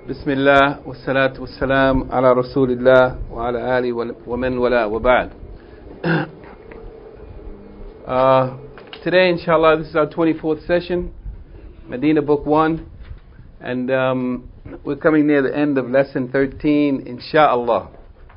بسم الله والصلاة والسلام على رسول الله وعلى آله ومن والاه وبعد. Today, inshallah, this is our 24th session, Medina Book 1, and we're coming near the end of lesson 13, inshallah.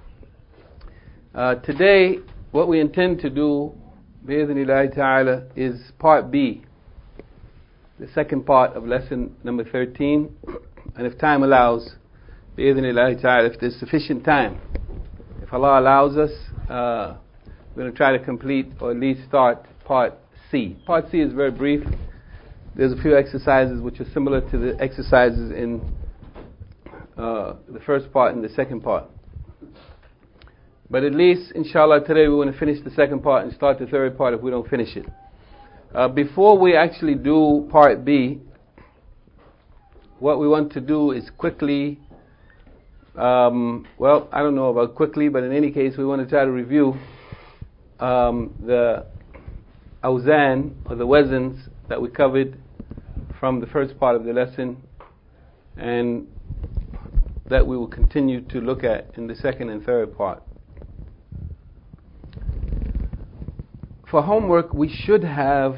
Today, what we intend to do, bi'idhnillahi ta'ala, is part B, the second part of lesson number 13. And if time allows, bi'idhnillahi ta'ala, if there's sufficient time, if Allah allows us, we're going to try to complete or at least start part C. Part C is very brief. There's a few exercises which are similar to the exercises in the first part and the second part. But at least, inshallah, today we want to finish the second part and start the third part if we don't finish it. Before we actually do part B, what we want to do is quickly, I don't know about quickly, but in any case, we want to try to review the awzan, or the wazns, that we covered from the first part of the lesson, and that we will continue to look at in the second and third part. For homework, we should have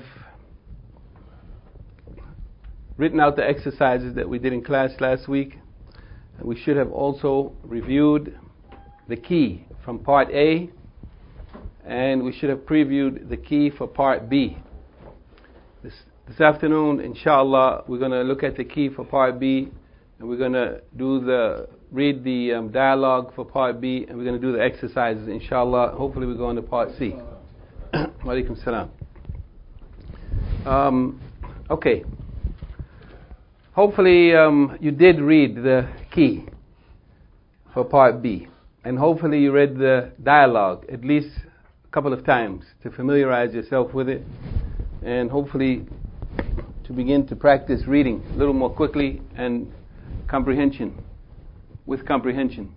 written out the exercises that we did in class last week. And we should have also reviewed the key from part A, and we should have previewed the key for part B. This afternoon, inshallah, we're going to look at the key for part B, and we're going to read the dialogue for part B, and we're going to do the exercises, inshallah. Hopefully we go on to part C. Wa alaikum salam. Okay. Hopefully you did read the key for part B, and hopefully you read the dialogue at least a couple of times to familiarize yourself with it, and hopefully to begin to practice reading a little more quickly and with comprehension.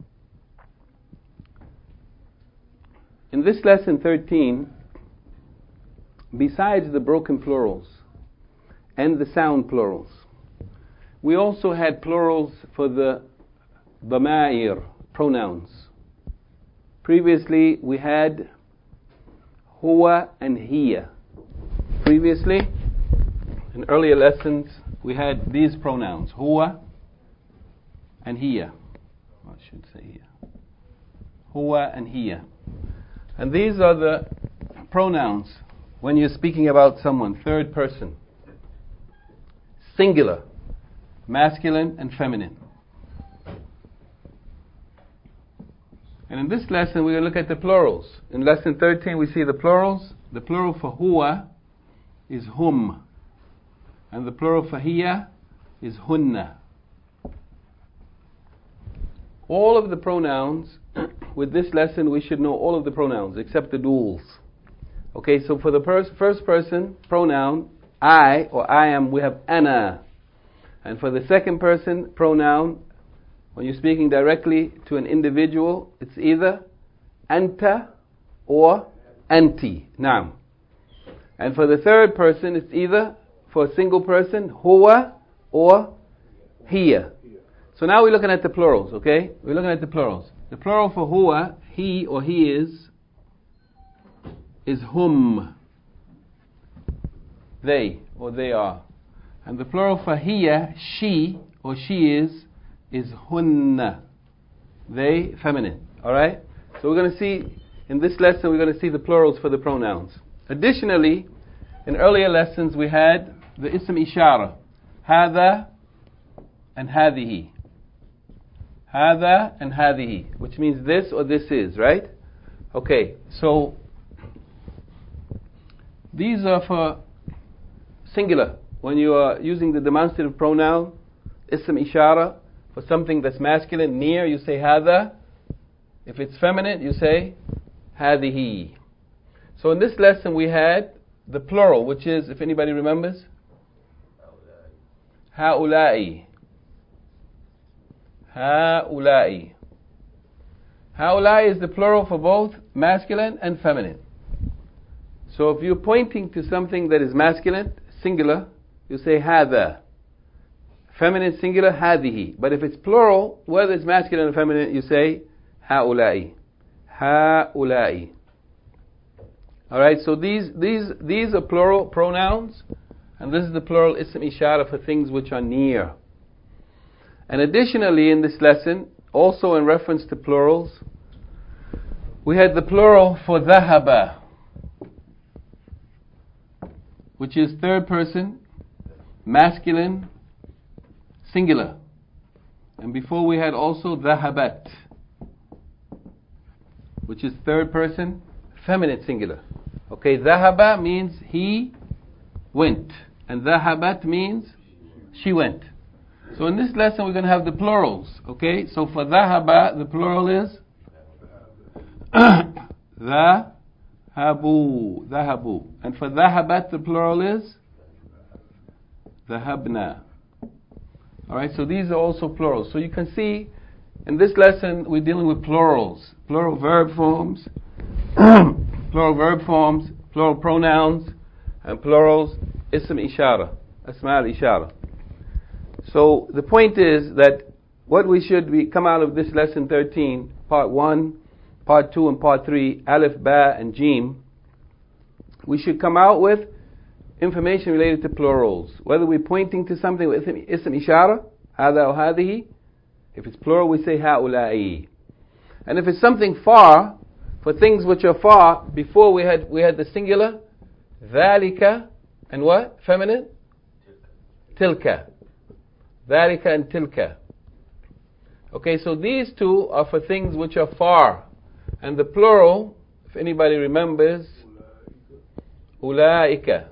In this lesson 13, besides the broken plurals and the sound plurals, we also had plurals for the dama'ir, pronouns. Previously, we had huwa and hiya. Previously, in earlier lessons, we had these pronouns, huwa and hiya. I should say here. Huwa and hiya. And these are the pronouns when you're speaking about someone, third person, singular, masculine and feminine. And in this lesson we're going to look at the plurals. In lesson 13 we see the plurals. The plural for huwa is hum, and the plural for hiya is hunna. All of the pronouns, with this lesson we should know all of the pronouns except the duals. Okay, so for the first person pronoun, I or I am, we have ana. And for the second person pronoun, when you're speaking directly to an individual, it's either anta or anti. Naam. And for the third person, it's either, for a single person, huwa or hiya. So now we're looking at the plurals, okay? We're looking at the plurals. The plural for huwa, he or he is hum. They or they are. And the plural for hiya, she or she is hunna. They, feminine. Alright? So we're going to see, in this lesson, we're going to see the plurals for the pronouns. Additionally, in earlier lessons, we had the ism ishara. Hada and hadihi. Hada and hadihi. Which means this or this is, right? Okay, so these are for singular. When you are using the demonstrative pronoun, ism ishara, for something that's masculine, near, you say hada. If it's feminine, you say hadihi. So in this lesson we had the plural, which is, if anybody remembers, haulai. Haulai. Haulai is the plural for both masculine and feminine. So if you're pointing to something that is masculine, singular, you say hada. Feminine singular, هذه. But if it's plural, whether it's masculine or feminine, you say هؤلاء. هؤلاء. Alright, so these are plural pronouns, and this is the plural ism ishara for things which are near. And additionally in this lesson, also in reference to plurals, we had the plural for ذهب, which is third person, masculine, singular. And before we had also ذهبت, which is third person, feminine, singular. Okay, ذهب means he went, and ذهبت means she went. So in this lesson we're going to have the plurals. Okay, so for ذهب the plural is ذهبوا, ذهبوا, and for ذهبت the plural is ذهبنا. Alright, so these are also plurals. So you can see in this lesson we're dealing with plurals, plural verb forms, plural pronouns, and plurals ism ishara, asma al-ishara. So the point is that what we should come out of this lesson 13, part 1, part 2 and part 3, alif, ba and jim, we should come out with information related to plurals. Whether we're pointing to something with ism ishara, هذا or هذه, if it's plural we say هؤلاء. And if it's something far, for things which are far, before we had the singular, ذلك, and what? Feminine? تلك. ذلك and tilka. Okay, so these two are for things which are far. And the plural, if anybody remembers, أولئك.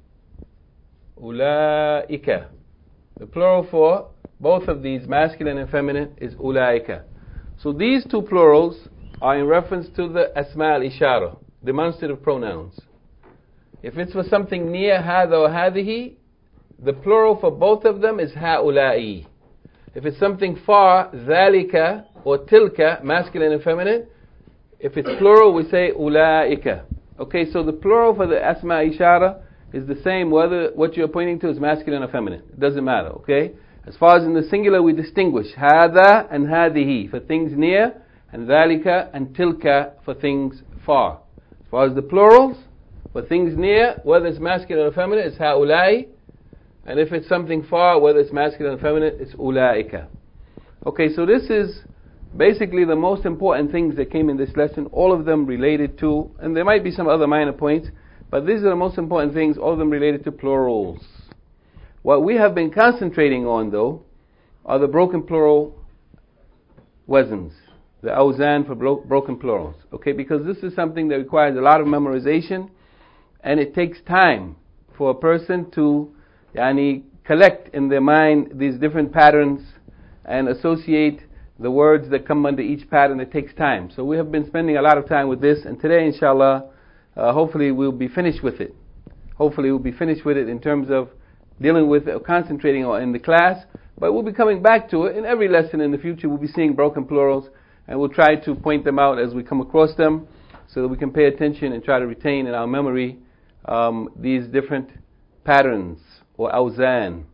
أولئك. The plural for both of these, masculine and feminine, is أولئك. So these two plurals are in reference to the asma al-ishara, demonstrative pronouns. If it's for something near هذا or هذه, the plural for both of them is هؤلاء. If it's something far, ذلك or tilka, masculine and feminine, if it's plural we say أولئك. Okay, so the plural for the asma ishara is the same whether what you're pointing to is masculine or feminine. It doesn't matter, okay? As far as in the singular we distinguish هذا and هذه for things near, and ذلك and tilka for things far. As far as the plurals, for things near, whether it's masculine or feminine, it's هؤلاء. And if it's something far, whether it's masculine or feminine, it's أولئك. Okay, so this is basically the most important things that came in this lesson, all of them related to, and there might be some other minor points, but these are the most important things, all of them related to plurals. What we have been concentrating on, though, are the broken plural wazns, the awzan for broken plurals. Okay, because this is something that requires a lot of memorization, and it takes time for a person to collect in their mind these different patterns and associate the words that come under each pattern. It takes time. So we have been spending a lot of time with this, and today, inshallah, hopefully we'll be finished with it. Hopefully we'll be finished with it in terms of dealing with it, concentrating on in the class, but we'll be coming back to it. In every lesson in the future we'll be seeing broken plurals, and we'll try to point them out as we come across them so that we can pay attention and try to retain in our memory these different patterns or awzan.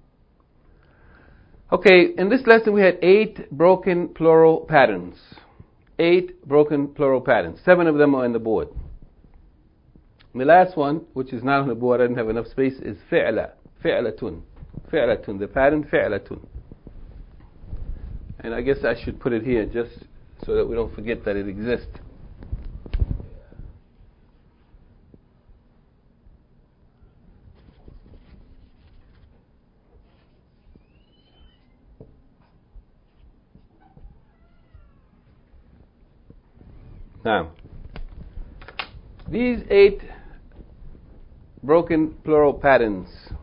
Okay, in this lesson we had 8 broken plural patterns. 8 broken plural patterns. 7 of them are on the board. And the last one, which is not on the board, I didn't have enough space, is fi'la. Fi'latun. Fi'latun. The pattern fi'latun. And I guess I should put it here just so that we don't forget that it exists. Now, these 8 broken plural patterns,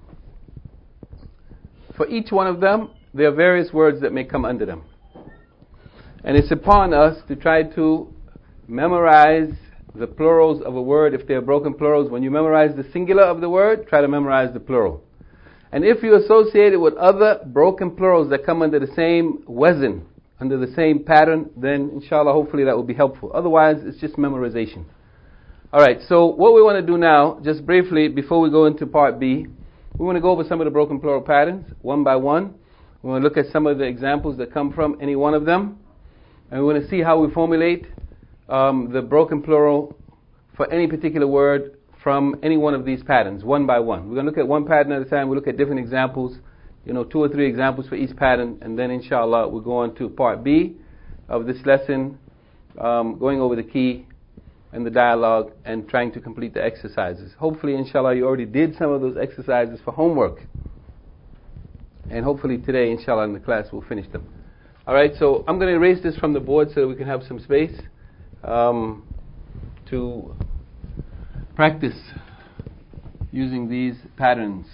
for each one of them, there are various words that may come under them. And it's upon us to try to memorize the plurals of a word if they are broken plurals. When you memorize the singular of the word, try to memorize the plural. And if you associate it with other broken plurals that come under the same wazn, under the same pattern, then inshallah, hopefully that will be helpful. Otherwise, it's just memorization. Alright, so what we want to do now, just briefly, before we go into part B, we want to go over some of the broken plural patterns, one by one. We want to look at some of the examples that come from any one of them. And we want to see how we formulate the broken plural for any particular word from any one of these patterns, one by one. We're going to look at one pattern at a time. We'll look at different examples, 2 or 3 examples for each pattern, and then inshallah we'll go on to part B of this lesson, going over the key and the dialogue and trying to complete the exercises. Hopefully, inshallah, you already did some of those exercises for homework. And hopefully today, inshallah, in the class we'll finish them. Alright, so I'm going to erase this from the board so that we can have some space to practice using these patterns.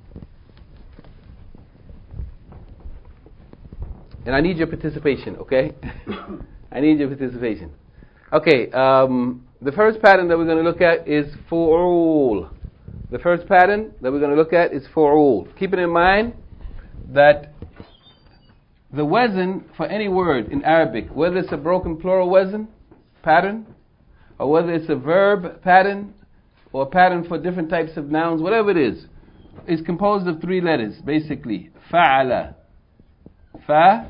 And I need your participation, okay? I need your participation. Okay, the first pattern that we're going to look at is fu'ul. The first pattern that we're going to look at is fu'ul. Keeping in mind that the wazn for any word in Arabic, whether it's a broken plural wazn pattern, or whether it's a verb pattern, or a pattern for different types of nouns, whatever it is composed of 3 letters, basically. Fa'ala. Fa,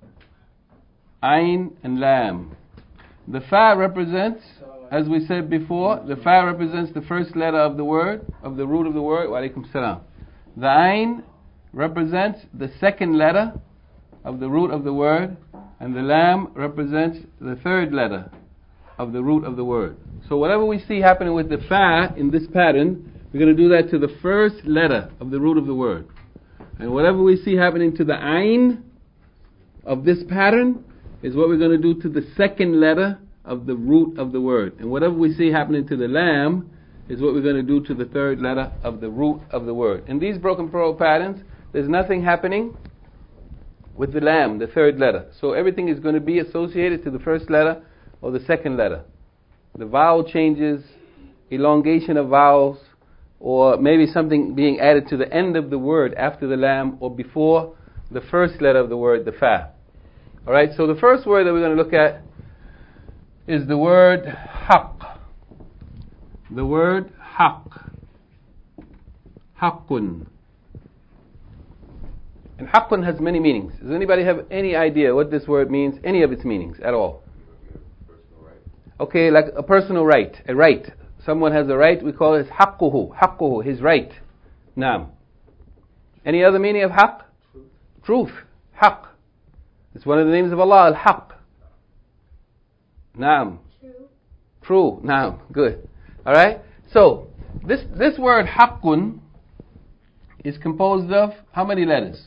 Ain, and Lam. The Fa represents, as we said before, the Fa represents the first letter of the word, of the root of the word. Wa alaikum salam. The Ain represents the second letter of the root of the word, and the Lam represents the third letter of the root of the word. So whatever we see happening with the Fa in this pattern, we're going to do that to the first letter of the root of the word. And whatever we see happening to the Ain of this pattern is what we're going to do to the second letter of the root of the word. And whatever we see happening to the Lam is what we're going to do to the third letter of the root of the word. In these broken plural patterns, there's nothing happening with the Lam, the third letter. So everything is going to be associated to the first letter or the second letter. The vowel changes, elongation of vowels, or maybe something being added to the end of the word after the Lam or before the first letter of the word, the Fa. Alright, so the first word that we're going to look at is the word haq. The word haq. Haqqun. And haqqun has many meanings. Does anybody have any idea what this word means, any of its meanings at all? Okay, like a personal right, a right. Someone has a right, we call it haqquhu, his right. Naam. Any other meaning of haqq? Truth. Haqq. It's one of the names of Allah, al-haqq. Naam. True. Naam. Good. Alright? So, this word haqqun is composed of how many letters?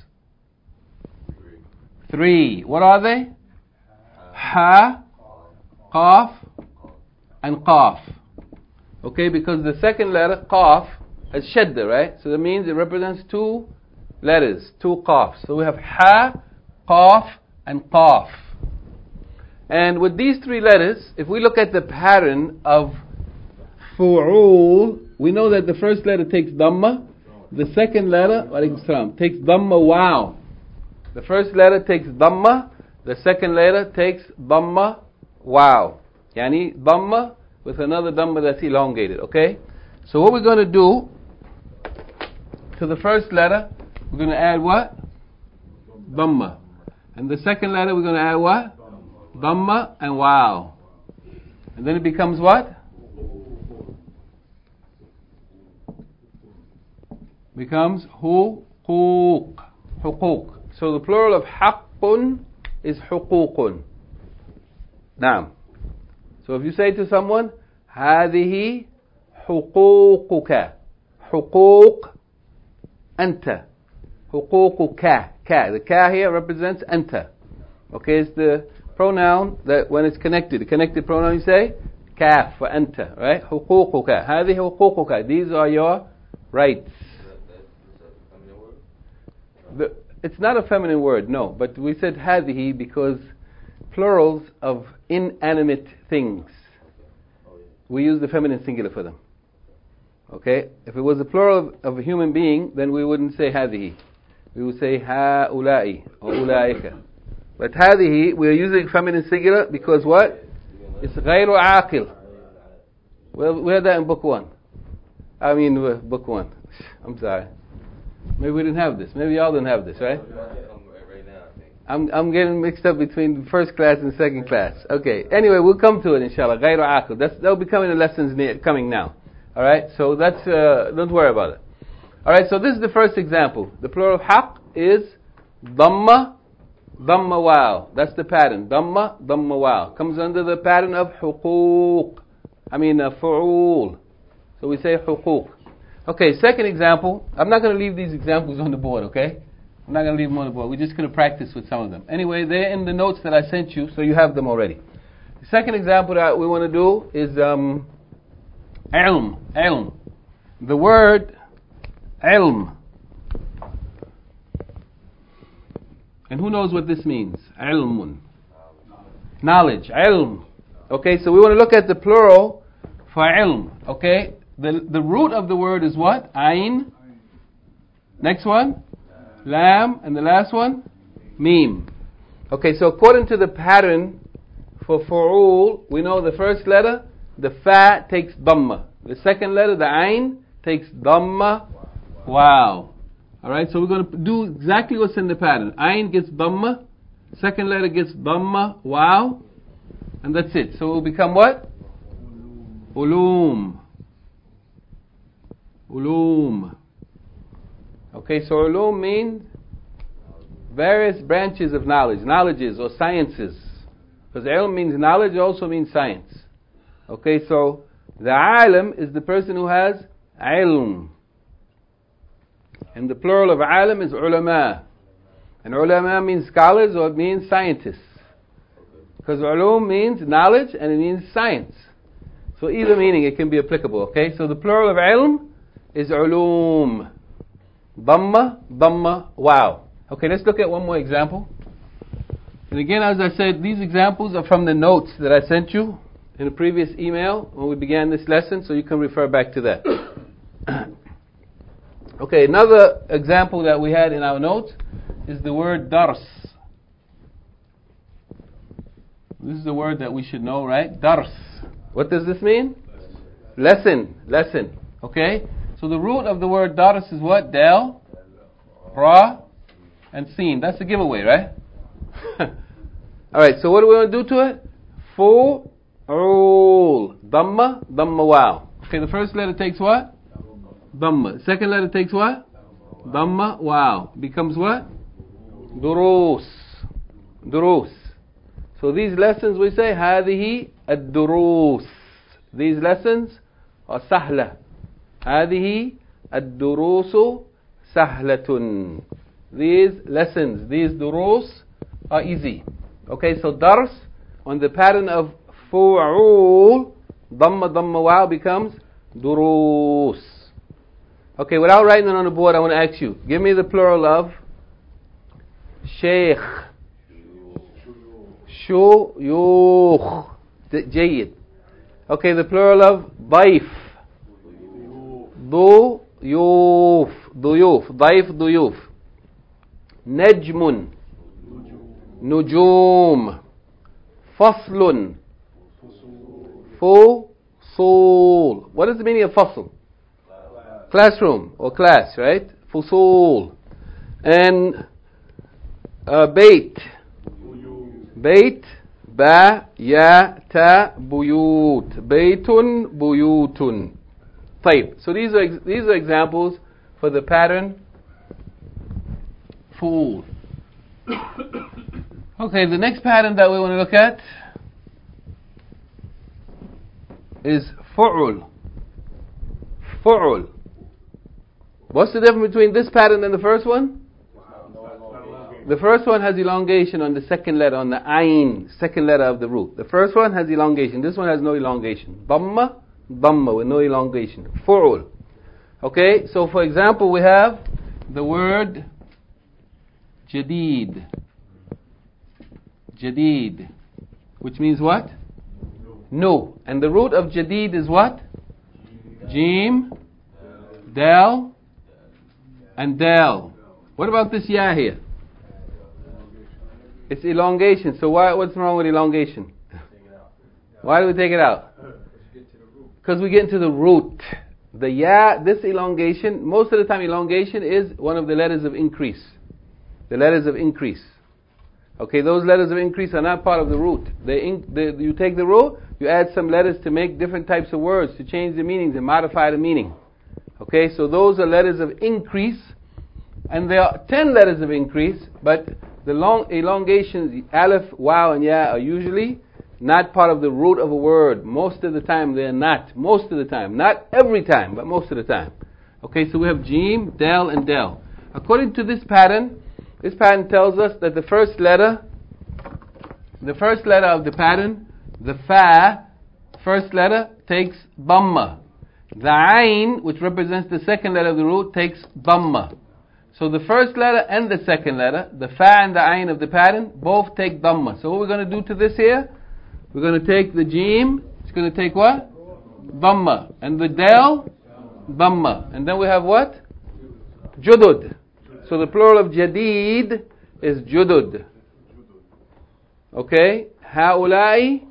3. What are they? Ha, qaf, and qaf. Okay, because the second letter, qaf, is shadda, right? So that means it represents 2 letters, 2 qafs. So we have ha, qaf, and qaf. And with these 3 letters, if we look at the pattern of fu'ul, we know that the first letter takes dhamma, the second letter, takes dhamma wow. The first letter takes dhamma, the second letter takes dhamma wow. Yani dhamma with another dhamma that's elongated, okay? So what we're going to do to the first letter, we're going to add what? Dhamma. And the second letter we're going to add what? Dhamma and wow. And then it becomes what? Becomes huquq. Huquq. So the plural of haqqun is huququn. Naam. So if you say to someone, هذه حقوقك. حقوق أنت. حقوقك. Ka. The ka here represents anta. Okay, it's the pronoun that when it's connected, the connected pronoun you say kaf for anta, right? حقوقك. هذه حقوقك. These are your rights. It's not a feminine word, no. But we said هذه because plurals of inanimate things, we use the feminine singular for them. Okay? If it was a plural of a human being, then we wouldn't say هذه. We would say هؤلاء or أولئك. But هذه, we are using feminine singular because what? It's غير عاقل. We had that in book 1. Book 1. I'm sorry. Maybe we didn't have this. Maybe y'all didn't have this, right? I'm getting mixed up between first class and second class. Okay. Anyway, we'll come to it, inshallah. غير عاقل. That'll be coming in lessons coming now. All right. So that's don't worry about it. All right. So this is the first example. The plural of haqq is dhamma, dhamma wow. That's the pattern. Dhamma, dhamma wow. Comes under the pattern of huquq. Fu'ul. So we say huquq. Okay. Second example. I'm not going to leave these examples on the board. Okay. I'm not going to leave them on the board. We're just going to practice with some of them. Anyway, they're in the notes that I sent you, so you have them already. The second example that we want to do is ilm. Ilm. The word ilm. And who knows what this means? Ilmun. Knowledge. Ilm. Okay, so we want to look at the plural for ilm. Okay, the root of the word is what? Ain. Next one? Lam, and the last one, Mim. Okay, so according to the pattern for fu'ul, we know the first letter, the fa takes dhamma. The second letter, the ain, takes dhamma, wow. Alright, so we're going to do exactly what's in the pattern. Ain gets dhamma, second letter gets dhamma, wow, and that's it. So it will become what? Ulum. Ulum. Okay, so ulum means various branches of knowledge, knowledges or sciences. Because ilm means knowledge, it also means science. Okay, so the alim is the person who has ilm. And the plural of alim is ulama. And ulama means scholars or it means scientists. Because ulum means knowledge and it means science. So either meaning it can be applicable, okay? So the plural of ilm is ulum. Dhamma, dhamma, wow. Okay, let's look at one more example. And again, as I said, these examples are from the notes that I sent you in a previous email when we began this lesson, so you can refer back to that. Okay, another example that we had in our notes is the word dars. This is a word that we should know, right? Dars. What does this mean? Lesson. Lesson. Okay? So the root of the word dars is what? Del, ra, and sin. That's a giveaway, right? Alright, so what do we want to do to it? Fu'ul. Dhamma, dhamma wow. Okay, the first letter takes what? Dhamma. Second letter takes what? Dhamma wow. Becomes what? Durus. Durus. So these lessons we say, هذه الدروس. These lessons are sahla. هذه الدروس سهلة. These lessons, these durus are easy. Okay, so dars on the pattern of fu'ul, dhamma dhamma wow becomes durus. Okay, without writing it on the board, I want to ask you, give me the plural of sheikh. Shuyukh. Jayyid. Okay, the plural of ضيف. ضيوف. ضيوف. ضيف ضيوف. نجم. نجوم. فصل. فصول. What is the meaning of fasl? Classroom or class, right? Fusul. And bait. Bait. Ba, ya, ta, buyut. Baytun, buyutun. طيب. So these are examples for the pattern fu'ul. Okay, the next pattern that we want to look at is fu'ul. Fu'ul. What's the difference between this pattern and the first one? The first one has elongation on the second letter, on the ayn, second letter of the root. The first one has elongation. This one has no elongation. Dhamma, dhamma with no elongation. Fu'ul. Okay, so for example, we have the word jadid. Jadid. Which means what? No. And the root of jadid is what? Jim, dal, and dal. What about this ya here? It's elongation. So what's wrong with elongation? Why do we take it out? Because we get into the root. The ya, this elongation, most of the time elongation is one of the letters of increase. The letters of increase. Okay, those letters of increase are not part of the root. You take the root, you add some letters to make different types of words, to change the meanings and modify the meaning. Okay, so those are letters of increase, and there are 10 letters of increase, but the long elongations, alif, waw, and ya, are usually not part of the root of a word. Most of the time they are not. Most of the time. Not every time, but most of the time. Okay, so we have Jim, Del, and Del. According to this pattern tells us that the first letter of the pattern, the Fa, first letter, takes Dhamma. The Ain, which represents the second letter of the root, takes Dhamma. So the first letter and the second letter, the Fa and the Ain of the pattern, both take Dhamma. So what we're going to do to this here, we're going to take the Jim, it's going to take what? Dhamma. And the Del, Dhamma. And then we have what? Judud. So the plural of Jadid is Judud. Okay? Haulai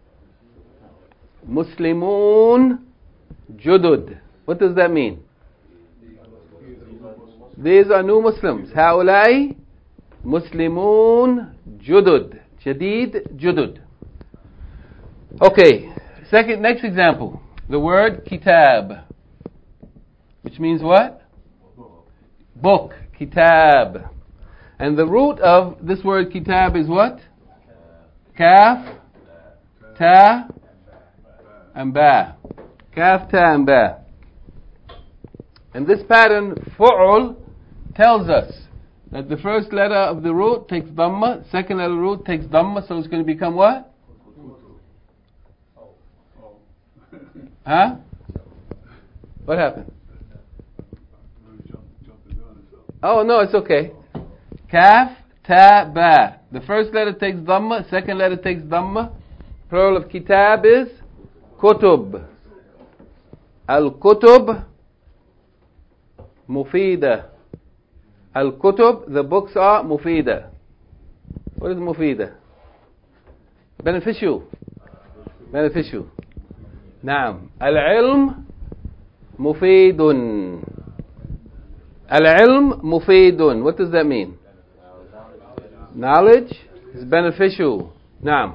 Muslimun Judud. What does that mean? These are new Muslims. Haulai Muslimun Judud. Jadid Judud. Okay. Next example. The word Kitab, which means what? Book. Kitab. And the root of this word Kitab is what? Kaf, Ta, and Ba. Kaf, Ta, and Ba. And this pattern, Fu'ul, tells us that the first letter of the root takes Dhamma, second letter of the root takes Dhamma, so it's going to become what? Huh? What happened? Oh, no, it's okay. Kaf, Ta, Ba. The first letter takes Dhamma, second letter takes Dhamma. Plural of Kitab is Kutub. Al-Kutub Mufida. Al-Kutub, the books are Mufida. What is Mufida? Beneficial. Beneficial. Naam. Al-Ilm Mufidun. Al-Ilm Mufidun. What does that mean? Knowledge is beneficial. Naam.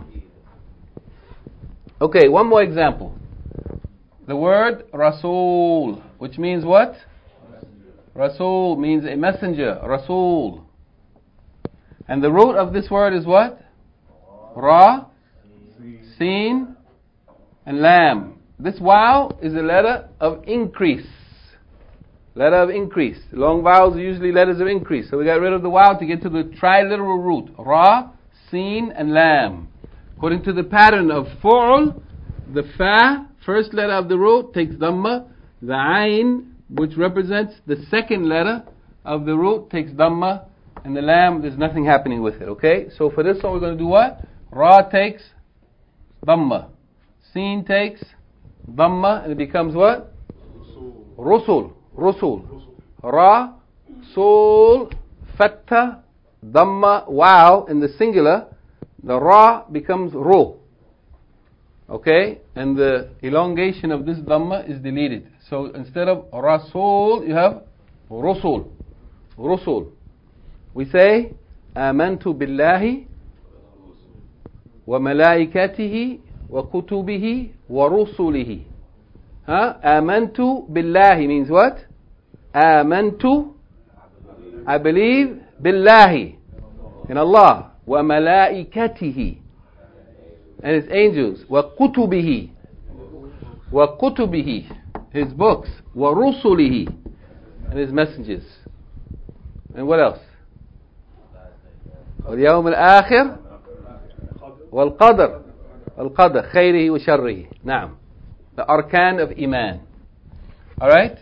Okay, one more example. The word Rasul, which means what? Rasul means a messenger. Rasul. And the root of this word is what? Ra, Sin, and Lam. This wow is a letter of increase. Letter of increase. Long vowels are usually letters of increase. So we got rid of the wow to get to the triliteral root. Ra, Sin, and Lam. According to the pattern of Fu'ul, the Fa, first letter of the root, takes Dhamma. The Ain, which represents the second letter of the root, takes Dhamma. And the Lam, there's nothing happening with it. Okay? So for this one, we're going to do what? Ra takes Dhamma. Sin takes Dhamma. And it becomes what? Rusul. Rusul. Ra, Sul, Fatta, Dhamma, Wow in the singular. The Ra becomes Ru. Okay? And the elongation of this Dhamma is deleted. So instead of Rasul, you have Rusul. Rusul. We say, آمنت بالله وملائكته وكتبه ورسله. آمنت بالله means what? آمنت, I believe, بالله, in Allah, وملائكته, and His angels, وكتبه, وكتبه, His books, ورسله, and His messengers. And what else? واليوم الآخر والقدر, القدر خيره وشره. نعم. The arkan of Iman. Alright?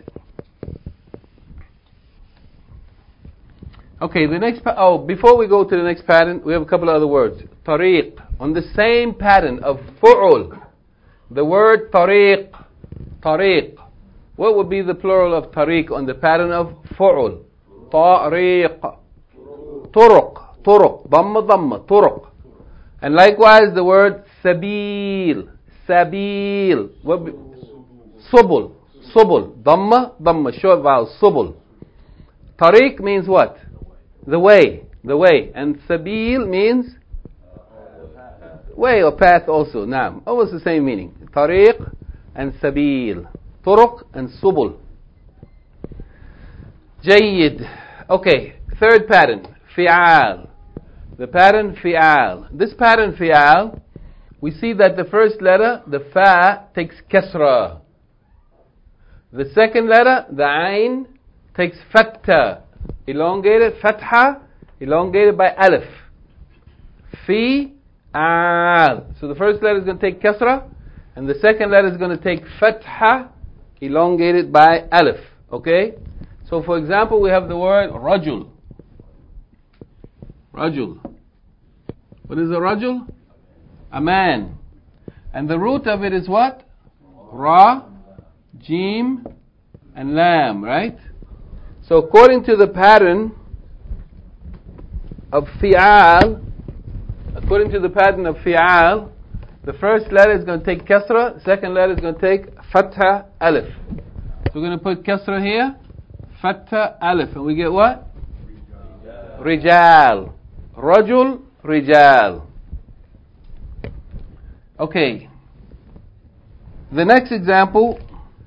Okay, the next before we go to the next pattern, we have a couple of other words. Tariq. On the same pattern of Fu'ul, the word Tariq. Tariq. What would be the plural of Tariq on the pattern of Fu'ul? Tariq. Turuq. Turuq. Dhamma, dhamma. Turuq. And likewise the word Sabil. Sabil. Subul. Subul. Dhamma, dhamma. Short vowel. Subul. Tariq means what? The way. the way. And sabil means way or path also. Naam. Almost the same meaning. Tariq and sabil. Turuq and subul. Jayyid. Okay, third pattern. Fi'al. The pattern fi'al. This pattern fi'al, we see that the first letter, the fa, takes kasra. The second letter, the ayn, takes fatta. Elongated, fatha, elongated by alif. Fi'al. So the first letter is going to take kasra, and the second letter is going to take fatha, elongated by alif. Okay? So for example, we have the word rajul. Rajul. What is a rajul? A man. And the root of it is what? Ra, Jim, and Lam, right? So according to the pattern of fi'al, the first letter is going to take kasra, second letter is going to take fatha, alif. So we're going to put kasra here, fatha, alif, and we get what? Rijal. Rajul, rijal. Okay. The next example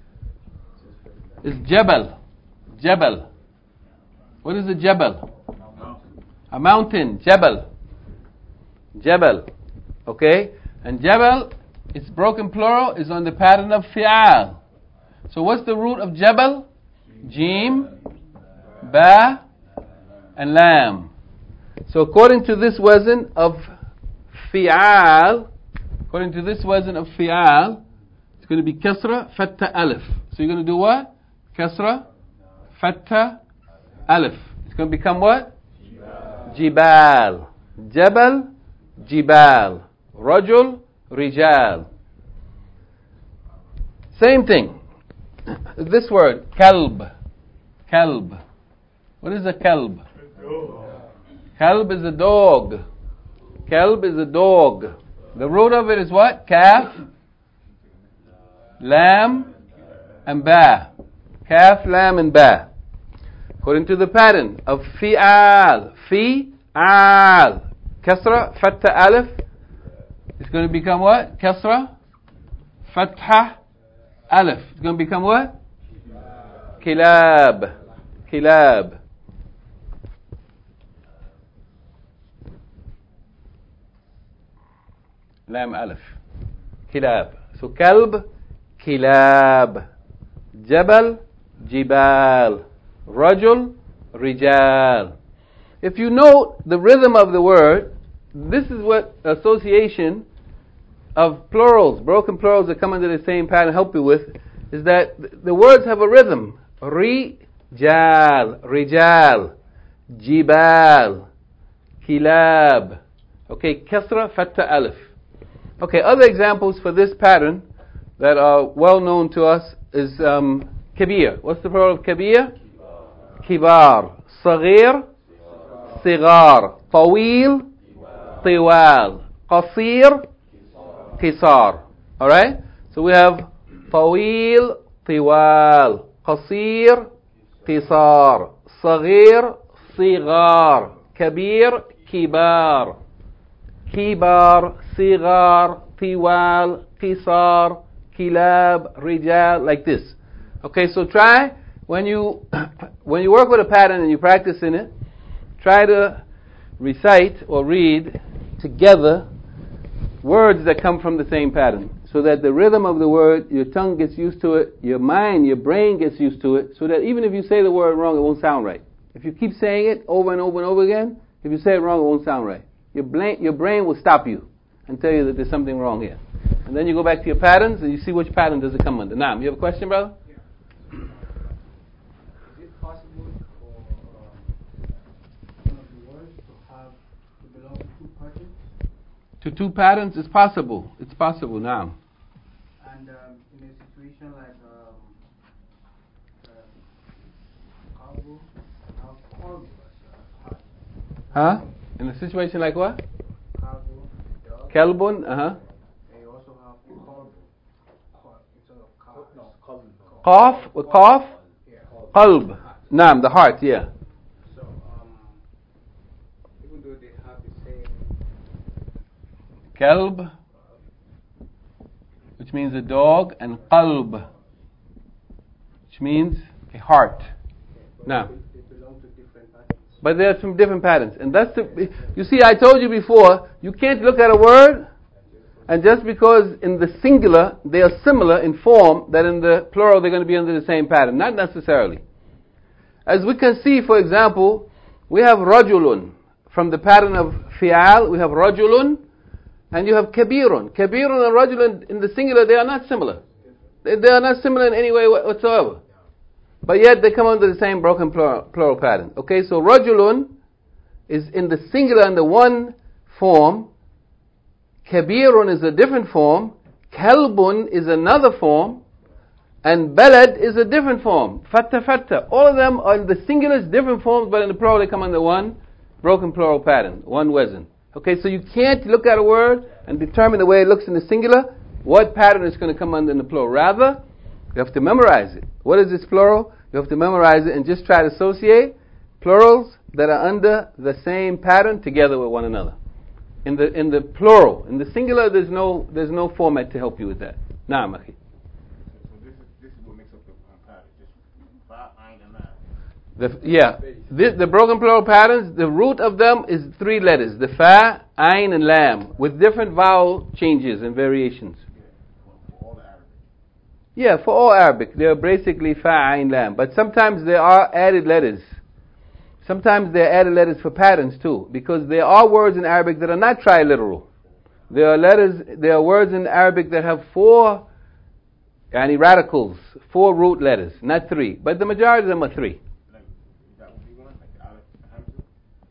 is Jabal. Jabal. What is a Jabal? A mountain. Jabal. Jabal. Okay? And Jabal, its broken plural, is on the pattern of fi'al. So what's the root of Jabal? Jim, Ba, and Lam. So according to this wazn of fi'al, it's going to be kasra, fatta, alif. So you're going to do what? Kasra, fatta, alif. It's going to become what? Jibal. Jabal, jibal. Rajul, rijal. Same thing. This word, kalb. Kalb. What is a kalb? Kalb is a dog. Kalb is a dog. The root of it is what? Kaf, lam, and ba. Kaf, lam, and ba. According to the pattern of fi'al. Fi'al. Kasra, fatha, alif. It's going to become what? Kasra, fatha, alif. It's going to become what? Kilab. Kilab. Lam, alif. Kilab. So kalb, kilab. Jabal, jibal. Rajul, rijal. If you note the rhythm of the word, this is what association of plurals, broken plurals that come under the same pattern help you with, is that the words have a rhythm. Rijal, rijal, jibal, kilab. Okay, kasra, fatha, alif. Okay, other examples for this pattern that are well known to us is kabir. What's the plural of kabir? Kibar. Saghir, sigar. Tawil, tiwal. Qasir, qisar. Alright? So we have Tawil, tiwal. Qasir, qisar. Saghir, sigar. Kabir, kibar. Kibar, sigar, tiwal, qisar, kilab, rijal, like this. Okay, so try, when you work with a pattern and you practice in it, try to recite or read together words that come from the same pattern, so that the rhythm of the word, your tongue gets used to it, your mind, your brain gets used to it, so that even if you say the word wrong, it won't sound right. If you keep saying it over and over and over again, if you say it wrong, it won't sound right. Your brain will stop you and tell you that there's something wrong here. And then you go back to your patterns and you see which pattern does it come under. Naam, you have a question, brother? Yeah. Is it possible for one of the words to belong to two patterns? To two patterns? It's possible. It's possible, naam. And in a situation like cargo, cargo as Huh? In a situation like what? cargo, dog. Kelbun, And you also have cargo. Instead of car. No, Qaf, with qaf? Yeah. Qalb. Naam, the heart, yeah. So, Kalb, which means a dog, and qalb, which means a heart. Now, but there are some different patterns, and you see, I told you before, you can't look at a word, and just because in the singular they are similar in form, that in the plural they're going to be under the same pattern. Not necessarily. As we can see, for example, we have rajulun. From the pattern of fi'al, we have rajulun, and you have kabirun. Kabirun and rajulun in the singular, they are not similar. They are not similar in any way whatsoever. But yet they come under the same broken plural pattern. Okay, so rajulun is in the singular in the one form. Kabirun is a different form. Kalbun is another form. And balad is a different form. Fatta fatta. All of them are in the singular, different forms, but in the plural they come under one broken plural pattern, one wazn. Okay, so you can't look at a word and determine the way it looks in the singular, what pattern is going to come under in the plural. Rather, you have to memorize it. What is this plural? You have to memorize it and just try to associate plurals that are under the same pattern together with one another. In the plural, in the singular, there's no format to help you with that. Naam, akhi. This is what makes up the pattern. Just fa, ayn, and lam. The broken plural patterns, the root of them is three letters: the fa, ayn, and lam, with different vowel changes and variations. For all the Arabic. Yeah, for all Arabic, they are basically fa, ayn, lam. But sometimes there are added letters. Sometimes there are added letters for patterns too, because there are words in Arabic that are not triliteral. There are words in Arabic that have four radicals, four root letters, not three. But the majority of them are three. Like, that would be one, like the alif, hamza.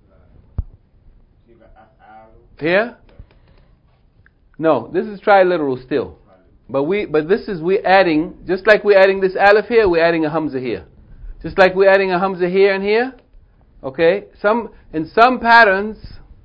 So you got al. Here? No, this is triliteral still. But we're adding, just like we're adding this alif here, we're adding a hamza here. Just like we're adding a hamza here and here. Okay? In some patterns,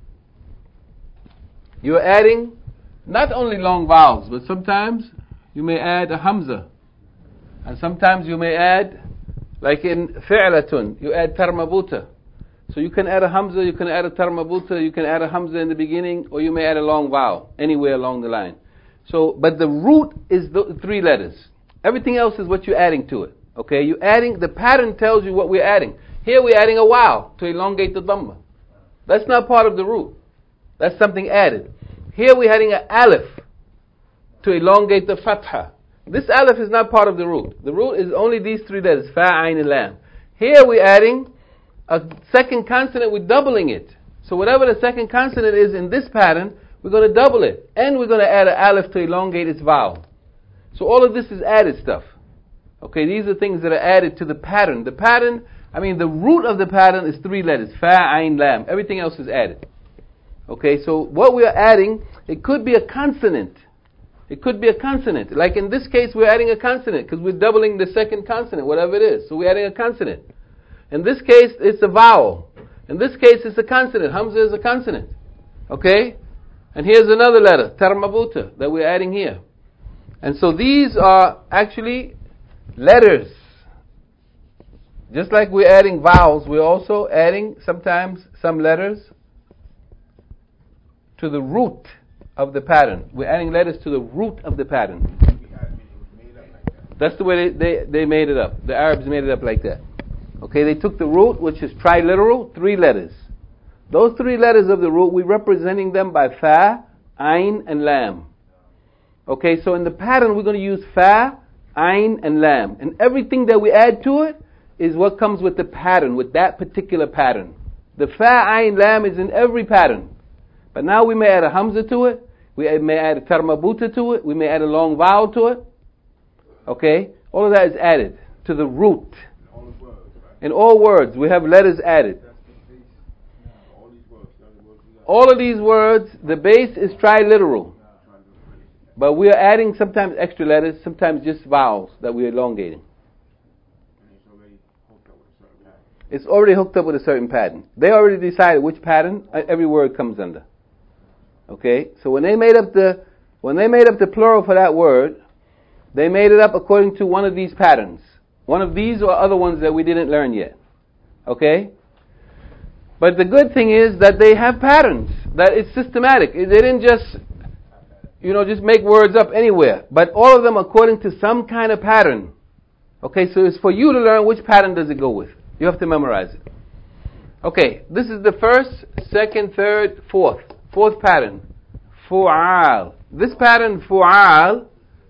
you're adding not only long vowels, but sometimes you may add a hamza. And sometimes you may add, like in fi'latun, you add tarmabuta. So you can add a hamza, you can add a tarmabuta, you can add a hamza in the beginning, or you may add a long vowel, anywhere along the line. So, but the root is the three letters. Everything else is what you're adding to it. Okay? The pattern tells you what we're adding. Here we're adding a wow to elongate the dhamma. That's not part of the root. That's something added. Here we're adding an alif to elongate the fatha. This alif is not part of the root. The root is only these three letters, fa, ayn, and lam. Here we're adding a second consonant, we're doubling it. So whatever the second consonant is in this pattern, we're going to double it. And we're going to add an alif to elongate its vowel. So all of this is added stuff. Okay, these are things that are added to the pattern. The root of the pattern is three letters, fa, ayn, lam. Everything else is added. Okay, so what we are adding, it could be a consonant. It could be a consonant. Like in this case, we're adding a consonant because we're doubling the second consonant, whatever it is. So we're adding a consonant. In this case, it's a vowel. In this case, it's a consonant. Hamza is a consonant. Okay? And here's another letter, tarmabuta, that we're adding here. And so these are actually letters. Just like we're adding vowels, we're also adding sometimes some letters to the root of the pattern. We're adding letters to the root of the pattern. That's the way they made it up. The Arabs made it up like that. Okay, they took the root, which is triliteral, three letters. Those three letters of the root, we're representing them by fa, ayn, and lam. Okay, so in the pattern, we're going to use fa, ayn, and lam. And everything that we add to it is what comes with the pattern, with that particular pattern. The fa, ayn, lam is in every pattern. But now we may add a hamza to it, we may add a tarmabuta to it, we may add a long vowel to it. Okay? All of that is added to the root. In all words, we have letters added. All of these words, the base is triliteral. But we are adding sometimes extra letters, sometimes just vowels that we are elongating. It's already hooked up with a certain pattern. They already decided which pattern every word comes under. Okay? So when they made up the plural for that word, they made it up according to one of these patterns. One of these or other ones that we didn't learn yet. Okay? But the good thing is that they have patterns. That it's systematic. They didn't just just make words up anywhere. But all of them according to some kind of pattern. Okay, so it's for you to learn which pattern does it go with. You have to memorize it. Okay, this is the first, second, third, fourth. Fourth pattern. Fu'al. This pattern, fu'al,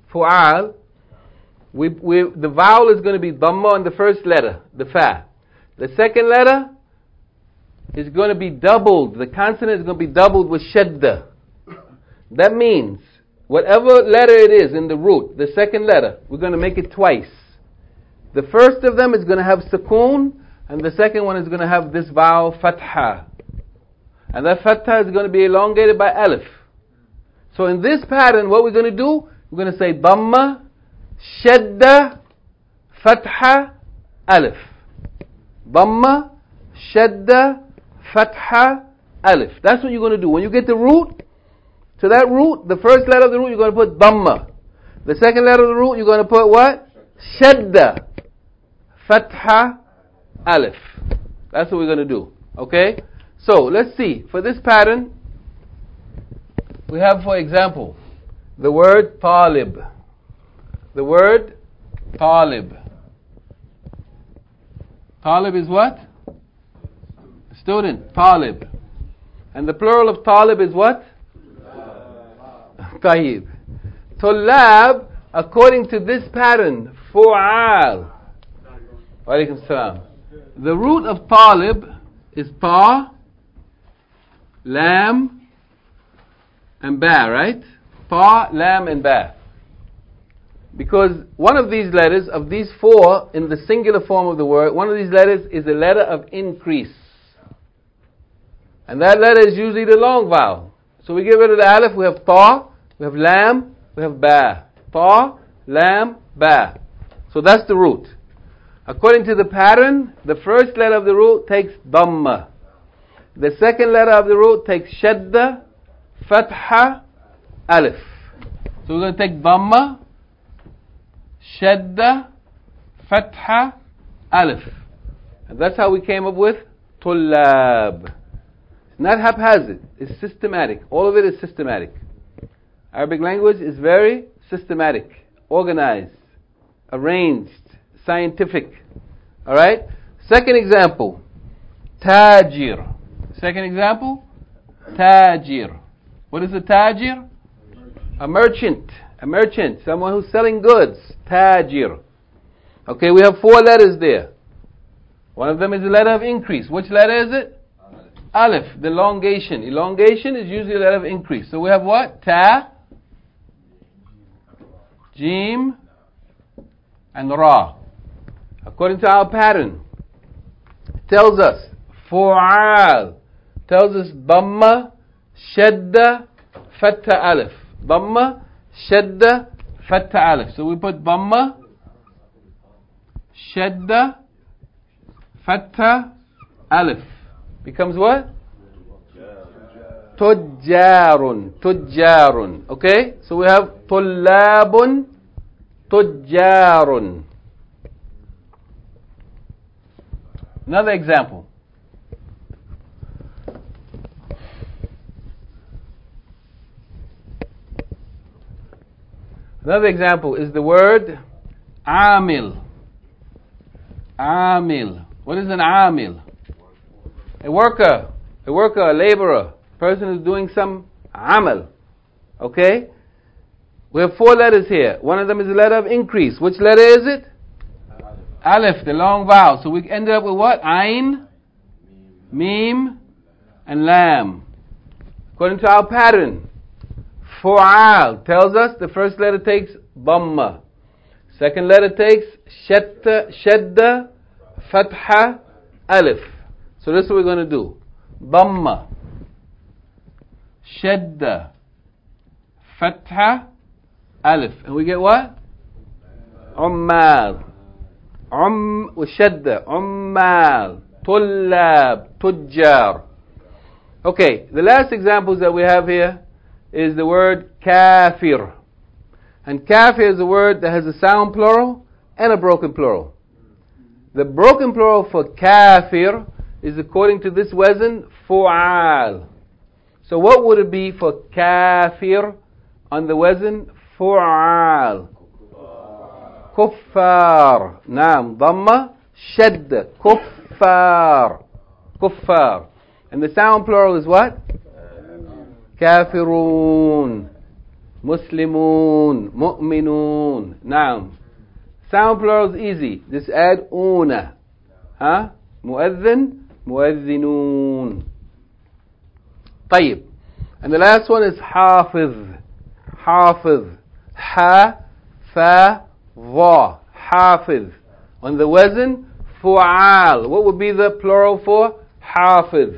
the vowel is going to be dhamma on the first letter, the fa. The second letter is going to be doubled. The consonant is going to be doubled with shadda. That means whatever letter it is in the root, the second letter, we're going to make it twice. The first of them is going to have sukoon, and the second one is going to have this vowel fatha. And that fatha is going to be elongated by alif. So in this pattern, what we're going to do, we're going to say dhamma, shadda, fatha, alif. Dhamma, shadda, fatha, alif. That's what you're going to do. When you get the root, to that root, the first letter of the root, you're going to put dhamma. The second letter of the root, you're going to put what? Shadda, fatha, alif. That's what we're going to do. Okay? So, let's see. For this pattern, we have, for example, the word talib. The word talib. Talib is what? Student. Talib. And the plural of talib is what? Tayyib. Tullab, according to this pattern, fu'al. Wa alaikum salam. The root of talib is ta, lam, and ba, right? Ta, lam, and ba. Because one of these letters, of these four, in the singular form of the word, one of these letters is a letter of increase. And that letter is usually the long vowel. So we get rid of the alif, we have ta, we have lam, we have ba. Ta, lam, ba. So that's the root. According to the pattern, the first letter of the root takes dhamma. The second letter of the root takes shadda, fatha, alif. So we're going to take dhamma, shadda, fatha, alif. And that's how we came up with tullab. It's not haphazard, it's systematic. All of it is systematic. Arabic language is very systematic, organized, arranged, scientific. Alright? Second example, tajir. Second example, tajir. What is a tajir? A merchant. A merchant. Someone who's selling goods. Tajir. Okay, we have four letters there. One of them is a letter of increase. Which letter is it? Alif. The elongation. Elongation is usually a letter of increase. So we have what? Ta, Jim, and Ra. According to our pattern, it tells us fu'al, tells us dhamma, shadda, fatha, alif. Dhamma, shadda, fatha, alif. So we put dhamma, shadda, fatha, alif. Becomes what? Tujjarun. Tujjarun. Okay? So we have tullabun, tujjarun. Another example. Another example is the word amil. Amil. What is an amil? A worker, a laborer, a person who's doing some amal. Okay? We have four letters here. One of them is a letter of increase. Which letter is it? Alif, the long vowel. So we ended up with what? Ain, Mim, and Lam. According to our pattern, Fu'al tells us the first letter takes Dhamma. Second letter takes Shadda, Fatha, Alif. So this is what we're going to do. Dhamma, Shadda, Fatha, Alif. And we get what? Ummal. وشدة عمال طلاب تجار. Okay, the last examples that we have here is the word kafir. And kafir is a word that has a sound plural and a broken plural. The broken plural for kafir is according to this wazn fu'al. So what would it be for kafir on the wazn فعال. كفار. نعم. ضمة شد. كفار. كفار. And the sound plural is what? كافرون. مسلمون. مؤمنون. نعم. Sound plural is easy. Just add una. Huh? مؤذن. مؤذنون. طيب. And the last one is حافظ. حافظ. ح فا ظا. حافظ. On the wazn فعال. What would be the plural for حافظ?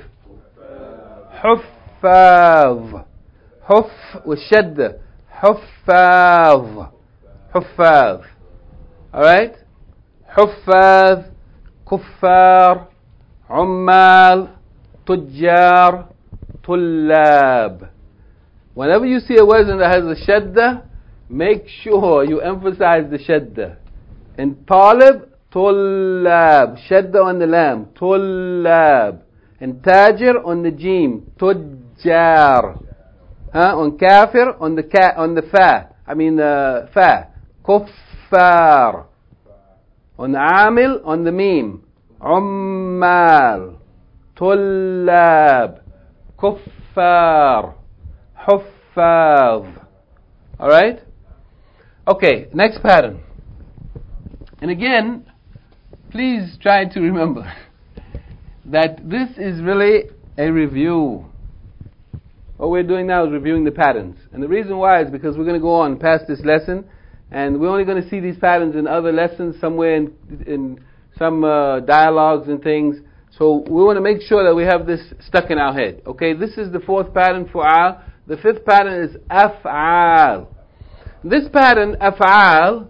حفاظ. حف والشدة. حفاظ. حفاظ. Alright? حفاظ. كفار. عمال. تجار. طلاب. Whenever you see a wazn that has a shadda, make sure you emphasize the shadda. In talib, طلاب. Shadda on the lam. طلاب. In tajir, on the jim. تجار. On kafir, on the fa. Fa. كفار. On amil, on the mim. عمال. طلاب. كفار. حفاظ. Alright? Okay, next pattern. And again, please try to remember that this is really a review. What we're doing now is reviewing the patterns. And the reason why is because we're going to go on past this lesson, and we're only going to see these patterns in other lessons somewhere in some dialogues and things. So we want to make sure that we have this stuck in our head. Okay, this is the fourth pattern, fu'al. The fifth pattern is af'al. This pattern, af'al,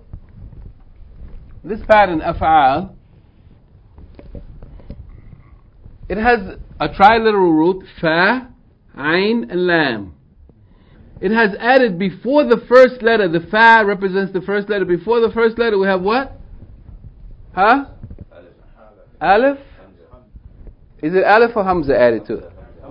it has a triliteral root, fa, ayn, and lam. It has added before the first letter, the fa represents the first letter. Before the first letter we have what? Huh? Alif? Is it alif or hamza added to it?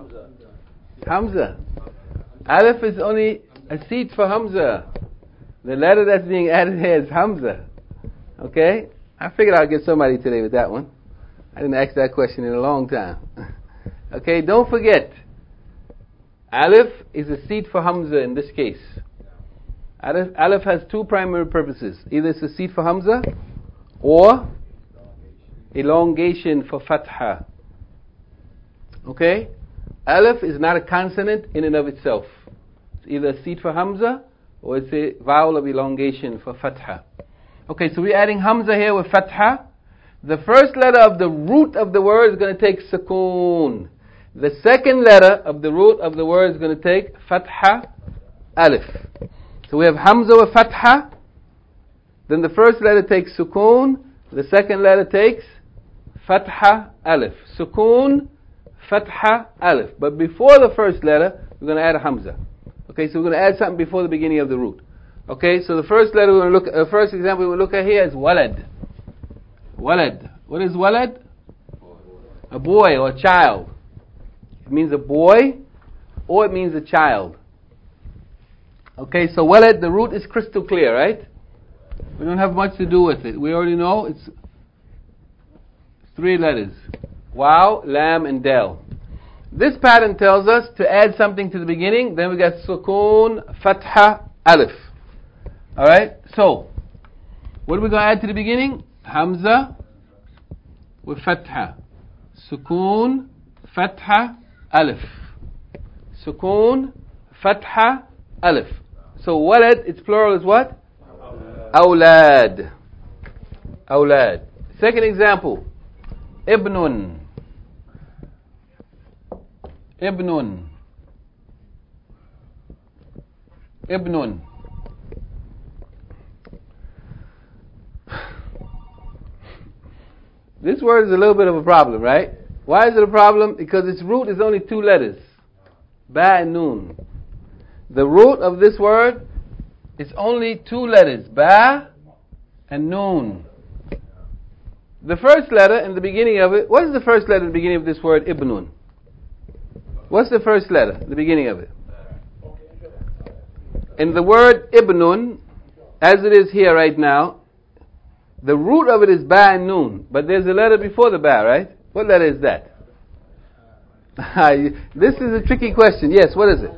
Hamza. Alif is only a seat for hamza. The letter that's being added here is hamza. Okay? I figured I'd get somebody today with that one. I didn't ask that question in a long time. Okay, don't forget. Alif is a seat for hamza in this case. Alif has two primary purposes. Either it's a seat for hamza or elongation for fatha. Okay? Alif is not a consonant in and of itself. It's either a seat for hamza or it's a vowel of elongation for fatha. Okay, so we're adding hamza here with fatha. The first letter of the root of the word is going to take sukoon. The second letter of the root of the word is going to take fatha alif. So we have hamza with fatha. Then the first letter takes sukoon. The second letter takes fatha alif. Sukoon, fatha alif. But before the first letter, we're going to add a hamza. Okay, so we're going to add something before the beginning of the root. Okay, so the first letter we're going to look. First example we'll look at here is walad. Walad. What is walad? A boy or a child. It means a boy or it means a child. Okay, so walad, the root is crystal clear, right? We don't have much to do with it. We already know it's three letters. Waw, lam, and del. This pattern tells us to add something to the beginning. Then we got sukoon, fatha, alif. Alright, so what are we going to add to the beginning? Hamza with fatha. Sukoon, fatha, alif. Sukoon, fatha, alif. So walad, its plural is what? Awlad. Awlad. Second example. Ibnun. Ibnun. Ibnun. This word is a little bit of a problem, right? Why is it a problem? Because its root is only two letters. Ba and noon. The root of this word is only two letters. Ba and noon. The first letter in the beginning of it, what is the first letter in the beginning of this word, ibnun? What's the first letter in the beginning of it? in the word ibnun, as it is here right now, the root of it is ba and noon, but there's a letter before the ba, right? What letter is that? This is a tricky question. Yes, what is it?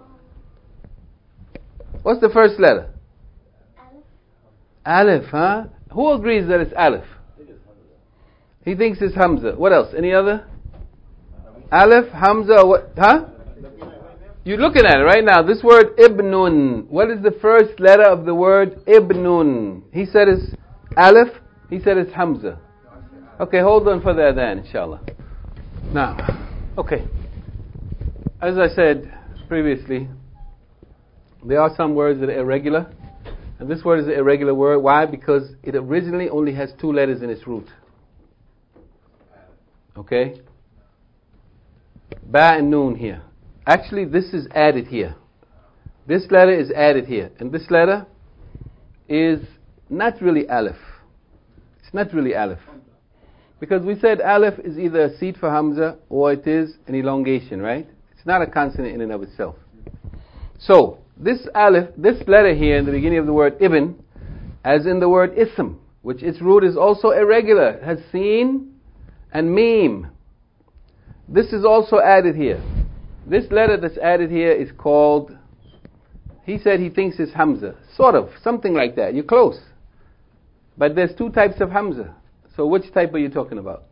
What's the first letter? Aleph, huh? Who agrees that it's Aleph? He thinks it's Hamza. What else? Any other? Aleph, Hamza, what? Huh? You're looking at it right now. This word Ibnun. What is the first letter of the word Ibnun? He said it's Aleph. He said it's Hamza. Okay, hold on for that then, inshallah. Now, okay. As I said previously, there are some words that are irregular. And this word is an irregular word. Why? Because it originally only has two letters in its root. Okay? Ba and noon here. Actually, this is added here. This letter is added here. And this letter is not really Aleph. It's not really Aleph. Because we said Aleph is either a seat for Hamza or it is an elongation, right? It's not a consonant in and of itself. So, this Aleph, this letter here in the beginning of the word Ibn, as in the word Ism, which its root is also irregular, it has Sin and Mim. This is also added here. This letter that's added here is called, he said he thinks it's Hamza. Sort of, something like that. You're close. But there's two types of Hamza. So which type are you talking about?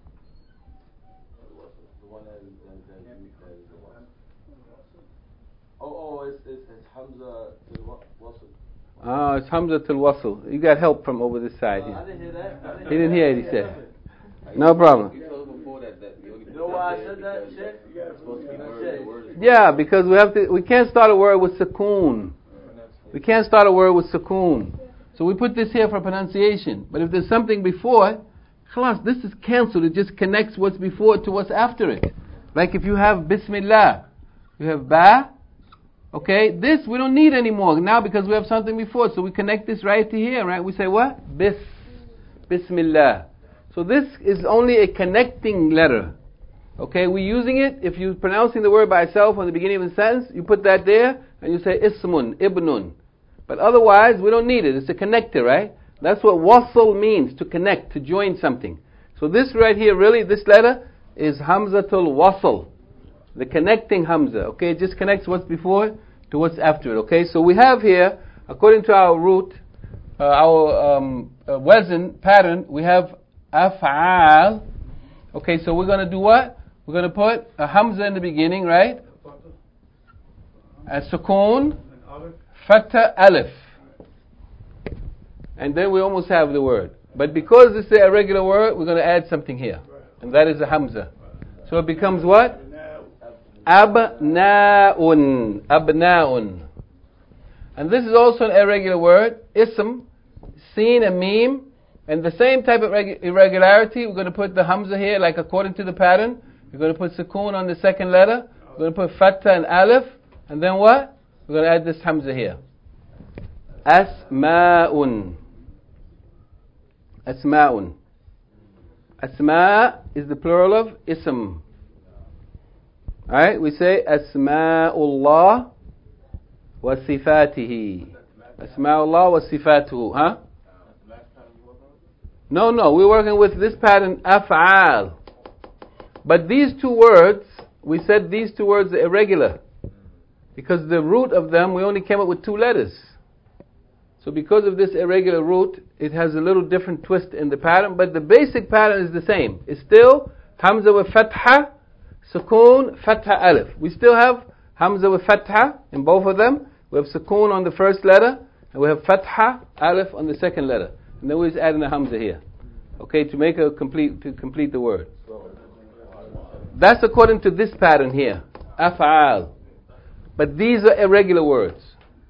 It's Hamza till Wasl. Oh, it's Hamza till Wasl. You got help from over this side here. I didn't hear that. He didn't hear it, he said. No problem. You know why I said that, Sheikh? Yeah, because we can't start a word with sukoon. We can't start a word with sukoon. So we put this here for pronunciation. But if there's something before it, khalas, this is cancelled. It just connects what's before it to what's after it. Like if you have Bismillah, you have Ba. Okay, this we don't need anymore now because we have something before it. So we connect this right to here, right? We say what? Bismillah. So this is only a connecting letter. Okay, we're using it. If you're pronouncing the word by itself on the beginning of the sentence, you put that there and you say Ismun, Ibnun. But otherwise, we don't need it. It's a connector, right? That's what wasl means, to connect, to join something. So this right here, really, this letter is Hamzatul Wasl, the connecting Hamza. Okay, it just connects what's before it to what's after it. Okay, so we have here, according to our root, our wazn pattern, we have af'al. Okay, so we're going to do what? We're going to put a Hamza in the beginning, right? A sukoon, fatha, alif. And then we almost have the word. But because this is a regular word, we're going to add something here. And that is a Hamza. So it becomes what? Abna'un. Abna'un. And this is also an irregular word. Ism, Sin and Mim. And the same type of irregularity, we're going to put the Hamza here, like according to the pattern. We're going to put Sukoon on the second letter. We're going to put Fatha and Alif. And then what? We're going to add this Hamza here. Asma'un. Asma'un. Asma is the plural of Ism. Alright, we say Asma'ullah wa sifatihi. Asma'ullah wa sifatuhu. Huh? No, we're working with this pattern, af'al. But these two words, we said these two words are irregular. Because the root of them, we only came up with two letters. So because of this irregular root, it has a little different twist in the pattern, but the basic pattern is the same. It's still Hamza with Fatha, Sukoon, Fatha, Alif. We still have Hamza with Fatha in both of them. We have Sukoon on the first letter, and we have Fatha, Alif on the second letter. And then we're just adding a Hamza here. Okay, to complete the word. That's according to this pattern here. Af'al. But these are irregular words.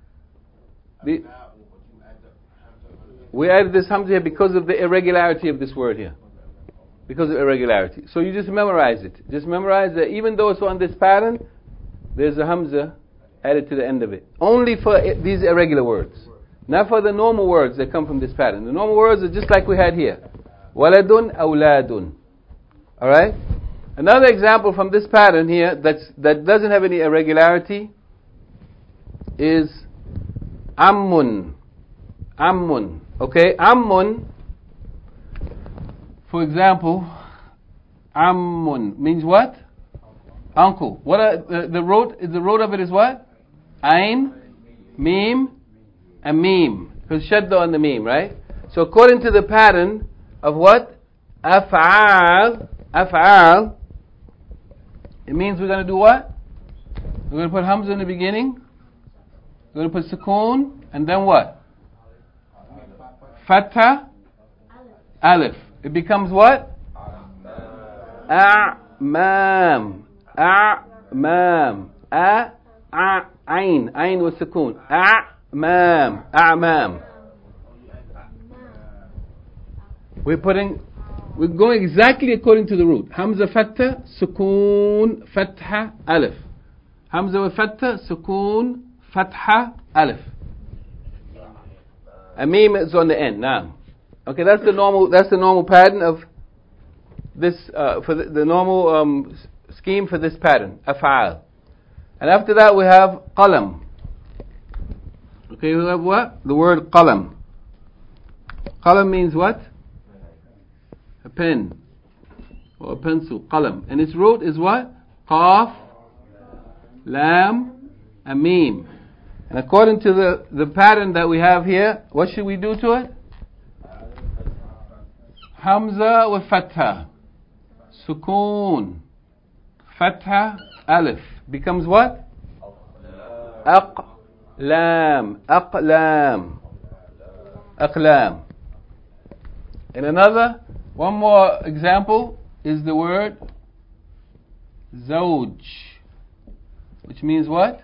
We added this Hamza here because of the irregularity of this word here. Because of irregularity. So you just memorize it. Just memorize that even though it's on this pattern, there's a Hamza added to the end of it. Only for these irregular words. Not for the normal words that come from this pattern. The normal words are just like we had here. Waladun, awladun. Alright? Another example from this pattern here that doesn't have any irregularity is Ammun. Ammun. Okay, Ammun, for example, Ammun means what? Uncle. What are the root? The root of it is what? Ain, Mim, and Mim. Because shadda on the Mim, right? So according to the pattern of what? Af'al, it means we're going to do what? We're going to put Hamza in the beginning. We're going to put Sukoon, and then what? Fatha, Alif. It becomes what? A'mam. A'mam. Ain. Ain with Sukoon. A'mam. A'mam. We're going exactly according to the root. Hamza Fatha, Sukoon, Fatha, Alif. Hamza with Fatha, Sukoon, Fatha, Alif. And Mim is on the end. Naam. Okay, that's the normal pattern of this for the normal scheme for this pattern, Af'al. And after that we have Qalam. Okay, we have what? The word Qalam. Qalam means what? A pen or a pencil. Qalam. And its root is what? Qaf, Lam, and Mim. And according to the pattern that we have here, what should we do to it? Hamza with Fatha, Sukoon, Fatha, Alif. Becomes what? Aqlam. Aqlam. Aqlam. And one more example is the word Zawj, which means what?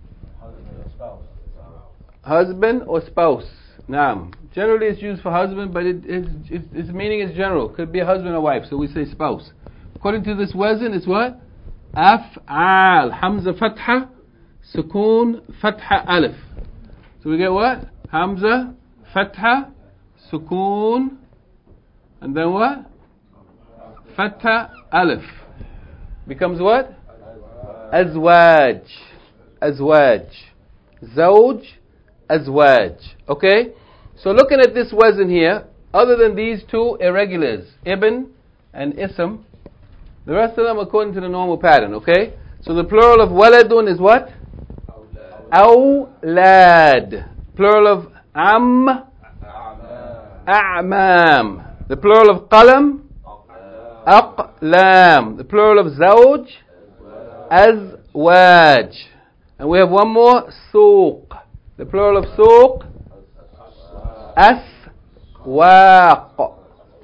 Husband or spouse. Naam. Generally it's used for husband, but its meaning is general. Could be a husband or wife, so we say spouse. According to this wazn, it's what? Af'al. Hamza Fatha, Sukoon, Fatha, Alif. So we get what? Hamza, Fatha, Sukoon, and then what? Fatha, Alif. Becomes what? Azwaj. Azwaj. Zawj, Azwaj. Okay? So looking at this wazn here, other than these two irregulars, Ibn and Ism, the rest of them according to the normal pattern. Okay? So the plural of waladun is what? Awlad. Plural of A'mam. The plural of qalam? Aqlam. The plural of zawj? Azwaj. And we have one more, suq. The plural of suq? Aswaq.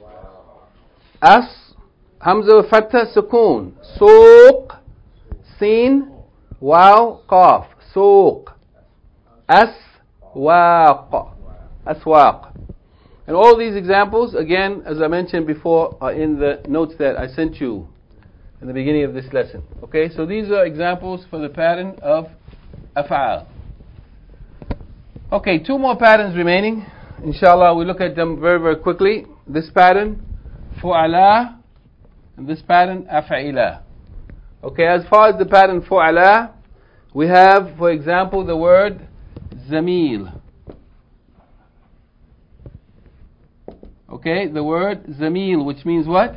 Hamza wa fatha, sukoon. Suq, sin, waw, qaf. Suq. Aswaq. Aswaq. And all these examples, again, as I mentioned before, are in the notes that I sent you in the beginning of this lesson. Okay, so these are examples for the pattern of Af'al. Okay, two more patterns remaining. Inshallah, we look at them very, very quickly. This pattern, Fu'ala, and this pattern, Af'ila. Okay, as far as the pattern Fu'ala, we have, for example, the word Zamil. Okay, the word Zamil, which means what?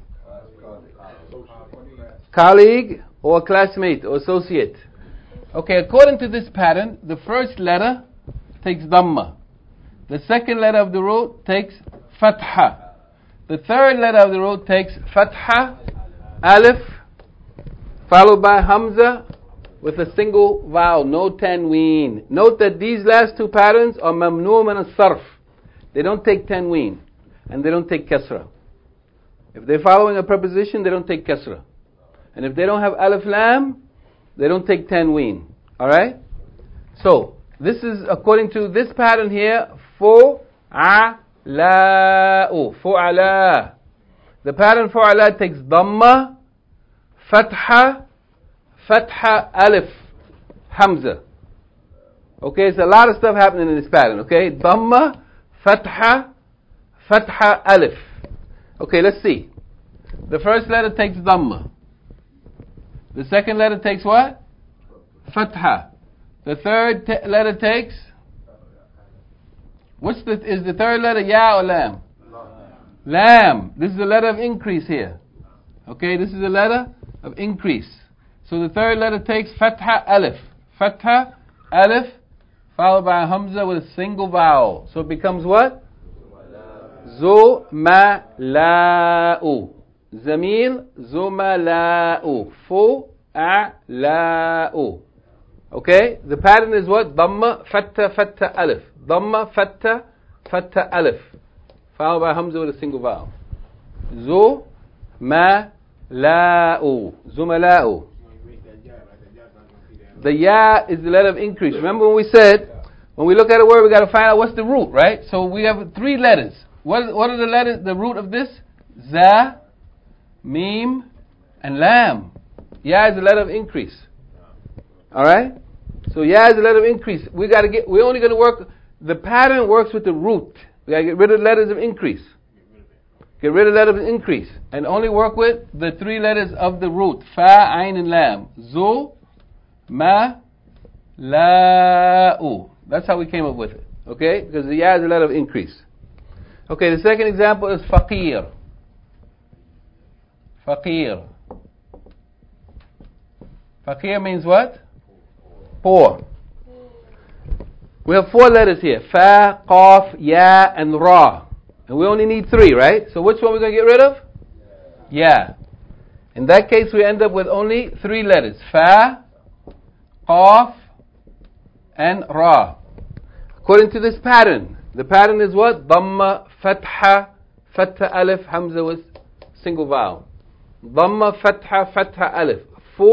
Colleague or classmate or associate. Okay, according to this pattern, the first letter takes Dhamma. The second letter of the root takes Fatha. The third letter of the root takes Fatha, Alif, followed by Hamza with a single vowel, no tanween. Note that these last two patterns are mamnu min as-sarf. They don't take tanween and they don't take kasra. If they're following a preposition, they don't take kasra. And if they don't have alif lam, they don't take tanween. Alright? So, this is according to this pattern here, Fu'ala. Fu'ala. The pattern Fu'ala takes Dhamma, Fatha, Fatha, Alif, Hamza. Okay, it's a lot of stuff happening in this pattern. Okay, Dhamma, Fatha, Fatha, Alif. Okay, let's see. The first letter takes Dhamma. The second letter takes what? Fatha. The third letter takes Is the third letter ya or lam? Lam. This is a letter of increase here. Okay, this is a letter of increase. So the third letter takes fatha alif. Fatha alif followed by a hamza with a single vowel. So it becomes what? Zumala'u. Zamil zumala'u. Fu'ala'u. Okay, the pattern is what? Dhamma, fatha, fatha, alif. Dhamma, fatha, fatha, alif. Followed by hamza with a single vowel. Zumala'u. Zumala'u. The ya is the letter of increase. Remember when we said, when we look at a word, we got to find out what's the root, right? So we have 3 letters. What are the letters, the root of this? Za, Mim, and Lam. Ya is the letter of increase. Alright? So ya is the letter of increase. We're only going to work, the pattern works with the root. We got to get rid of letters of increase. Get rid of letters of increase. And only work with the 3 letters of the root. Fa, Ain, and Lam. Zu, Ma, La-u. That's how we came up with it. Okay? Because the ya is a letter of increase. Okay, the second example is faqir. Faqir. Faqir means what? Poor. We have 4 letters here. Fa, Qaf, Ya, and Ra. And we only need 3, right? So which one are we going to get rid of? Ya. In that case, we end up with only 3 letters. Fa, Qaf, and Ra. According to this pattern, the pattern is what? Dhamma, Fatha, Fatha, Alif, Hamza with single vowel. Dhamma, Fatha, Fatha, Alif.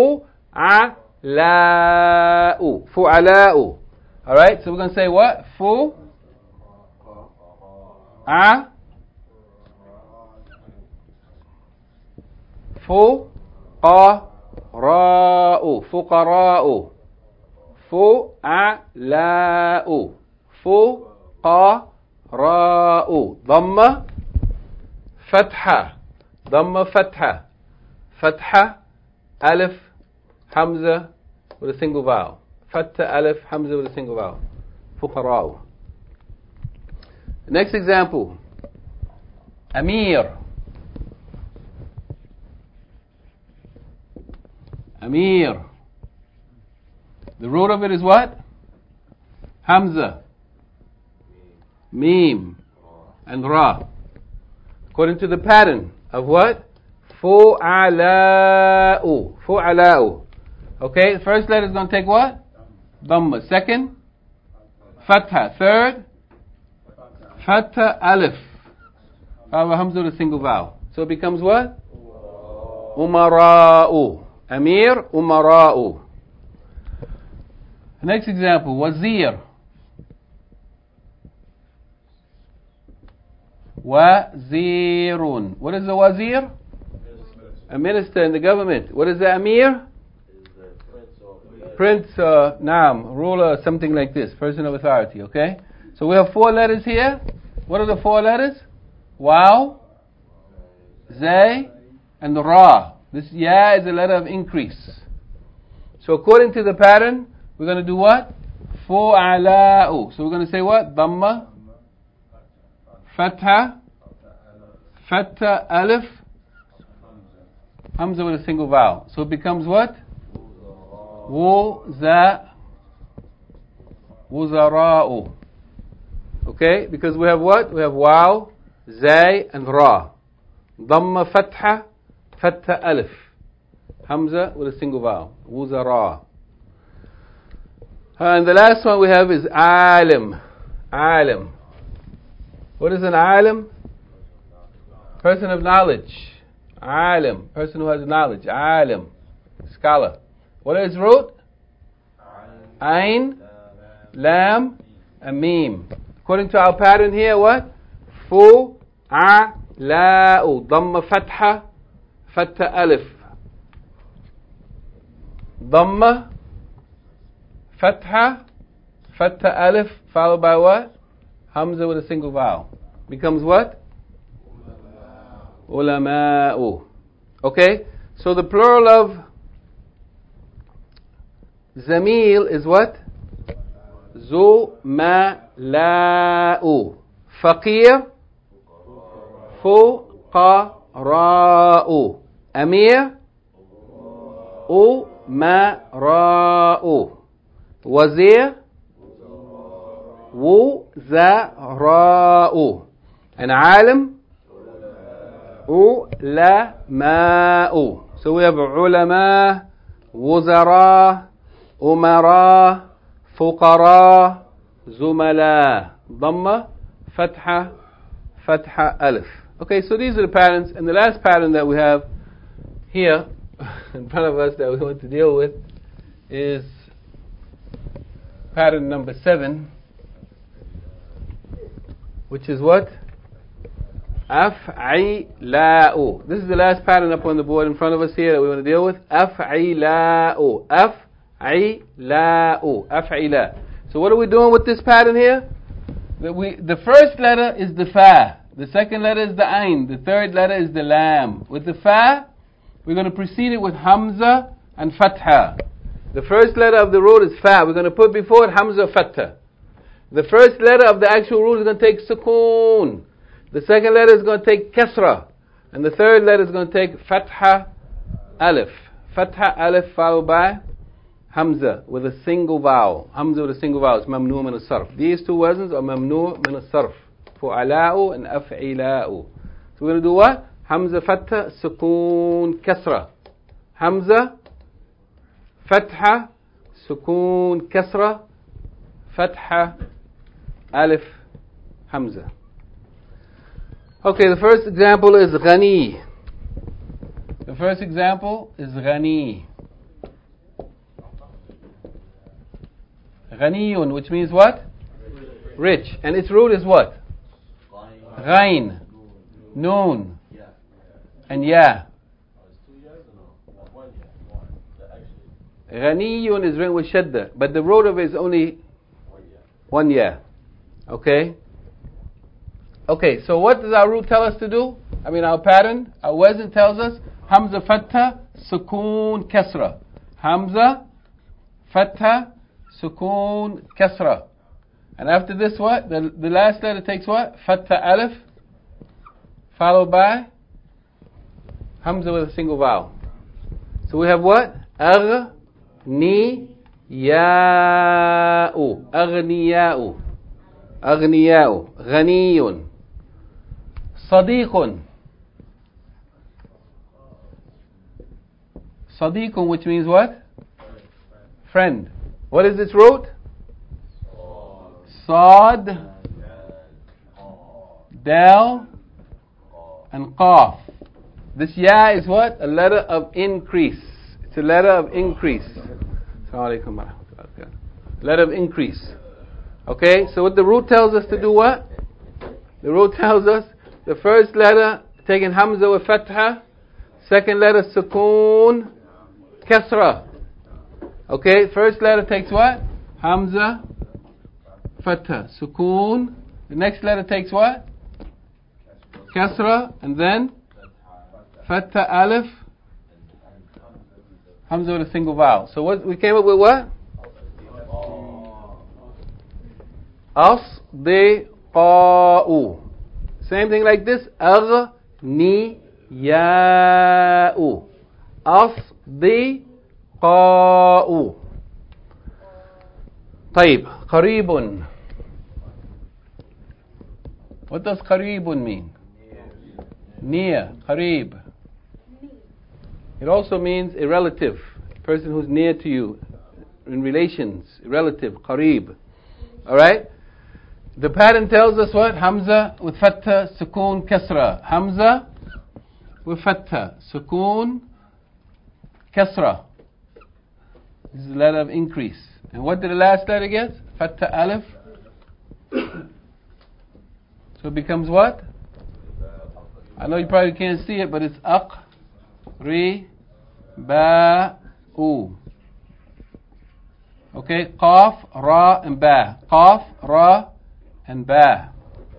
Fu'ala'u. Fu'ala'u. Alright, so we're going to say what? Fu'ala'u. Fuqara'u. Fu'ala'u. Fuqara'u. Dhamma, Fatha. Dhamma, Fatha. Fatha, Alif, Hamza with a single vowel. Fatha, Alif, Hamza with a single vowel. Fuqara'u. Next example. Amir. Amir. The root of it is what? Hamza, Mim, and Ra. According to the pattern of what? Fu'ala'u. Fu'ala'u. Okay, the first letter is going to take what? Dhamma. Second, Fatha. Third, Fatha Alif. Hamza with a single vowel. So it becomes what? Umara'u. Amir, Umara'u. Next example, Wazir. Wazirun. What is a wazir? A minister in the government. What is the Amir? Prince, Naam, ruler, something like this, person of authority, okay? So we have 4 letters here. What are the 4 letters? Waw, Zay, and Ra. This Ya is a letter of increase. So according to the pattern, we're going to do what? Fu'ala'u. So we're going to say what? Dhamma, Fatha, Fatha, Alif, Hamza with a single vowel. So it becomes what? Wuzara'u. Okay? Because we have what? We have Waw, Zay, and Ra. Dhamma, Fatha, Fatha, Alif. Hamza with a single vowel. Wuzara'. And the last one we have is Alim. Alim. What is an Alim? Person of knowledge. Alim. Person who has knowledge. Alim. Scholar. What is root? Ain, Lam, and Mim. According to our pattern here, what? Fu, A, La-u. Dhamma, Fatha, Fatha, Alif. Dhamma, Fatha, Fatha, Alif, followed by what? Hamza with a single vowel. Becomes what? Ulama'u. Okay? So the plural of Zamil is what? زملاء فقير فقراء أمير أمراء وزير وزراء and عالم علماء. So we have علماء, وزراء, أمراء, فقراء, زملاء. ضمة, فتحة, فتحة, ألف. Okay, so these are the patterns. And the last pattern that we have here in front of us that we want to deal with is pattern number 7, which is what? أفعلاء. This is the last pattern up on the board in front of us here that we want to deal with. أفعلاء. أفعلاء. أفعلاء. So what are we doing with this pattern here? The first letter is the fa. The second letter is the ain. The third letter is the lam. With the fa, we're going to precede it with hamza and fatha. The first letter of the root is fa. We're going to put before it hamza fatha. The first letter of the actual root is going to take sukoon. The second letter is going to take kasra. And the third letter is going to take fatha alif. Fatha alif followed by hamza with a single vowel. Hamza with a single vowel is mamnu min as-sarf. These two wazns are mamnu min as-sarf. Fu'ala'u and af'ila'u. So we're going to do what? Hamza fatha sukoon kasra. Hamza fatha sukoon kasra fatha alif hamza. Okay, the first example is ghani. The first example is ghani. Ghaniyun, which means what? Rich. And its root is what? Ghain, noon, and ya. Ghaniyun is written with shadda, but the root of it is only one ya. Okay? Okay, so what does our root tell us to do? I mean, our pattern, our wazn tells us hamza fatha sukoon kasra. Hamza fatha sukoon kasra. And after this what? The last letter takes what? Fatha alif followed by hamza with a single vowel. So we have what? Aghniya'u. Aghniya'u. Aghniya'u. Ghaniyun. Sadiqun. Sadiqun, which means what? Friend. What is its root? Sad, Dal, and Qaf. This ya is what? A letter of increase. It's a letter of increase. Letter of increase. Okay, so what the root tells us to do what? The root tells us the first letter taking hamza with fatha, second letter sukoon, kasra. Okay, first letter takes what? Hamza, fatha, sukoon. The next letter takes what? Kasra, and then fatha alif, hamza with a single vowel. So what we came up with what? Asdiqa'u. Same thing like this. Aghniya'u. Asdiqa'u. طيب, qaribun. What does qaribun mean? Near, qarib. It also means a relative, a person who's near to you, in relations, a relative, qarib. Alright? The pattern tells us what? Hamza with fatha, sukoon, kasra. Hamza with fatha, sukoon, kasra. This is a letter of increase. And what did the last letter get? Fatha alif. So it becomes what? I know you probably can't see it, but it's aqriba'u. Okay, qaf, ra, and ba. Qaf, ra, and ba.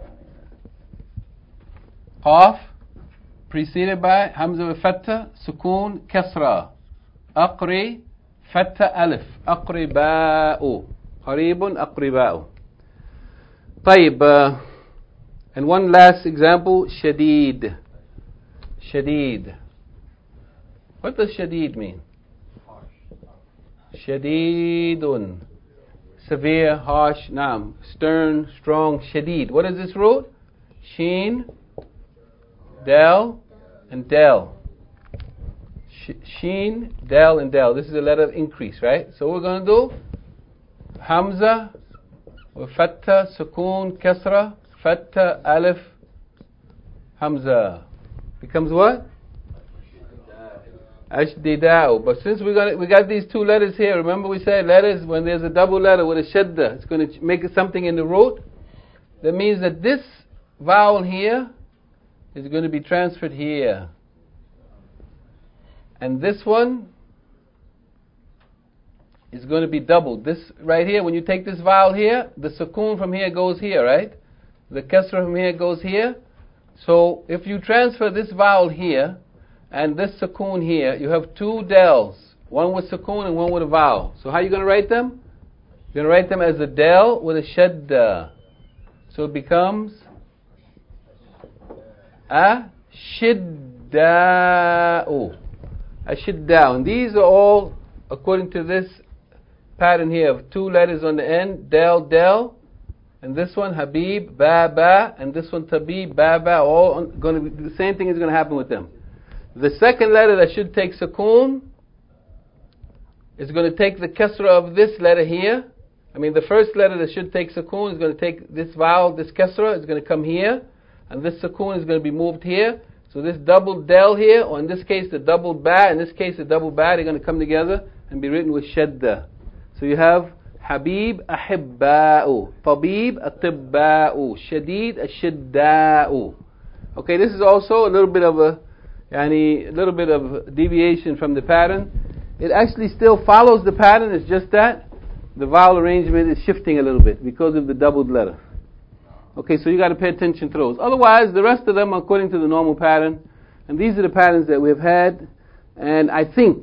Qaf preceded by hamza with fatha, sukoon, kasra. Aqri, fatha alif. Aqriba'u. قريب أقرباء. طيب, and one last example, شديد. شديد. What does شديد mean? شديد. Severe, harsh, نعم. Stern, strong, شديد. What is this root? Sheen, Del, and Del. Sheen, Del, and Del. This is a letter of increase, right? So what we're going to do, Hamza, Fatta, Sukun, Kasra, Fatta, Alif, Hamza. Becomes what? Ashdida'u. But since we got these two letters here, remember we said letters, when there's a double letter with a shadda, it's going to make something in the root. That means that this vowel here is going to be transferred here. And this one is going to be doubled. This right here, when you take this vowel here, the sukoon from here goes here, right? The kasra from here goes here. So if you transfer this vowel here and this sukoon here, you have two dels, one with sukoon and one with a vowel. So how are you going to write them? You're going to write them as a del with a shadda. So it becomes ashidda'u. Ashidda'u. And these are all according to this pattern here of two letters on the end, del, del, and this one Habib, ba, ba, and this one Tabib, ba, ba. All going to be the same thing is going to happen with them. The second letter that should take sukoon is going to take the kasra of this letter here. I mean, the first letter that should take sukoon is going to take this vowel, this kasra, is going to come here, and this sukoon is going to be moved here. So this double del here, or in this case the double ba, in this case the double ba, they're going to come together and be written with shadda. So you have Habib ahibba'u, Tabib atibba'u, Shadid ashidda'u. Okay, this is also a little bit of a deviation from the pattern. It actually still follows the pattern, it's just that the vowel arrangement is shifting a little bit because of the doubled letter. Okay, so you got to pay attention to those. Otherwise, the rest of them are according to the normal pattern. And these are the patterns that we've had. And I think,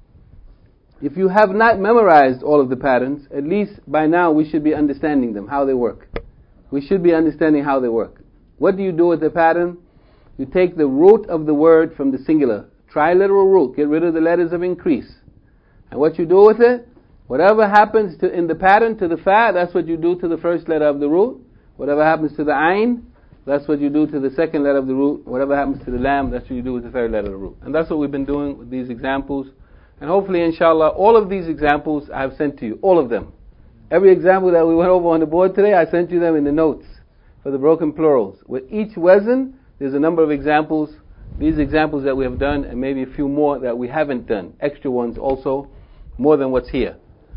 if you have not memorized all of the patterns, at least by now we should be understanding them, how they work. We should be understanding how they work. What do you do with the pattern? You take the root of the word from the singular. Triliteral root. Get rid of the letters of increase. And what you do with it, whatever happens in the pattern to the fa, that's what you do to the first letter of the root. Whatever happens to the ayn, that's what you do to the second letter of the root. Whatever happens to the lam, that's what you do with the third letter of the root. And that's what we've been doing with these examples. And hopefully, inshallah, all of these examples I have sent to you. All of them. Every example that we went over on the board today, I sent you them in the notes for the broken plurals. With each wazn, there's a number of examples. These examples that we have done, and maybe a few more that we haven't done. Extra ones also, more than what's here.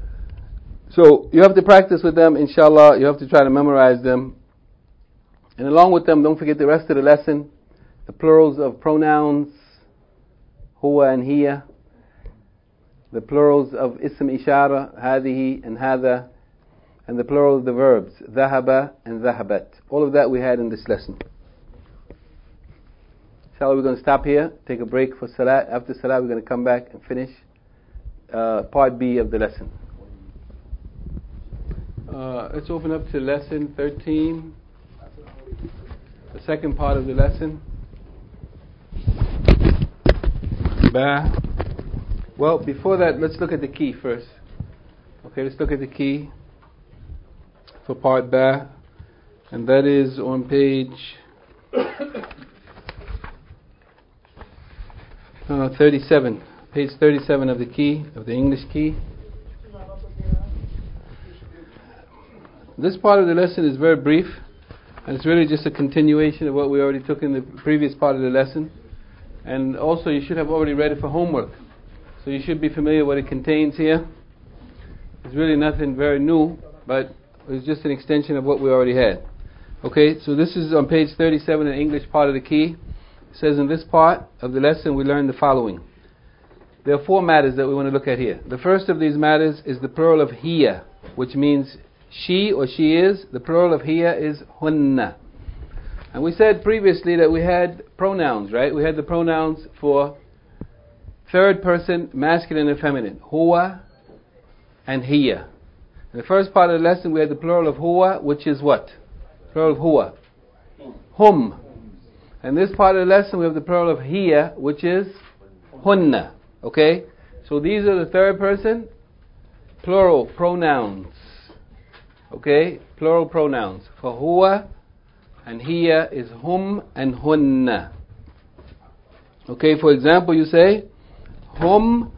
So you have to practice with them, inshallah. You have to try to memorize them. And along with them, don't forget the rest of the lesson. The plurals of pronouns, huwa and hiya. The plurals of ism ishara, hadihi and hadha. And the plural of the verbs, dhahaba and dhahabat. All of that we had in this lesson. Inshallah, we're going to stop here, take a break for salat. After salat, we're going to come back and finish part B of the lesson. Let's open up to lesson 13, the second part of the lesson. Ba. Well, before that, let's look at the key first. Okay, let's look at the key for part Ba, and that is on page 37. Page 37 of the key, of the English key. This part of the lesson is very brief, and it's really just a continuation of what we already took in the previous part of the lesson. And also, you should have already read it for homework, so you should be familiar with what it contains here. It's really nothing very new, but it's just an extension of what we already had. Okay, so this is on page 37 in the English part of the key. It says in this part of the lesson we learned the following. There are four matters that we want to look at here. The first of these matters is the plural of hiya, which means she or she is. The plural of hiya is hunna. And we said previously that we had pronouns, right? We had the pronouns for third person, masculine and feminine, huwa and hiya. In the first part of the lesson, we had the plural of huwa, which is what? Plural of huwa. Hum. And this part of the lesson, we have the plural of hiya, which is hunna. Okay? So these are the third person plural pronouns. Okay? Plural pronouns. For huwa and hiya is hum and hunna. Okay, for example, you say hum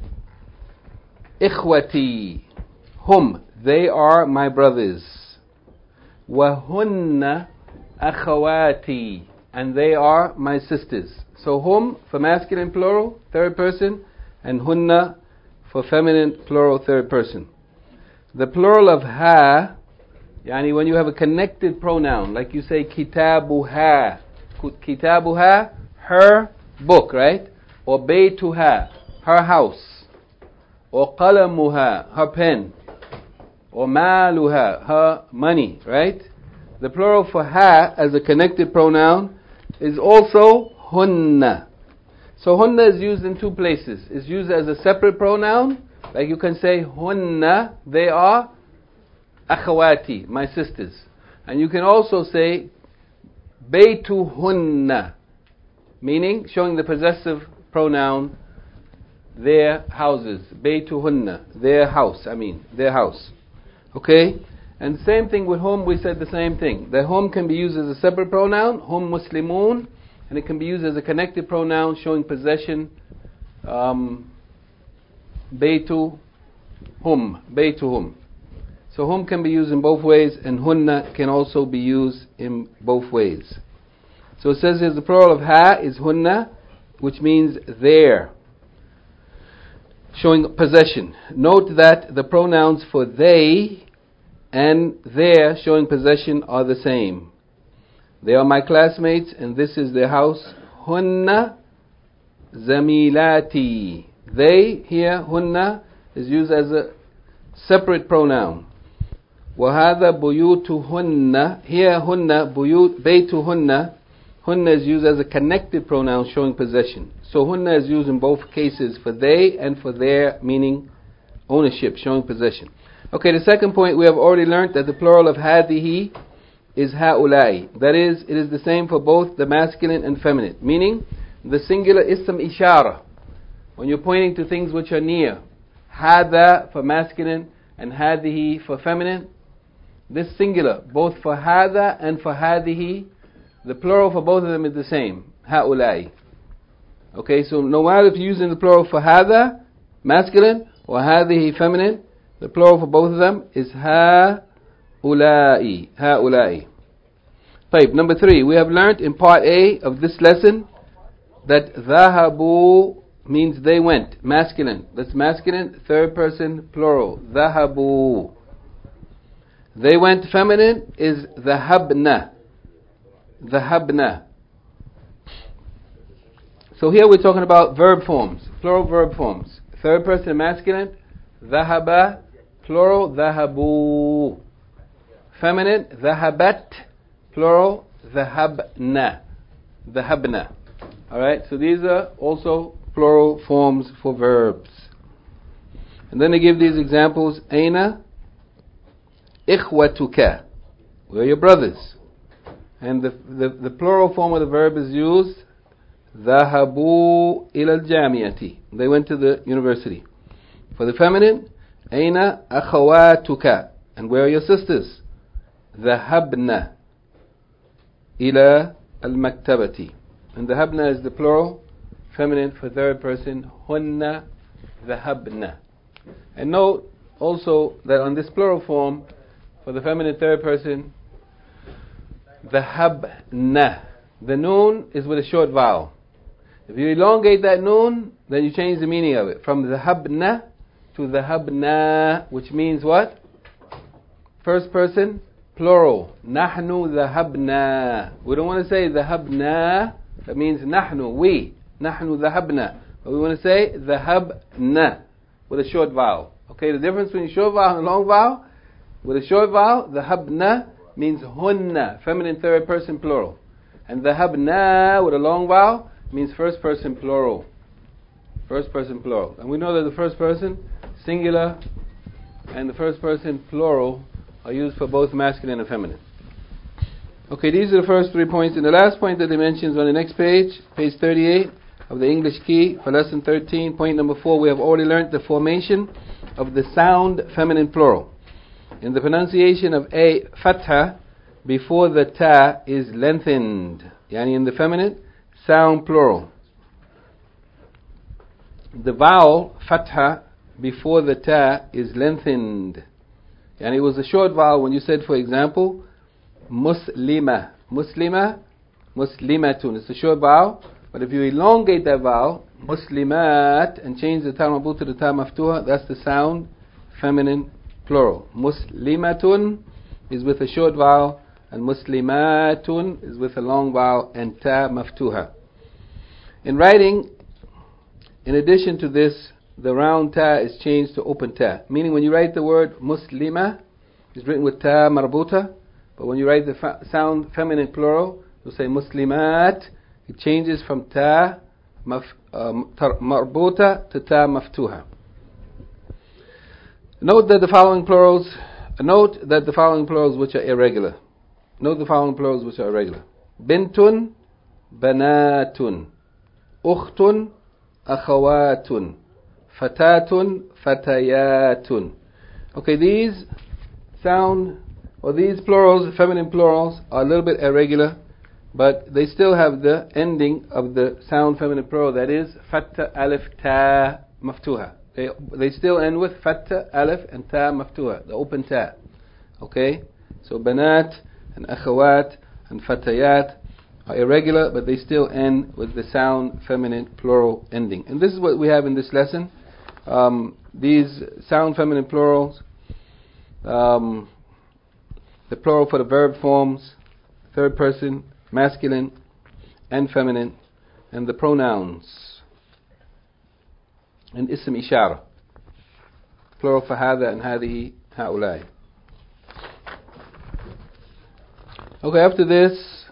ikhwati. Hum, they are my brothers. Wa hunna akhawati, and they are my sisters. So hum for masculine plural, third person, and hunna for feminine plural, third person. The plural of ha, yani when you have a connected pronoun, like you say kitabuha. Kitabuha, her book, right? Or baytuha, her house. Or qalamuha, her pen. Or maluha, her money, right? The plural for ha as a connected pronoun is also hunna. So hunna is used in two places. It's used as a separate pronoun, like you can say hunna, they are akhawati, my sisters. And you can also say baytuhunna, meaning showing the possessive pronoun, their houses. Baytuhunna, their house, their house. Okay? And same thing with hum, we said the same thing. The hum can be used as a separate pronoun, hum muslimun, and it can be used as a connected pronoun showing possession, baytu hum. So hum can be used in both ways, and hunna can also be used in both ways. So it says here the plural of ha is hunna, which means their, showing possession. Note that the pronouns for they and their, showing possession, are the same. They are my classmates, and this is their house. Hunna zamilati. They, here, hunna, is used as a separate pronoun. وَهَذَا بُيُوتُهُنَّ. Here, hunna, buyut, baytuhunna. Hunna is used as a connected pronoun showing possession. So hunna is used in both cases for they and for their, meaning ownership, showing possession. Okay, the second point, we have already learned that the plural of hadihi is haulai. That is, it is the same for both the masculine and feminine. Meaning, the singular ism ishara, when you're pointing to things which are near. Hada for masculine and hadihi for feminine. This singular, both for hada and for hadihi, the plural for both of them is the same. Haulai. Okay, so no matter if you're using the plural for hada, masculine, or hadihi, feminine, the plural for both of them is haulai. Haulai. Type number 3. We have learned in part A of this lesson that dhahabu means they went, masculine. That's masculine, third person, plural. Dhahabu. They went, feminine, is dhahabna. Dhahabna. So here we're talking about verb forms, plural verb forms. Third person, masculine, dhahaba, plural, dhahabu. Feminine, dhahabat, plural, dhahabna. Dhahabna. Alright, so these are also plural forms for verbs. And then they give these examples. Aina ikhwatuka. Where are your brothers? And the plural form of the verb is used. Dhahabu ila al-jamiati. They went to the university. For the feminine, Aina akhawatuka. And where are your sisters? Dhahabna ila al-maktabati. And dhahabna is the plural, feminine for third person, hunna dhahabna. And note also that on this plural form, for the feminine third person, dhahabna, the noon is with a short vowel. If you elongate that noon, then you change the meaning of it from dhahabna to dhahabna, which means what? First person, plural. Nahnu dhahabna. We don't want to say dhahabna. That means nahnu, we. Nahnu dhahabna. But we want to say dhahabna with a short vowel. Okay, the difference between a short vowel and a long vowel? With a short vowel, dhahabna means hunna, feminine third person plural. And dhahabna with a long vowel means first person plural. First person plural. And we know that the first person, singular, and the first person plural are used for both masculine and feminine. Okay, these are the first 3 points. And the last point that he mentions on the next page, page 38 of the English key for lesson 13, point number 4, we have already learnt the formation of the sound feminine plural. In the pronunciation of a fatha, before the ta is lengthened. Yani in the feminine, sound plural. The vowel fatha before the ta is lengthened. Yani it was a short vowel when you said, for example, muslima. Muslima, muslimatun. It's a short vowel, but if you elongate that vowel, muslimat, and change the ta marbuta to the ta maftuha, that's the sound feminine plural. Muslimatun is with a short vowel, and muslimatun is with a long vowel and ta maftuha. In writing, in addition to this, the round ta is changed to open ta. Meaning when you write the word muslima, it's written with ta marbuta, but when you write the sound feminine plural, you say muslimat, it changes from ta marbuta to ta maftuha. Note that the following plurals which are irregular. Bintun, banatun, ukhtun, akhawatun, fatatun, fatayatun. Okay, these plurals, feminine plurals, are a little bit irregular, but they still have the ending of the sound feminine plural, that is fatta, alif, ta, maftuha. They still end with fatta, alif, and ta maftuha, the open ta. Okay, so banat and akhawat and fatayat are irregular, but they still end with the sound feminine plural ending. And this is what we have in this lesson. These sound feminine plurals, the plural for the verb forms, third person, masculine and feminine, and the pronouns, and ism ishara, plural for hada and hadihi, haulai. Okay, after this,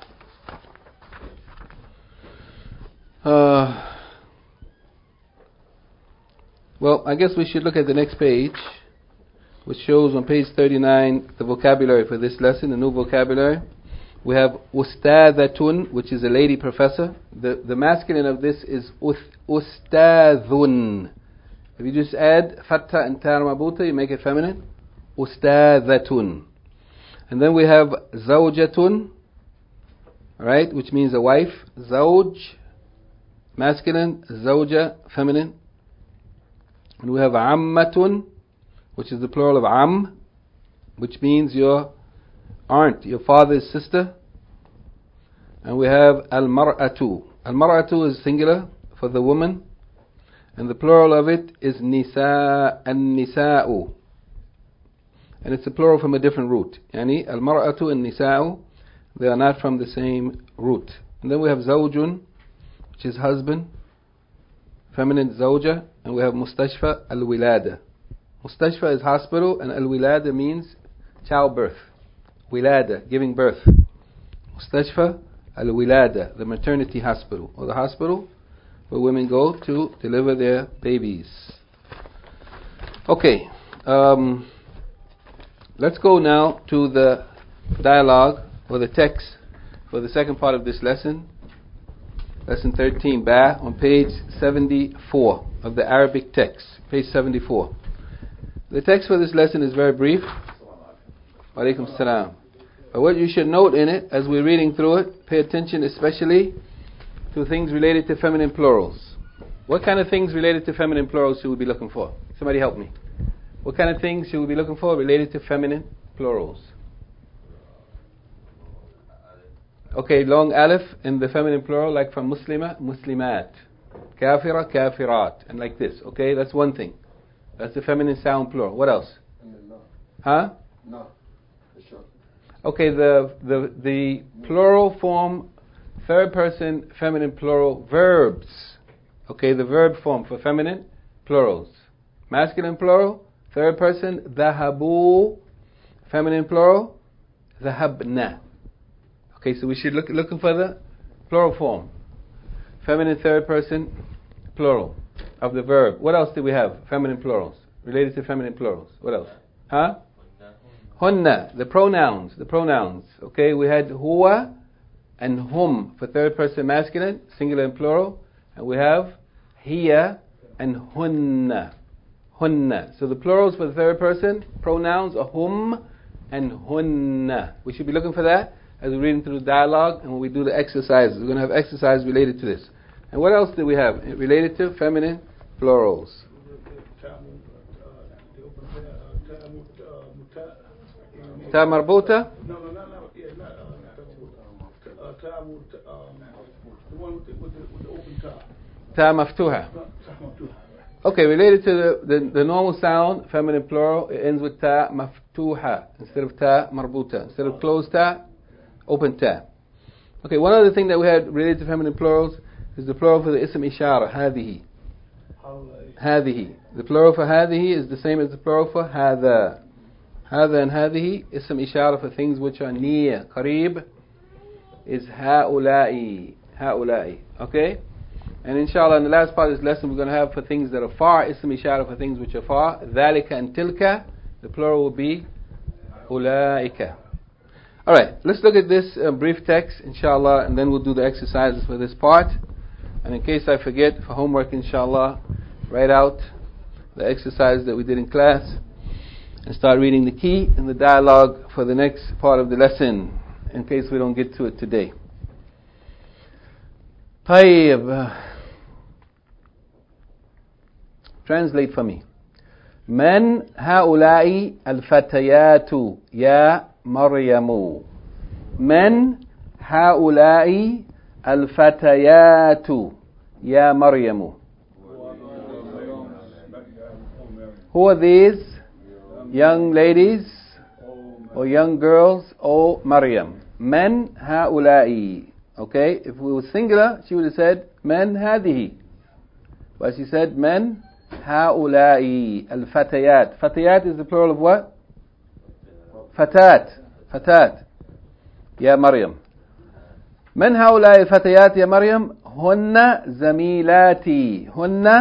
well, I guess we should look at the next page, which shows on page 39 the vocabulary for this lesson, the new vocabulary. We have ustadhatun, which is a lady professor. The masculine of this is ustadhun. If you just add fatha and ta marbuta, you make it feminine. Ustadhatun. And then we have zawjatun, right, which means a wife. Zawj, masculine. Zawja, feminine. And we have ammatun, which is the plural of am, which means your aunt, your father's sister. And we have al-mar'atu. Al-mar'atu is singular for the woman, and the plural of it is nisa, an-nisa'u. And it's a plural from a different root. Yani al-mar'atu and nisa'u, they are not from the same root. And then we have zawjun, which is husband, feminine zawja, and we have mustashfa al-wilada. Mustashfa is hospital, and al-wilada means childbirth. Wilada, giving birth. Mustashfa al-wilada, the maternity hospital, or the hospital where women go to deliver their babies. Okay, let's go now to the dialogue, or the text, for the second part of this lesson. Lesson 13, Ba, on page 74 of the Arabic text. Page 74. The text for this lesson is very brief. Walaikum salam. But what you should note in it, as we're reading through it, pay attention especially to things related to feminine plurals. What kind of things related to feminine plurals should we be looking for? Somebody help me. What kind of things should we be looking for related to feminine plurals? Okay, long alif in the feminine plural, like from muslima, muslimat. Kafira, kafirat. And like this, okay? That's one thing. That's the feminine sound plural. What else? Huh? No. Okay, the plural form, third person feminine plural verbs. Okay, the verb form for feminine plurals. Masculine plural, third person, dhahabu. Feminine plural, dhahabna. Okay, so we should looking for the plural form. Feminine third person plural of the verb. What else do we have? Feminine plurals. Related to feminine plurals. What else? Huh? Hunna. The pronouns. Okay, we had huwa and hum for third person masculine, singular and plural. And we have hiya and hunna. So the plurals for the third person pronouns are hum and hunna. We should be looking for that as we're reading through the dialogue and when we do the exercises. We're going to have exercises related to this. And what else do we have related to feminine plurals? Ta marbuta? No, the one with the open ta. Ta maftuha. Okay, related to the normal sound, feminine plural, it ends with ta maftuha instead of ta marbuta. Instead of closed ta, open ta. Okay, one other thing that we had related to feminine plurals is the plural for the ism ishara, hadihi. Hadihi. The plural for hadihi is the same as the plural for hadha. Hadha and hadihi, ism ishara for things which are near. Qareeb is haula'i. Okay? And inshallah in the last part of this lesson we're going to have for things that are far, ism ishara for things which are far. Dhalika and tilka, the plural will be ulaika. Alright, let's look at this brief text inshallah and then we'll do the exercises for this part. And in case I forget, for homework inshallah, write out the exercise that we did in class and start reading the key and the dialogue for the next part of the lesson in case we don't get to it today. طيب. Translate for me. من هؤلاء الفتيات يا مريم؟ من هؤلاء الفتيات يا مريم؟ Who are these young ladies or young girls, O Maryam? من هؤلاء. Okay, if we were singular, she would have said من هذه. But she said من هؤلاء الفتيات. Fatayat is the plural of what? Fatat. يا مريم. من هؤلاء الفتيات يا مريم؟ هن زميلاتي.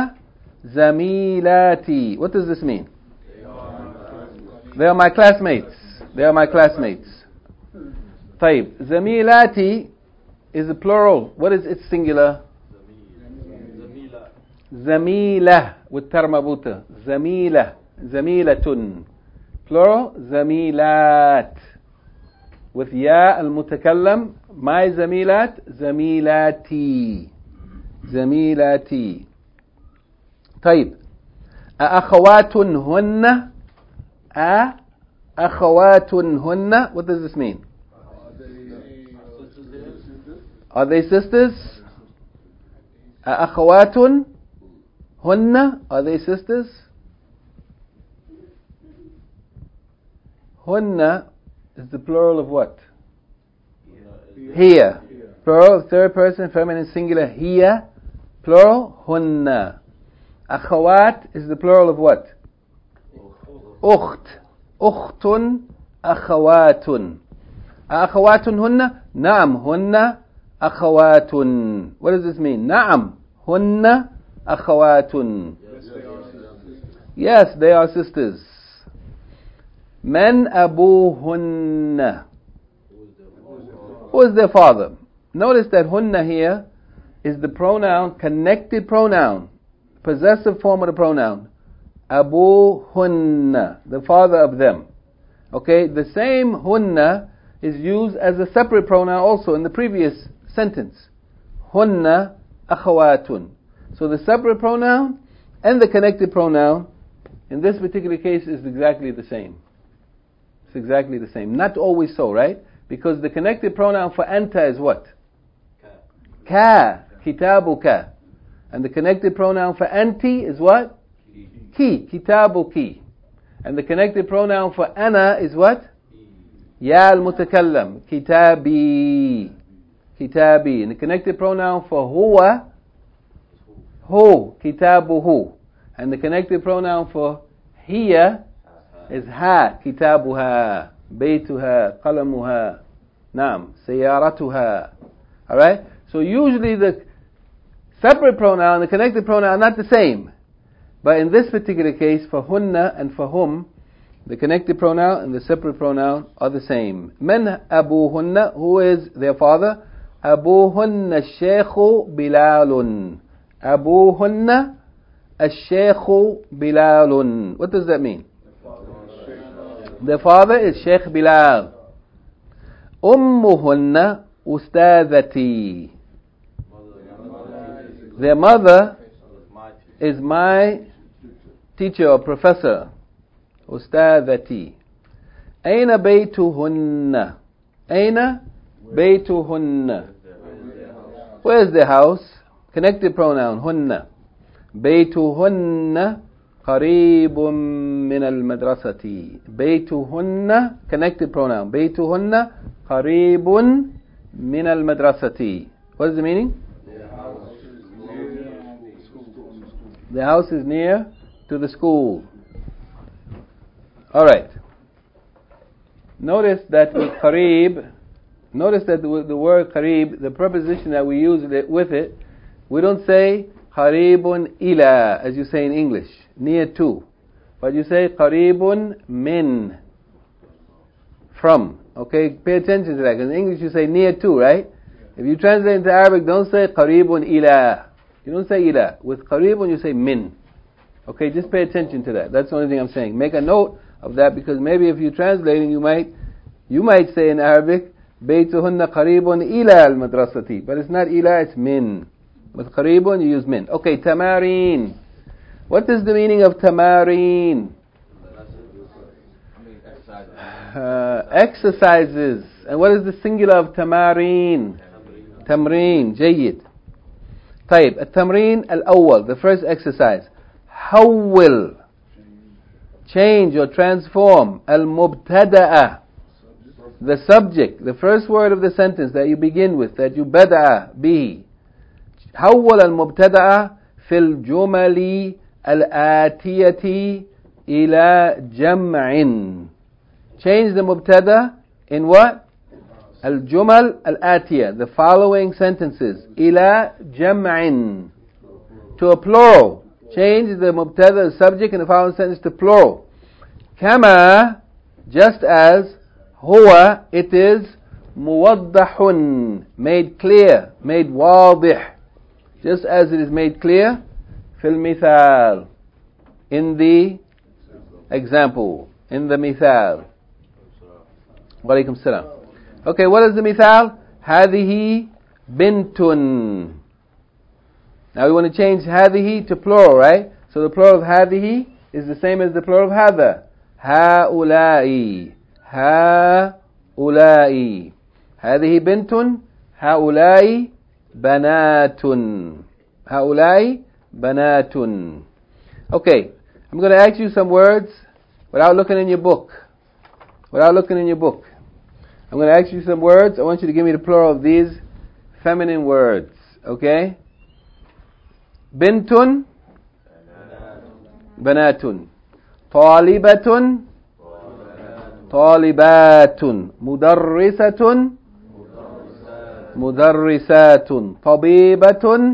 What does this mean? They are my classmates. طيب. زميلاتي is a plural. What is its singular? زميلة with tarmabuta. زميلة. Plural. زميلات with ya al-mutakallam. My زميلات. زميلاتي. طيب. أأخوات هن. What does this mean? Are they sisters? أأخوات هن. Are they sisters? هن is the plural of what? Here. Plural, third person, feminine singular. Here. Plural, هن. أخوات is the plural of what? أخت أخوات. أخوات هن. نعم هن أخوات. What does this mean? نعم هن أخوات. Yes, they are sisters. من أبوهن. Who is their father? Notice that hunna here is the pronoun, connected pronoun, possessive form of the pronoun. Abuhunna, the father of them. Okay, the same hunna is used as a separate pronoun also in the previous sentence. Hunna akhawatun. So the separate pronoun and the connected pronoun in this particular case is exactly the same. It's exactly the same. Not always so, right? Because the connected pronoun for anta is what? Ka. Kitabuka. And the connected pronoun for anti is what? Ki. Kitabuki. And the connected pronoun for ana is what? Ya al-mutakallam. Kitabi. And the connected pronoun for huwa? Hu. Kitabuhu. And the connected pronoun for hiya is ha. Kitabuha. Baytuha. Qalamuha. Naam. Sayaratuha. Alright? So usually the separate pronoun and the connected pronoun are not the same. But in this particular case, for hunna and for hum, The connected pronoun and the separate pronoun are the same. من أبوهن, who is their father? أبوهن الشيخ بلال. أبوهن الشيخ بلال. What does that mean? The father is Sheikh Bilal. أمهن أستاذتي. Their mother is my teacher or professor. أستاذتي. أين بيتهن? أين بيتهن? Where's the house? Connected pronoun هن. بيتهن قريب من المدرسة. بيتهن connected pronoun. بيتهن قريب من المدرسة. What is the meaning? The house is near to the school. Alright. Notice that with qareeb, notice that the word qareeb, the preposition that we use with it, we don't say qareebun ila, as you say in English, near to. But you say qareebun min, from. Okay, pay attention to that, because in English you say near to, right? If you translate into Arabic, don't say qareebun ila. You don't say ila. With qareebun you say min. Okay, just pay attention to that. That's the only thing I'm saying. Make a note of that, because maybe if you're translating, you might say in Arabic, بيتهن قريب إلى المدرسة, but it's not ila, it's min. With قريب you use min. Okay, tamarin. What is the meaning of tamarin? Exercises. And what is the singular of tamarin? Tamrin. جيد. طيب, التمرين الأول, the first exercise. حول, change or transform. المبتدأ, the subject, the first word of the sentence that you begin with, that you بدأ به. حول المبتدأ في الجمل الآتية إلى جمع. Change the mubtada in what? الجمل الآتية, the following sentences. إلى جمع, to a plural. Change the mubtada, the subject, in the following sentence to plural. كما, just as. هو, it is. موضح, made clear, made واضح, just as it is made clear. في المثال, in the example, in the مثال. وعليكم السلام. Okay, what is the مثال? هذه بنت. Now we want to change هذه to plural, right? So the plural of هذه is the same as the plural of هذا. هؤلاء. هؤلاء. هذه بنت. هؤلاء بنات. هؤلاء بنات. Okay, I'm going to ask you some words without looking in your book. Without looking in your book. I'm going to ask you some words. I want you to give me the plural of these feminine words. Okay? بنت. بنات. طالبة. طالبات. مدرسة. مدرسات. طبيبة.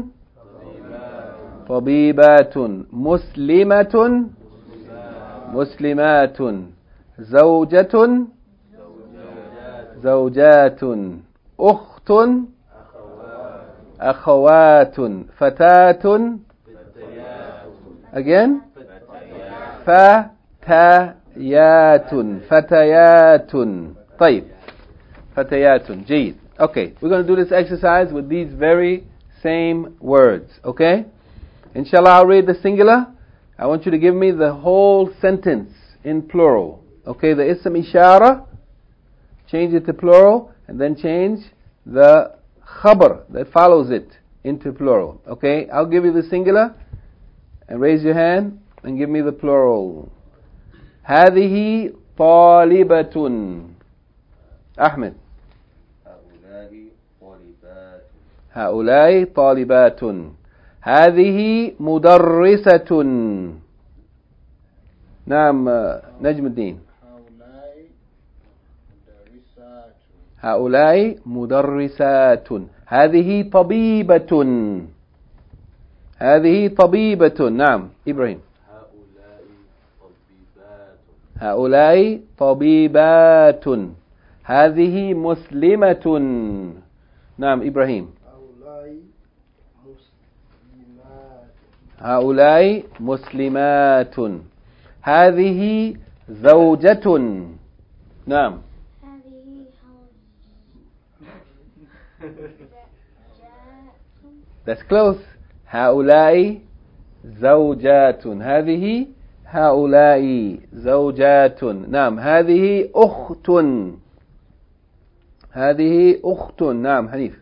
طبيبات. مسلمة. مسلمات. زوجة. زوجات. أخت. أخوات. فتاة. again. فتيات. فتيات. طيب. فتيات. جيد. Okay, we're going to do this exercise with these very same words. Okay? Inshallah, I'll read the singular. I want you to give me the whole sentence in plural. Okay, the ism ishara, change it to plural, and then change the khabar that follows it into plural. Okay, I'll give you the singular, and raise your hand, and give me the plural. هذه طالبة. أحمد. هؤلاء طالبات. هذه مدرسة. نعم نجم الدين. هؤلاء مدرسات. هذه طبيبة. هذه طبيبة. نعم إبراهيم. هؤلاء طبيبات. هؤلاء طبيبات. هذه مسلمة. نعم إبراهيم. هؤلاء مسلمات. هذه زوجة. نعم. That's close. هؤلاء زوجات. هؤلاء زوجات. نعم. هذه أخت. نعم حنيف.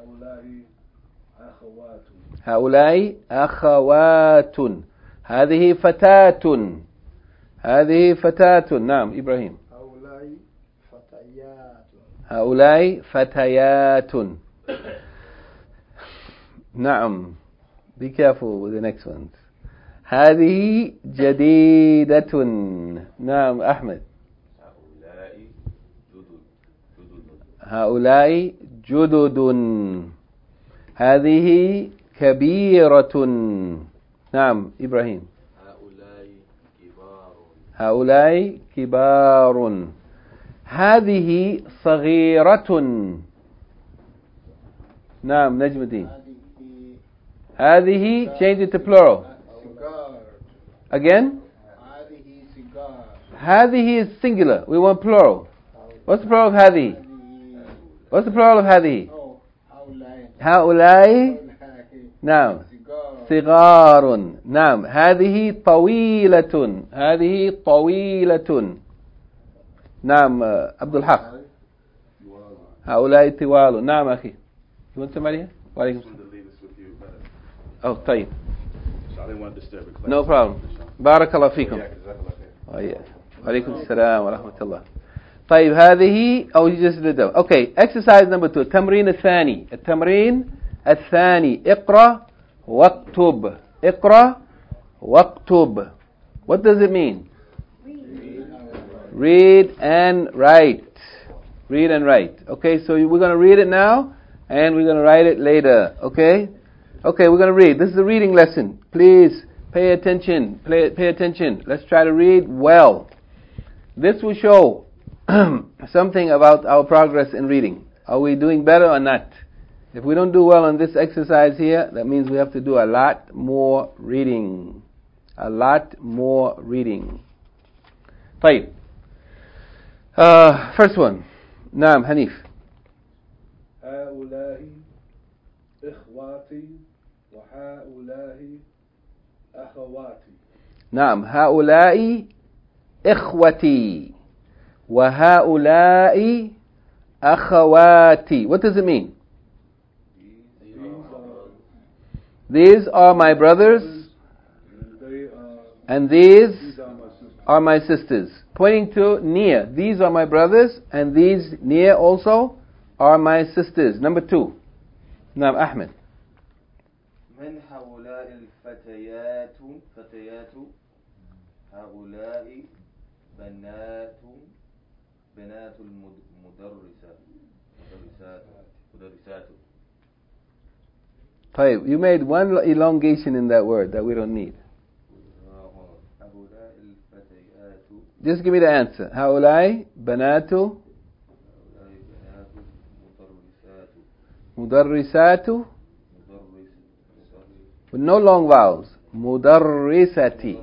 هؤلاء أخوات. هذه فتاة. نعم إبراهيم. هؤلاء فتيات. نعم. Be careful with the next ones. هذه جديدة. نعم أحمد. هؤلاء جدد. هذه كبيرة. نعم إبراهيم. هؤلاء كبار. هذه صغيرة. نعم نجم الدين. هذه change it to plural. Again. هذه is singular. We want plural. What's the plural of هذه? هؤلاء. نعم. صغار. نعم. هذه طويلة. نعم عبد الحق. هؤلاء طوال. نعم أخي. You want somebody? وعليكم السلام. Oh, طيب. No problem. بارك الله فيكم. وعليكم السلام ورحمة الله. طيب هذه أو you just did that. Okay, exercise number 2. التمرين الثاني. اقرأ واكتب. What does it mean? Read and write. Okay, so we're going to read it now and we're going to write it later. Okay, we're going to read. This is a reading lesson. Please pay attention. Pay attention. Let's try to read well. This will show something about our progress in reading. Are we doing better or not? If we don't do well on this exercise here, that means we have to do a lot more reading. طيب. First one. نعم حنيف. هؤلاء إخواتي وهؤلاء أخواتي. نعم. هؤلاء إخوتي وهؤلاء أخواتي. What does it mean? These are my brothers and these are my sisters. Pointing to near. These are my brothers and these near also are my sisters. Number 2. نعم أحمد. من هؤلاء الفتيات هؤلاء بنات المدرسات. طيب, you made one elongation in that word that we don't need. Just give me the answer. هؤلاء بنات مدرسات. With no long vowels. مدرستي.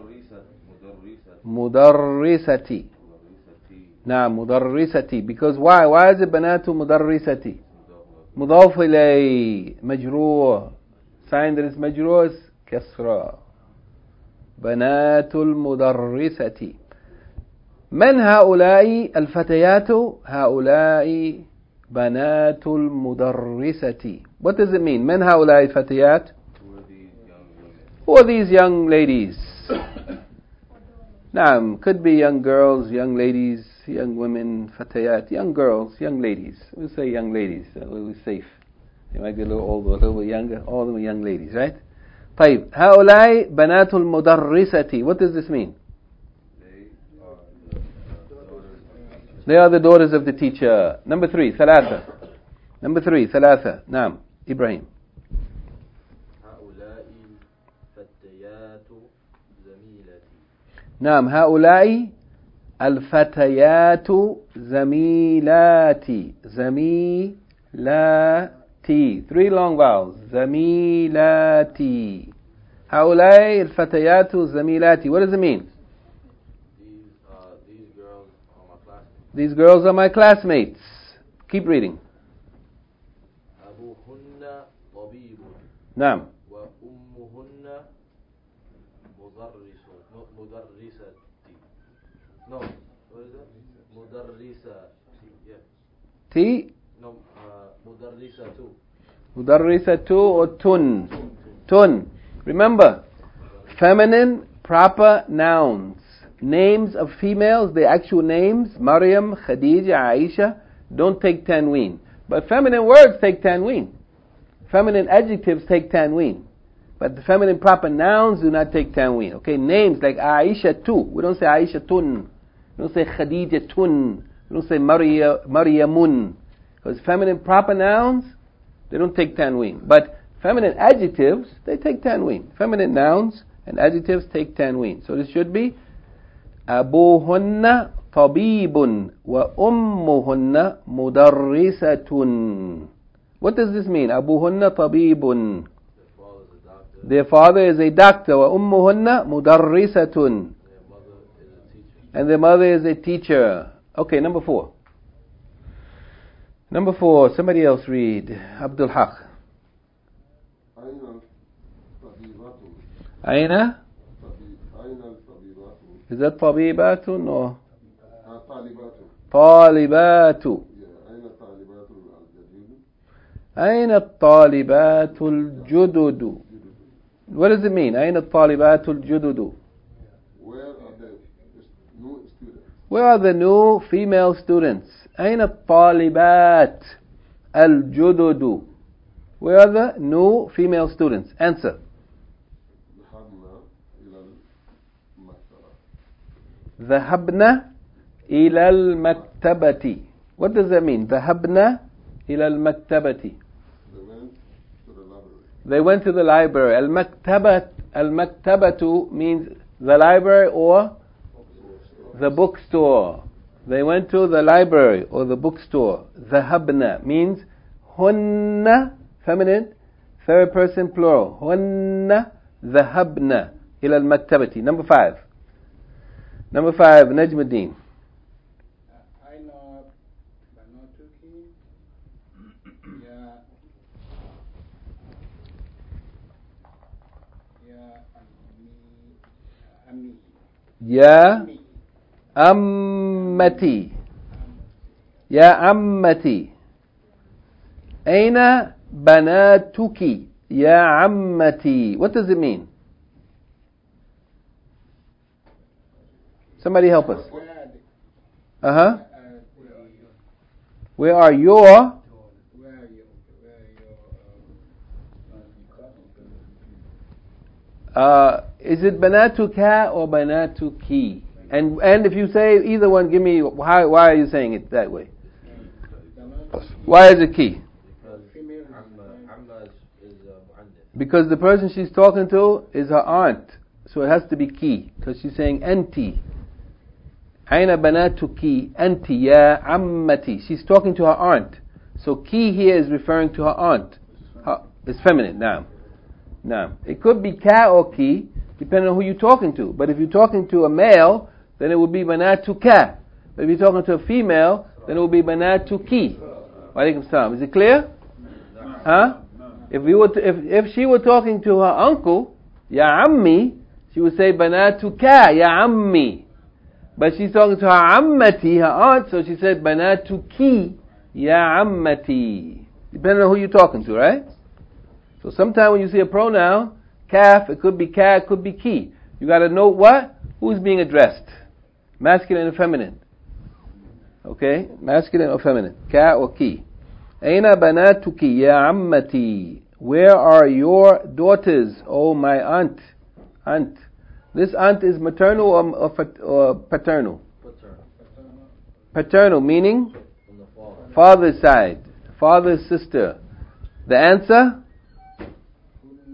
نعم مدرستي. Because why? Why is it بنات مدرستي? مضاف إليه مجرور. Sign that is مجرور is كسرة. بنات المدرسة. من هؤلاء الفتيات؟ هؤلاء بنات المدرسة. What does it mean? من هؤلاء الفتيات? Who are these young ladies? نعم, could be young girls, young ladies, young women, فتيات, young girls, young ladies. We'll say young ladies, that way we're safe. They might be a little older, a little bit younger, all of them are young ladies, right? طيب, هؤلاء بنات المدرسة. What does this mean? They are the daughters of the teacher. Number 3, ثلاثة. نعم, إبراهيم. هؤلاء فتيات زميلتي. نعم, هؤلاء الفتيات زميلاتي. زميلاتي. 3 long vowels. زميلاتي. هؤلاء الفتيات زميلاتي. What does it mean? These girls are my classmates. Keep reading. أبوهن طبيب. نعم. وأمهن مدرسة. No, what is it? مدرسة. Yeah. T. No, مدرسة. مدرسة or tun. Tun. Remember, feminine proper nouns. Names of females, the actual names, Maryam, Khadija, Aisha, don't take tanween. But feminine words take tanween. Feminine adjectives take tanween. But the feminine proper nouns do not take tanween. Okay, names like Aisha tu. We don't say Aisha tun. We don't say Khadija tun. We don't say Maryamun. Because feminine proper nouns, they don't take tanween. But feminine adjectives, they take tanween. Feminine nouns and adjectives take tanween. So this should be أبوهن طبيب وأمهن مدرسة. What does this mean? أبوهن طبيب. Their father is a doctor. وأمهن مدرسة. And their mother is a teacher. Okay, number 4. Number 4, somebody else read. Abdul Haq. أين? Is that طبيبات or طالبات؟ أين الطالبات الجدد؟ What does it mean? أين الطالبات الجدد? Where are the new female students? أين الطالبات الجدد? Where are the new female students? Answer. ذهبنا إلى المكتبة. What does that mean? ذهبنا إلى المكتبة. They went to the library. المكتبة means the library or the bookstore. They went to the library or the bookstore. ذهبنا means هن feminine, third person plural. هن ذهبنا إلى المكتبة. Number 5. Number 5, Najm al-Din. أين بناتك يا أمتي. يا عمتي. أين بناتك يا عمتي. What does it mean? Somebody help us. Where are your? Is it banatuka or banatuki? And if you say either one, give me why are you saying it that way? Why is it ki? Because the person she's talking to is her aunt, so it has to be ki, because she's saying anti. Aina banatuki anti ya ammati. She's talking to her aunt. So ki here is referring to her aunt. It's feminine. Now. It could be ka or ki, depending on who you're talking to. But if you're talking to a male, then it would be banatuka. But if you're talking to a female, then it would be banatuki. Wa alaikum salam. Is it clear? Huh? If she were talking to her uncle, ya ammi, she would say banatuka ya ammi. But she's talking to her ammati, her aunt, so she said banatuki ya ammati. Depending on who you're talking to, right? So sometimes when you see a pronoun, kaf, it could be ka, it could be ki. You got to know what? Who's being addressed? Masculine or feminine? Okay? Masculine or feminine? Ka or ki? Aina banatuki ya ammati. Where are your daughters, oh my aunt? Aunt. This aunt is maternal or paternal? Paternal, meaning? Father's side. Father's sister. The answer?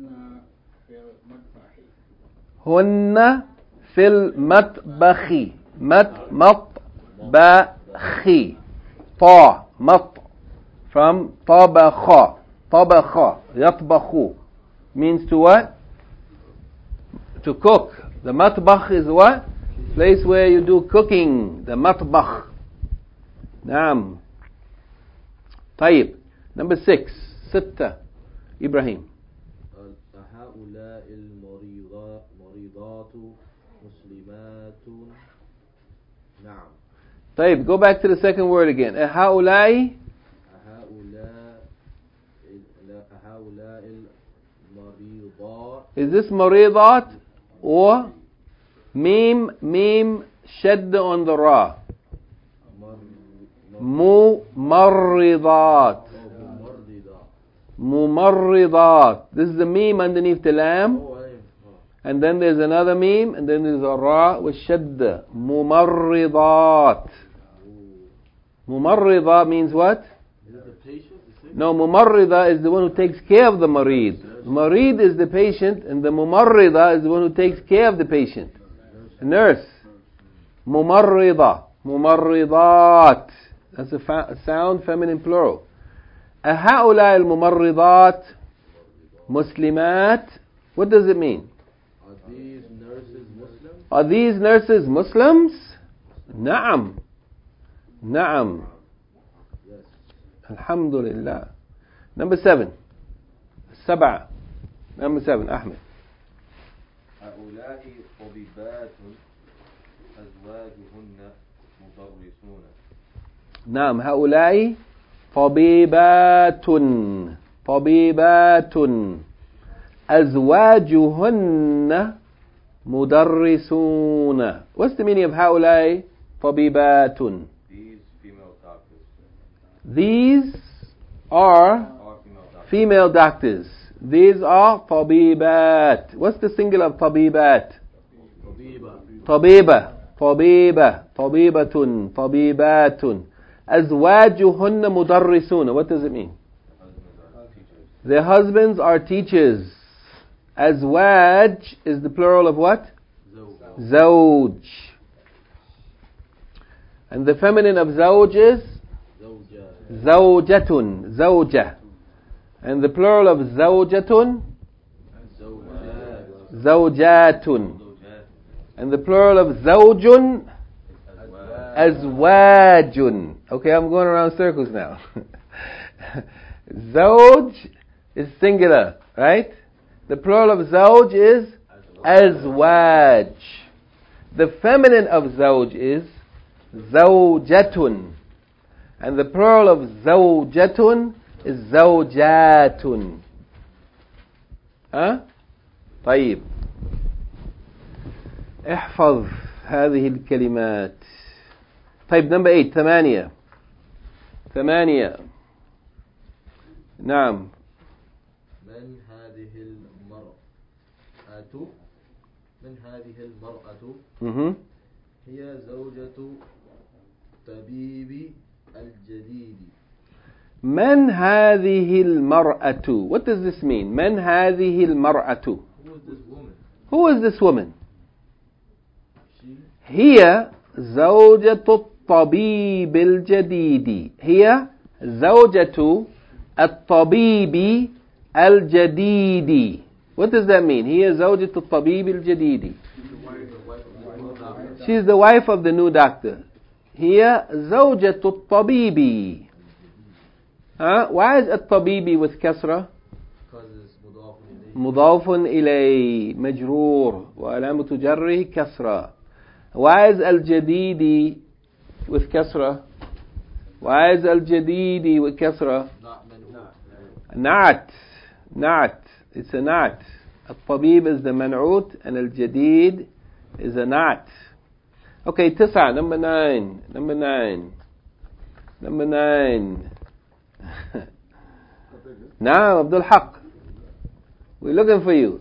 Hunna fil matbahi. مطبخي. طا مط from طبخ. طبخ يطبخ means to what? To cook. The matbakh is what? Place where you do cooking. The matbakh. نعم. طيب. Number 6. ستة. Ibrahim. هؤلاء المريضات مسلمات. نعم. طيب. Go back to the second word again. هؤلاء المريضات. Is this مريضات or meme شد on the ra? ممرضات. ممرضات. This is the meme underneath the lam. And then there's another meme. And then there's a ra with shadda. ممرضات. ممرضة means what? No, mumarrida is the one who takes care of the marid. Marid is the patient, and the mumarrida is the one who takes care of the patient. A nurse. Mumarrida. Mumarridat. That's a sound, feminine plural. أهؤلاء الممرضات مسلمات. What does it mean? Are these nurses Muslims? Are these nurses Muslims? نعم. نعم. Alhamdulillah. Number 7. سبعة. Number 7. Ahmed. هؤلاء طبيبات أزواجهن مدرسون. نعم. هؤلاء طبيبات. طبيبات أزواجهن مدرسون. What's the meaning of هؤلاء طبيبات? These are female doctors. These are طبيبات. What's the singular of طبيبات? طبيبة. طبيبة. طبيبة. طبيبات. أزواجهن مدرسون. What does it mean? Their husbands are teachers. أزواج is the plural of what? زوج. And the feminine of زوج is? زوجة. زوجة. And the plural of زوجة? زوجات. And the plural of زوج? أزواج. Okay, I'm going around circles now. زوج is singular, right? The plural of زوج is أزواج. The feminine of زوج is زوجة. And the plural of زوجة is زوجات. ها؟ طيب. احفظ هذه الكلمات. طيب number 8. ثمانية. ثمانية. نعم. من هذه المرأة؟ من هذه المرأة؟ هي زوجة طبيب الجديد. من هذه المرأة? What does this mean? من هذه المرأة? Who is this woman? Who is this woman? She. هي زوجة الطبيب الجديد. هي زوجة الطبيب الجديد. What does that mean? هي زوجة الطبيب الجديد. She is the wife of the new doctor. هي زوجة الطبيب. Why is الطبيب with كسرة? مضاف إليه مجرور وعلامة جره كسرة. Why is الجديد with كسرة? Why is الجديد with كسرة? نعت. نعت. It's a نعت. الطبيب is the منعوت and الجديد is a نعت. Okay, 9. Number 9. Number 9. Number 9. Now, Abdul Haq. We're looking for you.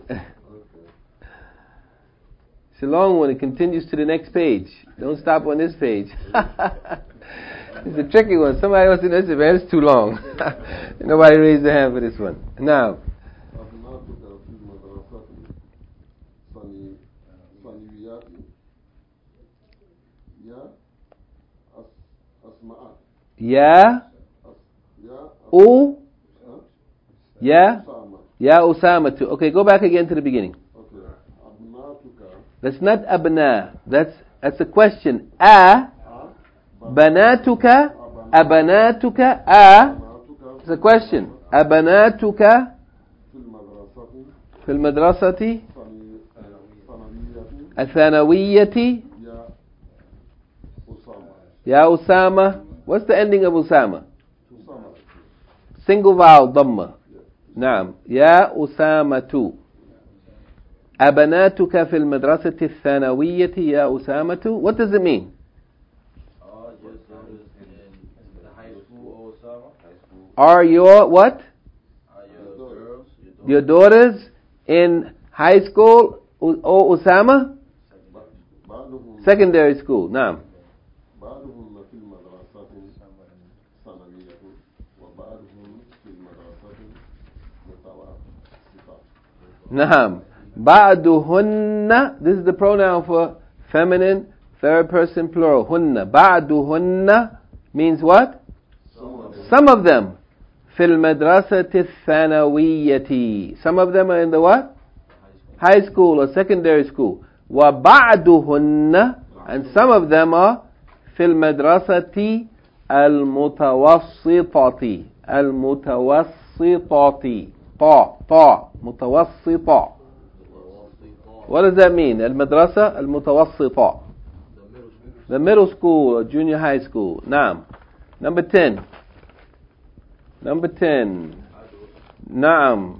It's a long one. It continues to the next page. Don't stop on this page. It's a tricky one. Somebody wants to know, man, it's too long. Nobody raised their hand for this one. Now. Ya Usama too. Okay, go back again to the beginning. That's not abna. That's a question. Banatuka. Abanatuka. It's a question. Abanatuka في المدرسة الثانوية يا أسامة. What's the ending of Usama? Single vowel ضمة. نعم. يا أسامة. أبناتك في المدرسة الثانوية يا أسامة. What does it mean? Are your what? Your daughters in high school or Usama? Secondary school. نعم. نعم. بعدهن. This is the pronoun for feminine third person plural. هن. بعدهن means what? Some of them. في المدرسة الثانوية. Some of them are in the what? High school or secondary school. وبعدهن. And some of them are في المدرسة المتوسطة. المتوسطة. طا متوسطة. What does that mean? المدرسة المتوسطة. The middle school or junior high school. نعم. Number 10. Number 10. نعم.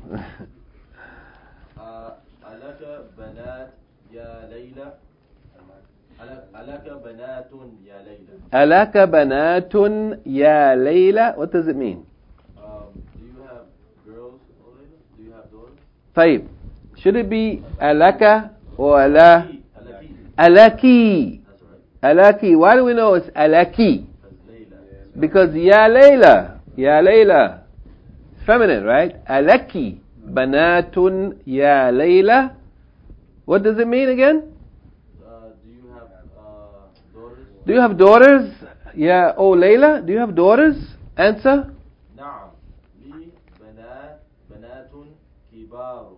ألك بنات يا ليلى. ألك بنات يا ليلى. ألك بنات يا ليلى. What does it mean? Do you have girls, Leyla? Do you have daughters? طيب. Should it be ألك or ألا? ألكي. ألكي. Why do we know it's ألكي? Because يا ليلى. يا ليلى. Feminine, right? ألكي. بنات يا ليلى. What does it mean again? Do you have daughters? Do you have daughters? Yeah. Oh, Layla, do you have daughters? Answer. نعم. لي بنات كبار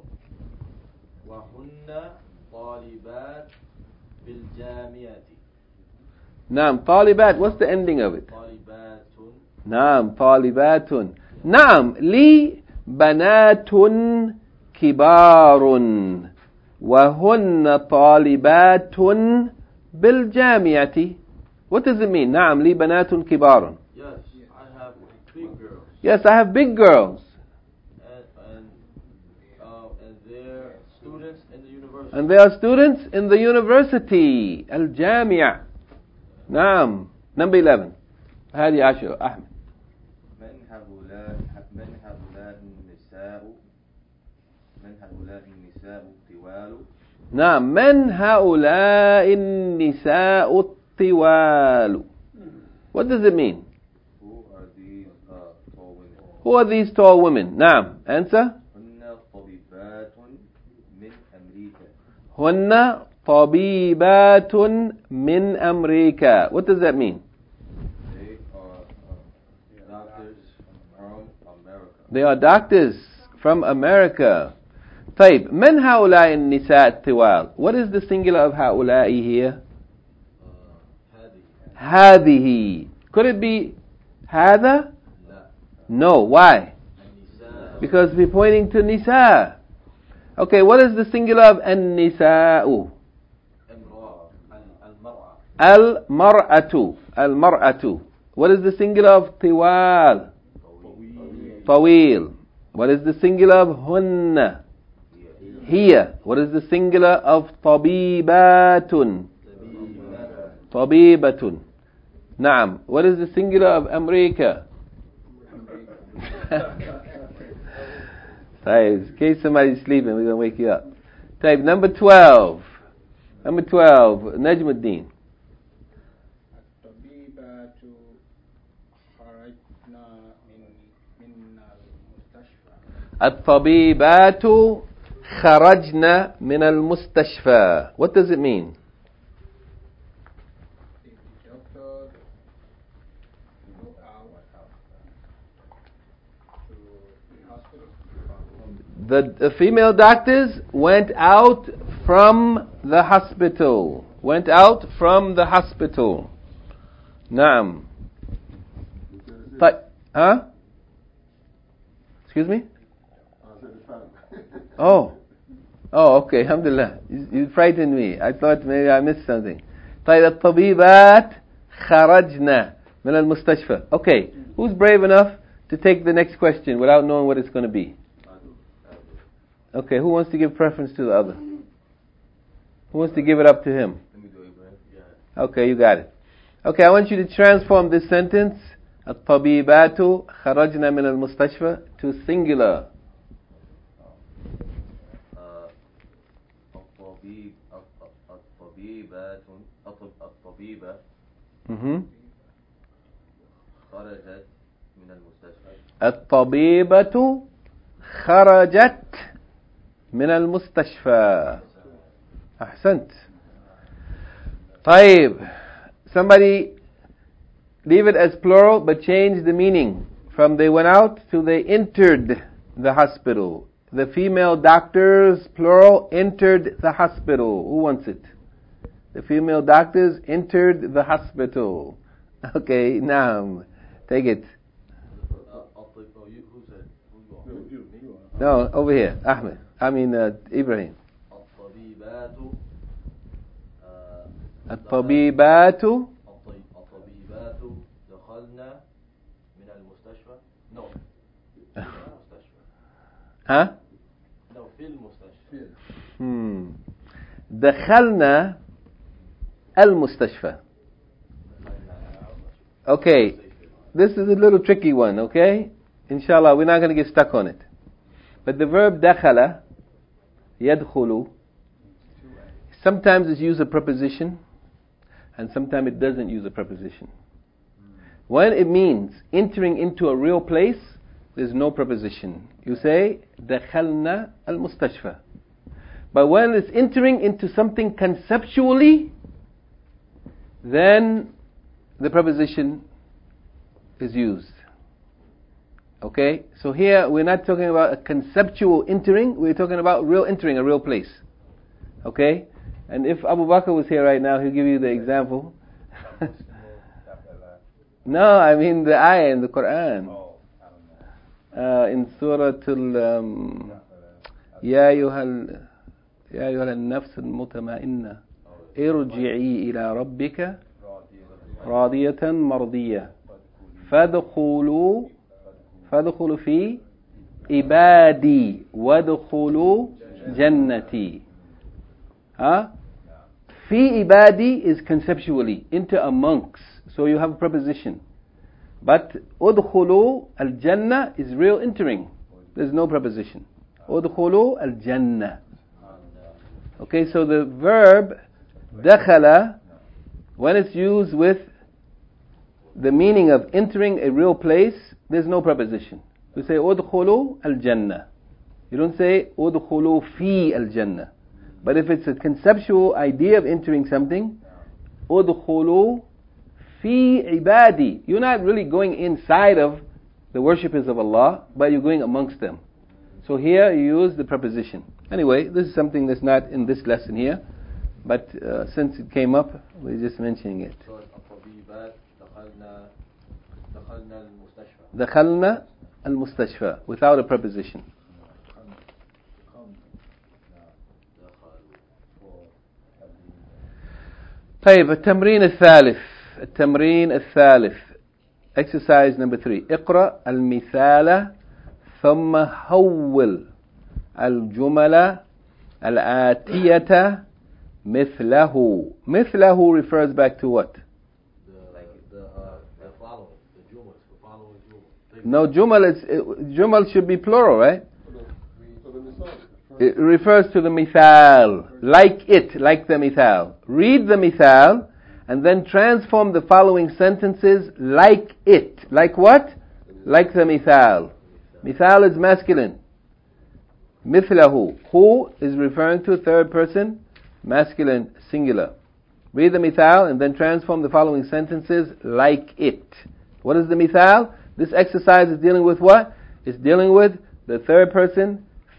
وهن طالبات بالجامعة. نعم. طالبات. What's the ending of it? طالبات. نعم. طالبات. نعم. لي بنات كبار وهن طالبات بالجامعة. What does it mean? نعم. لي بنات كبار. Yes, I have big girls. Yes, I have big girls. And they're students in the university. And they are students in the university. الجامعة. نعم. Number 11. هذه 10. أحمد. من هؤلاء النساء الطوال. نعم. من هؤلاء النساء الطوال. What does it mean? Who are these tall women? Who are these tall women? نعم. Answer. هن طبيبات من أمريكا. هن طبيبات من أمريكا. What does that mean? They are doctors from America. They are doctors from America. طيب. من هؤلاء النساء الطوال. What is the singular of هؤلاء here? هذه. Could it be هذا? No. Why? Because we're pointing to nisa. Okay, what is the singular of النساء? المرأة. المرأة. What is the singular of طوال? طويل. What is the singular of هن? هي. What is the singular of طبيبات? طبيبة. نعم. What is the singular of أمريكا? طيب. In case somebody's sleeping, we're going to wake you up. طيب. Number 12. Number 12. نجم الدين. الطبيبات خرجنا من المستشفى. What does it mean? The doctors go out The female doctors went out from the hospital. Went out from the hospital. Naam. Huh? Excuse me? Oh, okay. Alhamdulillah. You frightened me. I thought maybe I missed something. طيب الطبيبات خرجنا من المستشفى. Okay. Who's brave enough to take the next question without knowing what it's going to be? Okay. Who wants to give preference to the other? Who wants to give it up to him? Let me do it, Ibrahim. Yeah. Okay, you got it. Okay, I want you to transform this sentence الطبيبات خرجنا من المستشفى to singular. الطبيبة خرجت من المستشفى. الطبيبة خرجت من المستشفى. أحسنت. طيب. Somebody leave it as plural but change the meaning from they went out to they entered the hospital. The female doctors, plural, entered the hospital. Who wants it? The female doctors entered the hospital. Okay, now take it. Who said? You. No, over here, Ahmed. Ibrahim. الطبيبات دخلنا من المستشفى. No. المستشفى. ها؟ No, في المستشفى. دخلنا المستشفى. Okay, this is a little tricky one, okay? Inshallah, we're not going to get stuck on it. But the verb دخل, يدخل, sometimes it's used a preposition, and sometimes it doesn't use a preposition. When it means entering into a real place, there's no preposition. You say, دخلنا المستشفى. But when it's entering into something conceptually, then the preposition is used. Okay? So here, we're not talking about a conceptual entering, we're talking about real entering a real place. Okay? And if Abu Bakr was here right now, he'll give you the example. No, I mean the ayah in the Quran. In Surah يا أيها النفس المطمئنة ارجعي إلى ربك راضية مرضية فادخلوا في عبادي وادخلوا جنتي. في عبادي is conceptually, into amongst, so you have a preposition. But udkhulu al-jannah is real entering. There's no preposition. Udkhulu al-jannah. Okay, so the verb dakhala, when it's used with the meaning of entering a real place, there's no preposition. You say udkhulu al-jannah. You don't say udkhulu fi al-jannah. But if it's a conceptual idea of entering something, udkhulu fi ibadi. You're not really going inside of the worshippers of Allah, but you're going amongst them. So here you use the preposition. Anyway, this is something that's not in this lesson here, but since it came up, we're just mentioning it. دخلنا المستشفى without a preposition. طيب التمرين الثالث exercise number 3. اقرأ المثال ثم حول الجمل الآتية مثله. مثله refers back to what? The following, the following jumal. No, jumal should be plural, right? It refers to the mithal, like the mithal. Read the mithal and then transform the following sentences like it. Like what? Like the mithal. Mithal is masculine. Mithlahu. Who is referring to third person, masculine, singular. Read the mithal and then transform the following sentences like it. What is the mithal? This exercise is dealing with what? It's dealing with the third person,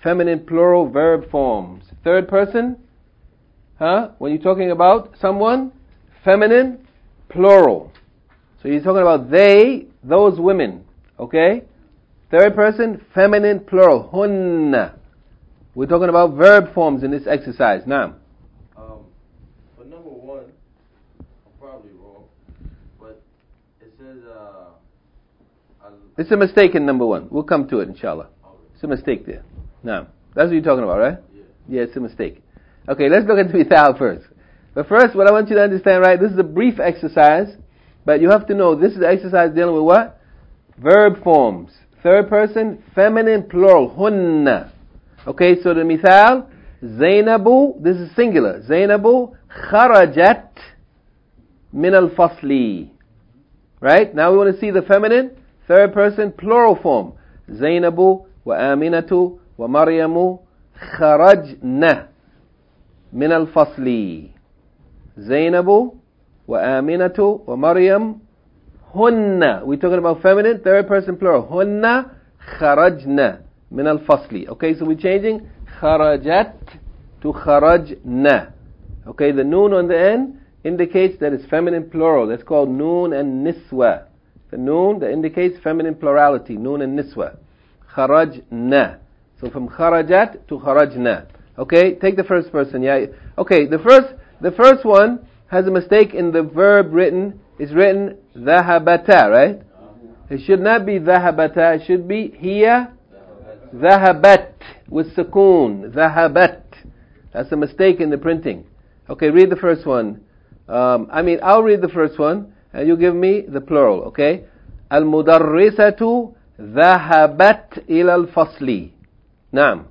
feminine plural verb forms. Third person, when you're talking about someone, feminine plural. So you're talking about they, those women, okay? Third person, feminine plural, hunna. We're talking about verb forms in this exercise. Now, for number one, I'm probably wrong, but it says, it's a mistake in number one. We'll come to it, inshallah. Okay. It's a mistake there. Now, that's what you're talking about, right? Yeah. Yeah, it's a mistake. Okay, let's look at the mithal first. But first, what I want you to understand, right, this is a brief exercise, but you have to know this is the exercise dealing with what? Verb forms. Third person, feminine plural, hunna. Okay, so the mithal, Zainabu, this is singular. Zainabu kharajat min al-fasli. Right? Now we want to see the feminine, third person, plural form. Zainabu wa Aminatu wa Maryamu kharajna min al-fasli. Zainabu wa Aminatu wa Maryam hunna. We're talking about feminine, third person plural. Hunna kharajna min al-fasli. Okay, so we're changing kharajat to kharajna. Okay, the noon on the end indicates that it's feminine plural. That's called noon and niswa. The noon that indicates feminine plurality, noon and niswa. Kharajna. So from kharajat to kharajna. Okay, take the first person. Yeah. Okay, the first one has a mistake in the verb written. It's written dhahabata, right? It should not be dhahabata. It should be hiya dhahabat with sukoon. Dhahabat. That's a mistake in the printing. Okay, read the first one. I'll read the first one, and you give me the plural, okay? Al-mudarrisatu dhahabat ila al-fasli. Naam.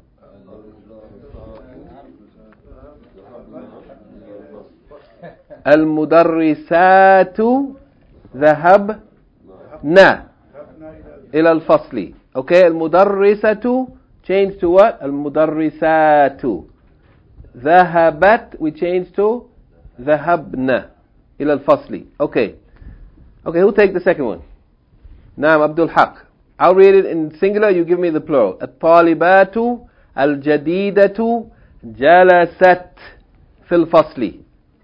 Al-mudarrisatu dhahabna ila al-fasli. Okay, al-mudarrisatu change to what? Al-mudarrisatu. Dhahabat we change to dhahabna ila al-fasli. Okay, who take the second one? Naam, Abdul Haq. I'll read it in singular, you give me the plural. At-talibatu al-jadidatu jalasat fil fasli.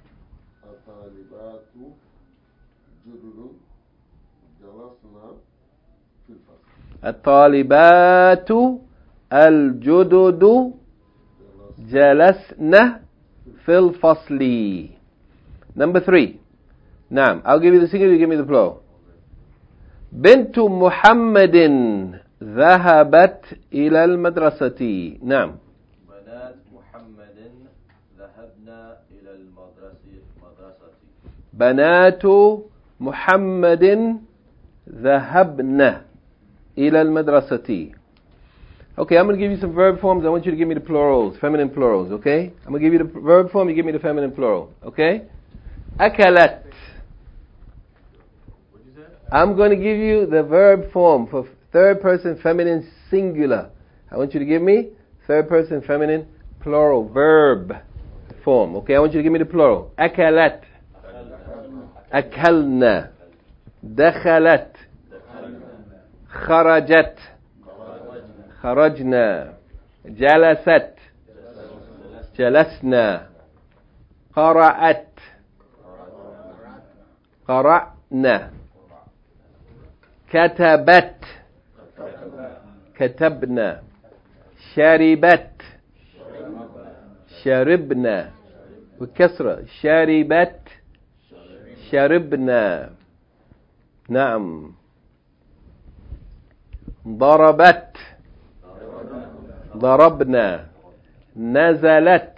الطالبات الجدد جلسنا في الفصل. Number 3. نعم, I'll give you the singular, you give me the plural. بنت محمد ذهبت إلى المدرسة. نعم. بنات محمد ذهبنا إلى المدرسة. بنات محمد ذهبنا إلى المدرسة. Okay, I'm going to give you some verb forms. I want you to give me the plurals, feminine plurals, okay? I'm going to give you the verb form, you give me the feminine plural, okay? أكلت. I'm going to give you the verb form for third person feminine singular. I want you to give me third person feminine plural verb form, okay? I want you to give me the plural. أكلت. أكلنا. دخلت. خرجت. خرجنا. جلست. جلسنا. قرأت. قرأنا. كتبت. كتبنا. شربت. شربنا. وكسرة. شربت. شربنا. نعم. ضربت. ضربنا. نزلت.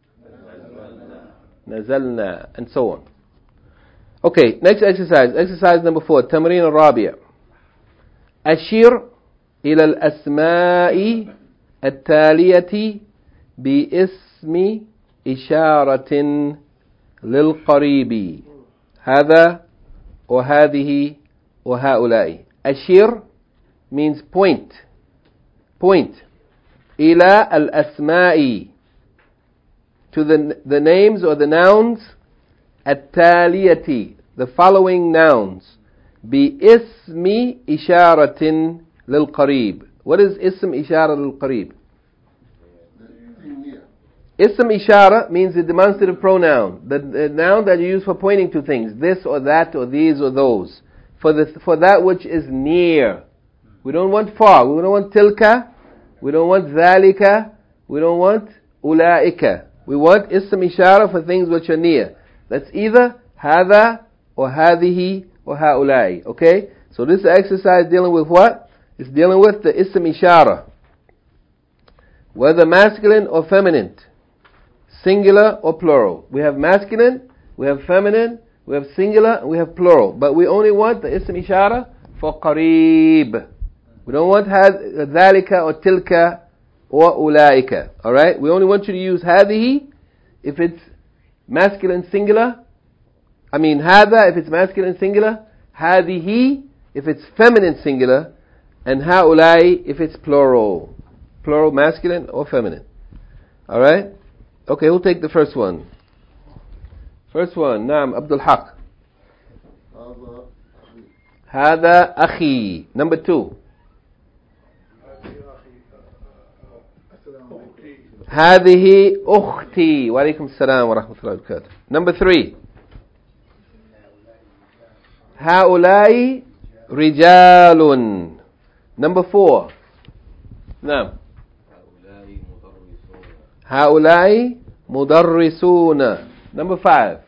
نزلنا. And so on. Okay, next exercise. Exercise number 4. التمرين الرابع. أشير إلى الأسماء التالية باسم إشارة للقريب. هذا وهذه وهؤلاء. أشير means point. Point. إلى الأسماء to the names or the nouns التالية, the following nouns. باسم إشارة للقريب. What is اسم إشارة للقريب? Ism ishara means the demonstrative pronoun, the noun that you use for pointing to things, this or that or these or those, for that which is near. We don't want far. We don't want tilka. We don't want dhalika. We don't want ulaika. We want ism ishara for things which are near. That's either hadha or hadhihi or haulai. Okay? So this exercise dealing with what? It's dealing with the ism ishara. Whether masculine or feminine. Singular or plural. We have masculine, we have feminine, we have singular, and we have plural. But we only want the ism ishara for qareeb. We don't want dhalika or tilka or ulaika. Alright? We only want you to use hadhihi if it's masculine singular. Hadha if it's masculine singular. Hadhihi if it's feminine singular. And haulai if it's plural. Plural masculine or feminine. Alright? Okay, who'll take the first one? First one, Naam, Abdul Haq. Hada akhi. Number 2. هذه أختي. وعليكم السلام ورحمة الله وبركاته. Number 3. هؤلاء رجال. Number 4. نعم. هؤلاء مدرسون. Number 5.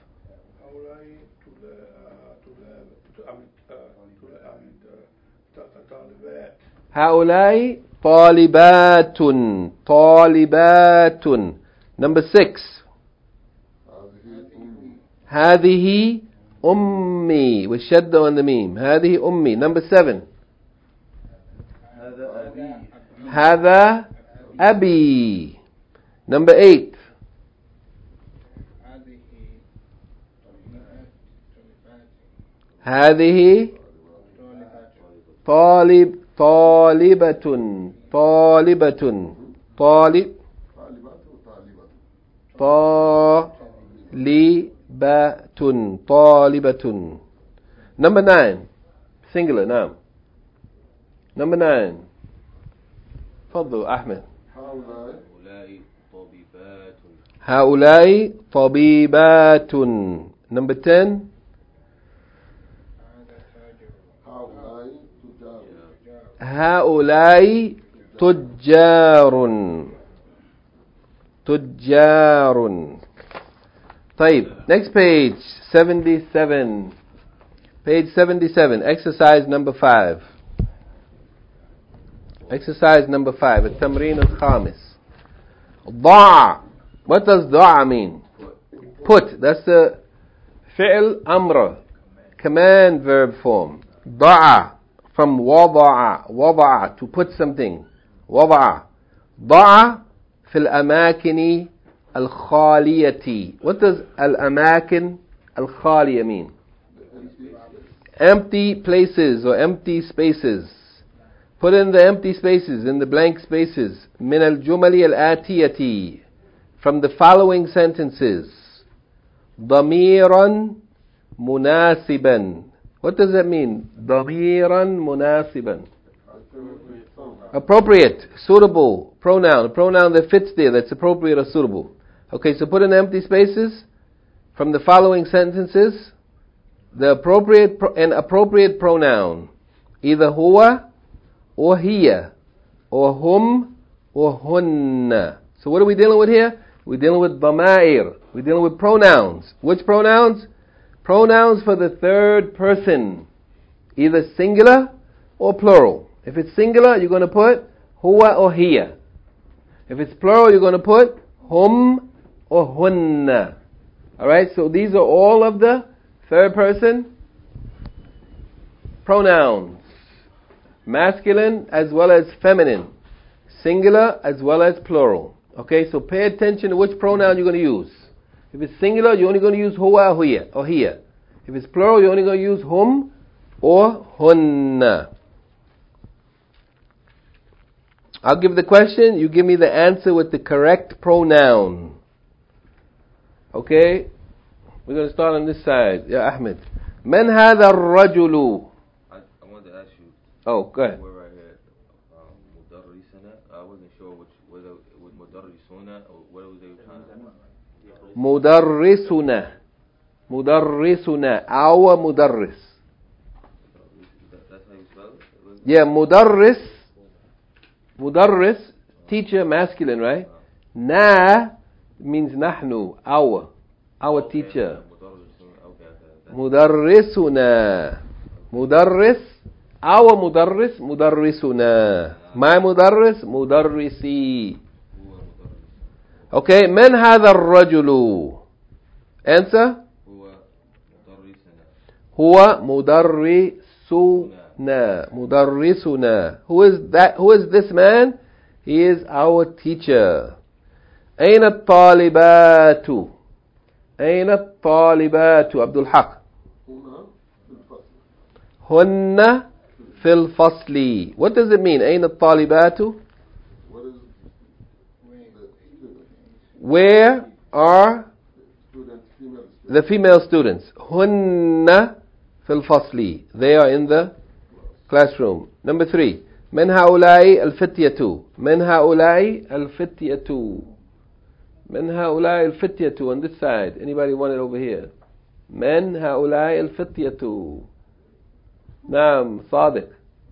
هؤلاء طالبات. طالبات. Number 6. هذه أمي والشدة on the meme. هذه أمي. Number 7. هذا أبي. Number 8. هذه طالبة. طالبة. طالبة. طالبة. Number 9. Singular now. Number 9. تفضل أحمد. هؤلاء طبيبات. Number 10. هؤلاء تجار. تجار. طيب, next page 77. Page 77, exercise number 5. Exercise number 5, التمرين الخامس. ضع. What does ضع mean? Put. That's the fi'l amr, command verb form. ضع, from وضع. وضع, to put something. وضع. ضع في الأماكن الخالية. What does الأماكن الخالية mean? Empty places or empty spaces. Put in the empty spaces, in the blank spaces. من الجمل الآتية, from the following sentences. ضميرا مناسبا. What does that mean? ضميرا مناسبا. Appropriate, suitable, pronoun. A pronoun that fits there, that's appropriate or suitable. Okay, so put in empty spaces from the following sentences. The appropriate pronoun. Either huwa or hiya, or hum or hunna. So what are we dealing with here? We're dealing with dhama'ir. We're dealing with pronouns. Which pronouns? Pronouns for the third person. Either singular or plural. If it's singular, you're going to put huwa or hiya. If it's plural, you're going to put hum or hunna. Alright, so these are all of the third person pronouns. Masculine as well as feminine. Singular as well as plural. Okay, so pay attention to which pronoun you're going to use. If it's singular, you're only going to use huwa or hiya. If it's plural, you're only going to use hum or hunna. I'll give the question, you give me the answer with the correct pronoun. Okay? We're going to start on this side. Yeah, Ahmed. من هذا الرجل? I wanted to ask you. Oh, go ahead. We're right here. Mudarrisana. I wasn't sure whether it was Mudarrisuna or what was they trying to. Mudarrisuna. Mudarrisuna. Our mudarris. That's how you spell it? Yeah, mudarris. Mudarris, teacher, masculine, right? Na means nahnu, our teacher. Mudarrisuna. Mudarris, our mudarris, mudarrisuna. My mudarris, mudarrisi. Okay, من هذا الرجل? Answer? هو مدرسنا. مدرسنا. Who is that? Who is this man? He is our teacher. أين الطالبات? أين الطالبات عبد الحق؟ هن في الفصل. What does it mean? أين الطالبات? Where are the female students? هن في الفصل. They are in the classroom. Number 3. من هؤلاء الفتية? من هؤلاء الفتية? من هؤلاء الفتية? On this side. Anybody want it over here? من هؤلاء الفتية? نعم صادق.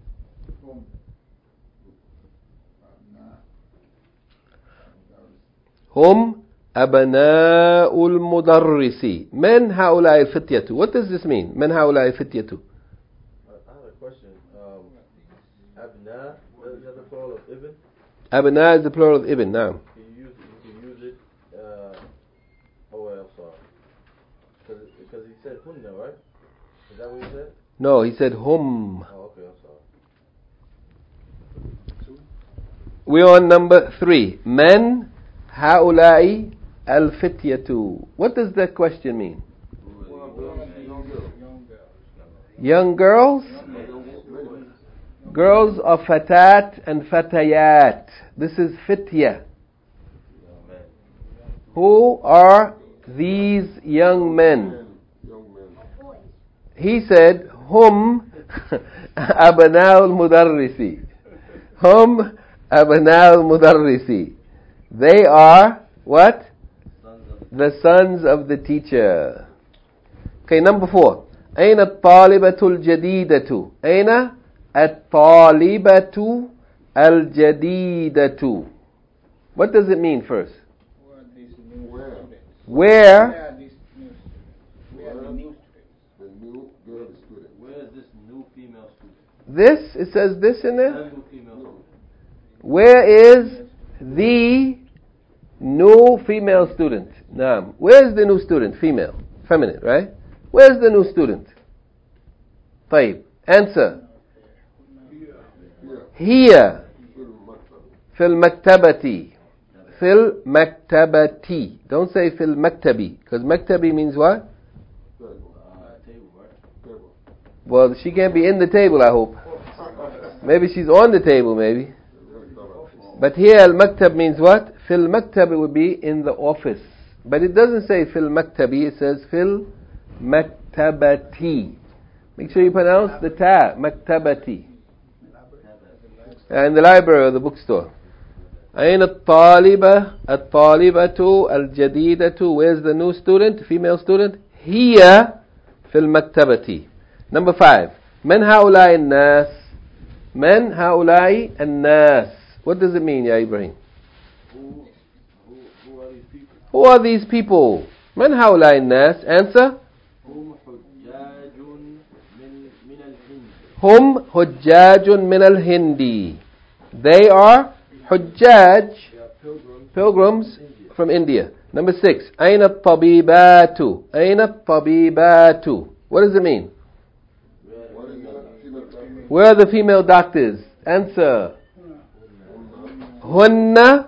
هم أبناء المدرس. من هؤلاء الفتية? What does this mean? من هؤلاء الفتية? I have a question. Abna, is that the plural of Ibn? أبناء is the plural of Ibn. نعم. You can use it. Oh, wait, I'm sorry. Because he said hunna, right? Is that what he said? No, he said hum. Oh, okay, I'm sorry. We're on number 3. من هؤلاء الفتية. What does that question mean? Young girls? Girls are fatat and fatayat. This is fitya. Who are these young men? He said, hum abna al-mudarrisi. Hum abna al-mudarrisi. They are what? The sons of the teacher. Okay, number 4. أين الطالبة الجديدة? أين الطالبة الجديدة? What does it mean first? Where? Where is this new female student? This, it says this in there? Where is the new female student? Naam. Where's the new student? Female. Feminine, right? Where's the new student? طيب. Answer. Here. في المكتبة. في المكتبة. Don't say في المكتبي. Because maktabi means what? Well, she can't be in the table, I hope. Maybe she's on the table, maybe. But here, al-maktab means what? Fil maktab would be in the office. But it doesn't say fil maktabi, it says fil maktabati. Make sure you pronounce the ta, maktabati. In the library or the bookstore. أين الطالبة الطالبة الجديدة? Where's the new student, female student? Here في المكتبة. Number 5. من هؤلاء الناس? من هؤلاء الناس? What does it mean, Ya Ibrahim? Who are these people? من هؤلاء الناس? Answer. هم حجاج من الهند. They are حجاج, pilgrims from India. Number 6. أين الطبيبات? أين الطبيبات? What does it mean? Where are the female doctors? Answer. هن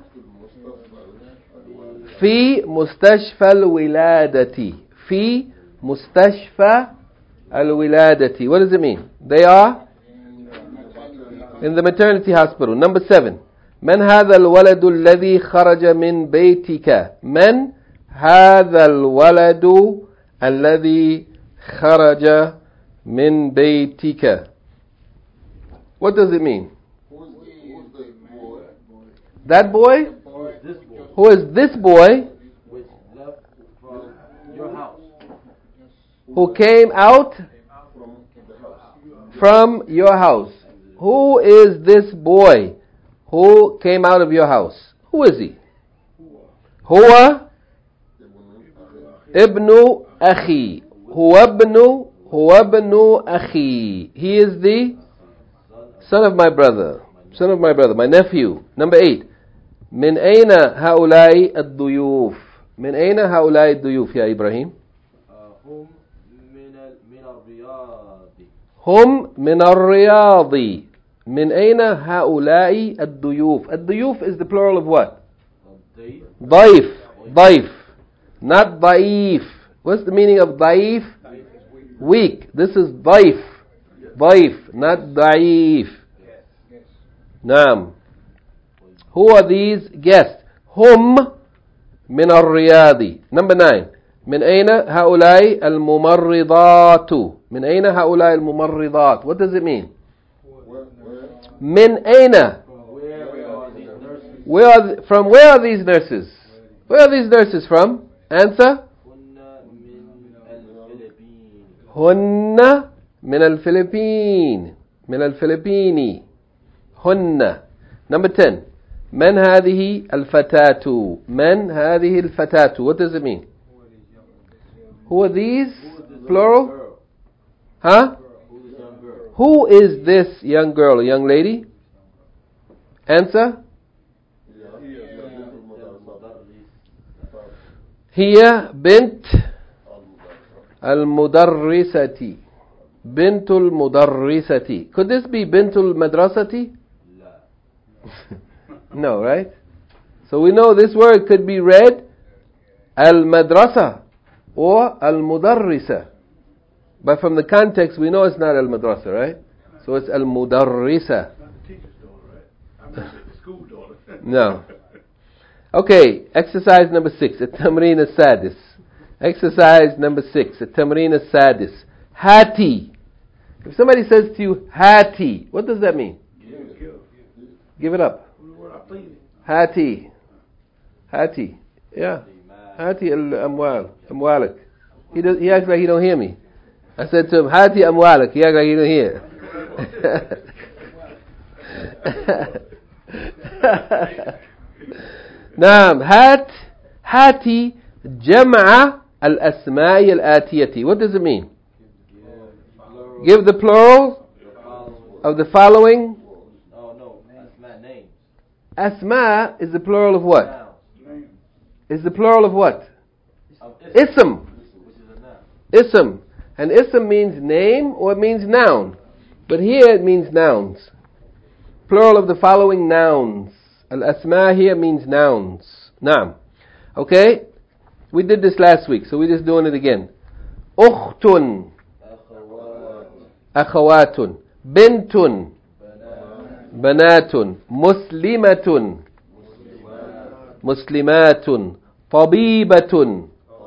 في مستشفى الولادة. في مستشفى الولادة. What does it mean? They are in the maternity hospital. Number 7. من هذا الولد الذي خرج من بيتك؟ من هذا الولد الذي خرج من بيتك? What does it mean? That boy? This boy, Who is this boy which left from your house. who came out from your house? Who is this boy who came out of your house? Who is he? Huwa ibnu akhi. Huwa ibnu akhi. He is the son of my brother. Son of my brother, my nephew. Number 8. من أين هؤلاء الضيوف؟ من أين هؤلاء الضيوف يا إبراهيم؟ هم من الرياض. هم من الرياض. من أين هؤلاء الضيوف؟ الضيوف is the plural of what? ضيف. ضيف. Not ضعيف. What's the meaning of ضعيف? Weak. This is ضيف. ضيف, not ضعيف. نعم. Who are these guests? هم من الرياض. Number 9. من أين هؤلاء الممرضات؟ من أين هؤلاء الممرضات? What does it mean? من أين? From where are these nurses? Where are these nurses from? Answer? هن من الفلبين. من الفلبين. هن. Number 10. من هذه الفتاة؟ من هذه الفتاة? What does it mean? Who are these? Plural? Huh? Who is this young girl? A young lady? Answer? هي بنت المدرسة. بنت المدرسة. Could this be بنت المدرسة? No, right? So we know this word could be read al-madrasa or al-mudarrisa. But from the context we know it's not al-madrasa, right? So it's al-mudarrisa. No. Okay, exercise number 6. التمرين السادس. Exercise number 6. التمرين السادس. Hati. If somebody says to you, Hati, what does that mean? Give it up. Hati. Hati. Yeah. Hati al-amwal. Amwalak. He acts like he don't hear me. I said to him, Hati amwalak. He acts like he don't hear. نعم. Hati جمع الأسماء الآتية. What does it mean? Give the plural of the following. Asma is the plural of what? Is the plural of what? Ism. Ism. And ism means name or it means noun. But here it means nouns. Plural of the following nouns. Al-asma here means nouns. Naam. Okay? We did this last week, so we're just doing it again. Ukhtun. Akhawatun. Bintun. Banatun. Muslimatun. Muslimatun. Tabibatun.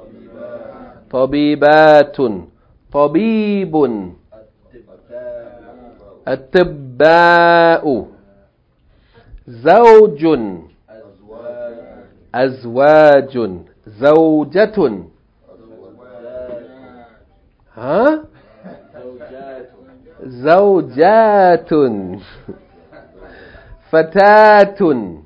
Tabibatun. Tabibun. At-tibba'u. Zawjun. Azwajun. Zawjatun. Huh? Zawjatun. Fatatun.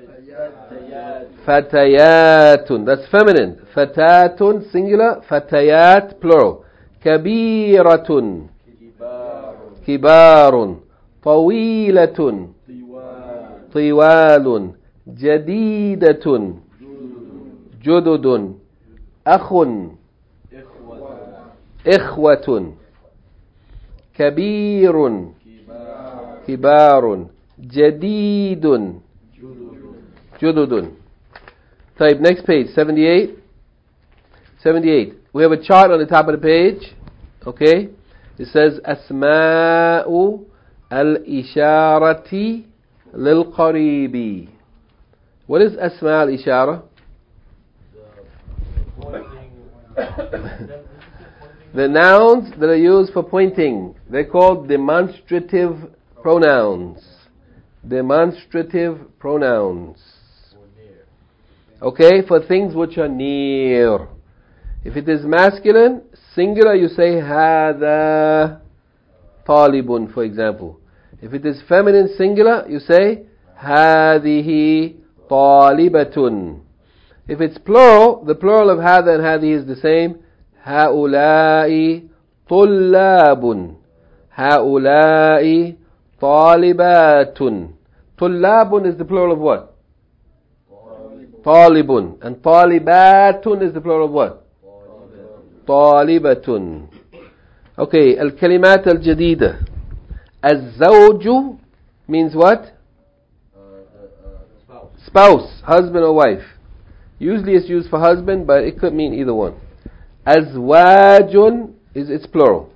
Fatayatun. That's feminine. Fatatun, singular. Fatayat, plural. Kabiratun. Kibarun. Tawilatun. Tiwalun. Jadidatun. Jududun. Akhun. Ikhwatun. Kabirun. Kibarun. Jadidun. Jududun. Type next page, 78. 78. We have a chart on the top of the page. Okay. It says Asma'u al-Isharati lil-Qaribi. What is Asma al-Ishara? The nouns that are used for pointing. They're called demonstrative pronouns. demonstrative pronouns. Okay, for things which are near. If it is masculine, singular, you say هذا طالب, for example. If it is feminine, singular, you say هذه طالبة. If it's plural, the plural of هذا and هذه is the same. هؤلاء طلاب. هؤلاء طالبات. طلاب is the plural of what? طالب. And طالبات is the plural of what? طالبة. Okay, الكلمات الجديدة. الزوج means what? Spouse, husband or wife. Usually it's used for husband, but it could mean either one. أزواج is its plural.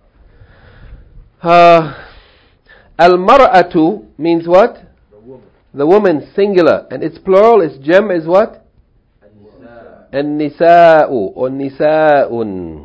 Al-mar'atu means what? The woman, singular, and its plural is jam is what? An-nisa'u or nisa'un.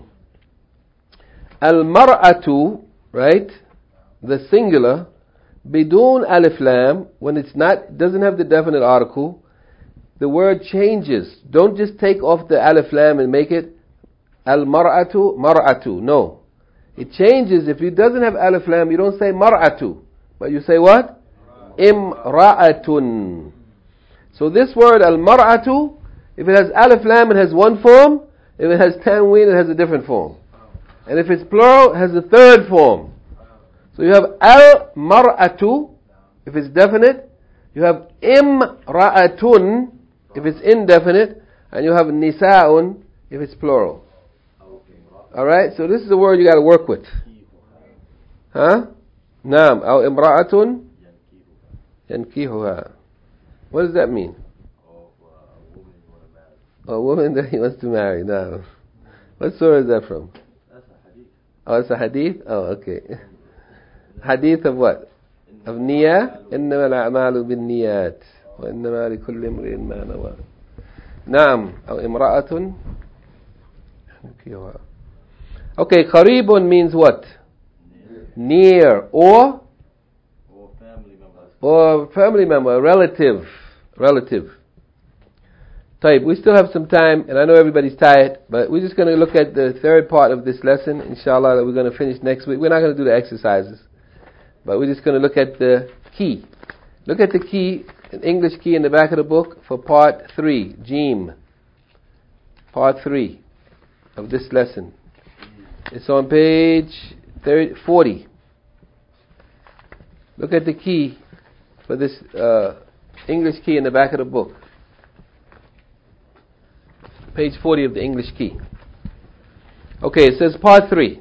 Al-mar'atu, right? The singular, bidun alif lam, when it's not, doesn't have the definite article, the word changes. Don't just take off the alif lam and make it al-mar'atu, mar'atu. No. It changes. If it doesn't have alif lam, you don't say mar'atu, but you say what? Imra'atun. So this word al-mar'atu, if it has alif lam, it has one form. If it has tanween, it has a different form. And if it's plural, it has a third form. So you have al-mar'atu, if it's definite. You have imra'atun, if it's indefinite. And you have nisa'un, if it's plural. Alright, so this is the word you got to work with. Huh? Naam, aw imra'atun yankihuha. What does that mean? A woman that he wants to marry. No. What surah is that from? Oh, it's a hadith? Oh, okay. Hadith of what? Of niyah? إنما الأعمال بالنيات وإنما لكل امرئ ما نوى. نعم. أو امرأة ينكحها. Okay, qaribun means what? Near. Or family member, relative. Type. We still have some time, and I know everybody's tired, but we're just going to look at the third part of this lesson, inshallah, that we're going to finish next week. We're not going to do the exercises, but we're just going to look at the key. Look at the key, an English key in the back of the book for part 3, Jeem. Part 3 of this lesson. It's on page 40. Look at the key for this English key in the back of the book. Page 40 of the English key. Okay, it says part 3.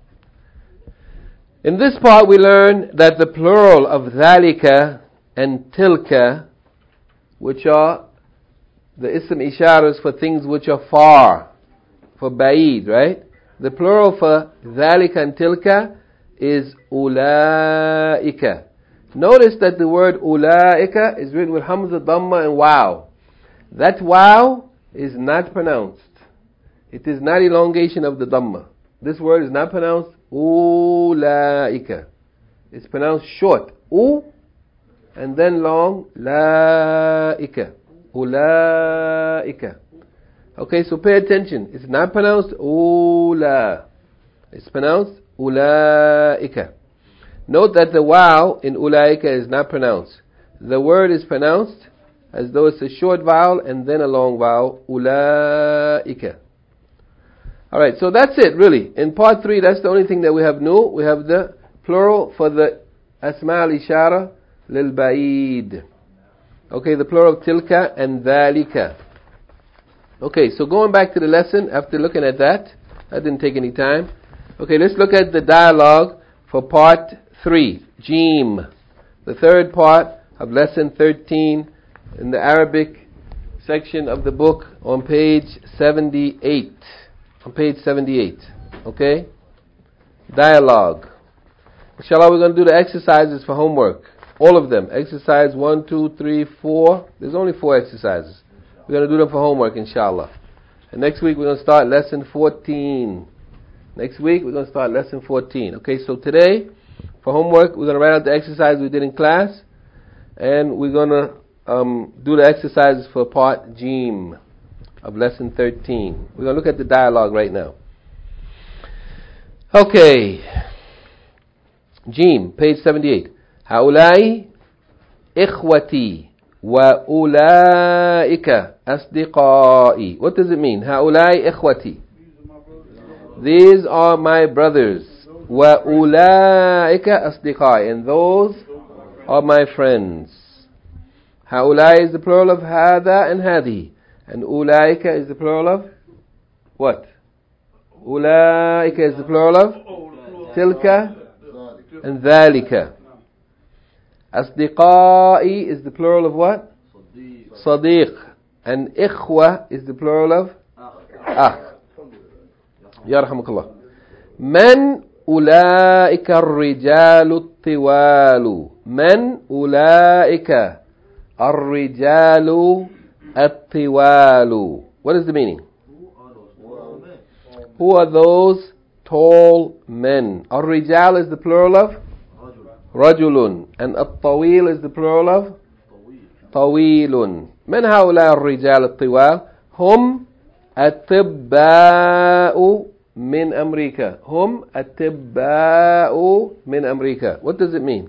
In this part we learn that the plural of dhalika and tilka, which are the ism isharas for things which are far, for ba'id, right? The plural for dhalika and tilka is ulaika. Notice that the word ulaika is written with hamza, dhamma and waw. That waw is not pronounced. It is not elongation of the dhamma. This word is not pronounced ulaika. It's pronounced short, u, and then long, laika. Ulaika. Okay, so pay attention. It's not pronounced ula. It's pronounced ulaika. Note that the waw in ulaika is not pronounced. The word is pronounced as though it's a short vowel and then a long vowel. Ulaika. Alright, so that's it really. In part 3, that's the only thing that we have new. We have the plural for the asma al-ishara lil ba'id. Okay, the plural of tilka and dhalika. Okay, so going back to the lesson, after looking at that didn't take any time. Okay, let's look at the dialogue for part 3, Jeem, the third part of lesson 13 in the Arabic section of the book on page 78. On page 78, okay? Dialogue. Inshallah, we're going to do the exercises for homework. All of them. Exercise 1, 2, 3, 4. There's only 4 exercises. We're going to do them for homework, inshallah. And next week, we're going to start lesson 14. Next week, we're going to start lesson 14. Okay, so today, for homework, we're going to write out the exercise we did in class. and we're gonna do the exercises for part Jim of lesson 13. We're gonna look at the dialogue right now. Okay, Jim, page 78. هؤلاء إخوتي وأولئك أصدقائي. What does it mean? هؤلاء إخوتي. These are my brothers. وأولئك أصدقائي. And those are my friends. هؤلاء is the plural of هذا and هذه. And أولئك is the plural of what? أولئك is the plural of تلك and ذلك. أصدقائي is the plural of what? صديق. And إخوة is the plural of أخ. يرحمك الله. من أولئك الرجال الطوال. من أولئك الرجال الطوال. What is the meaning? Who are those tall men? الرجال is the plural of رجل. And الطويل is the plural of طويل. من هؤلاء الرجال الطوال؟ هم أطباء من أمريكا. هم أطباء من أمريكا. What does it mean?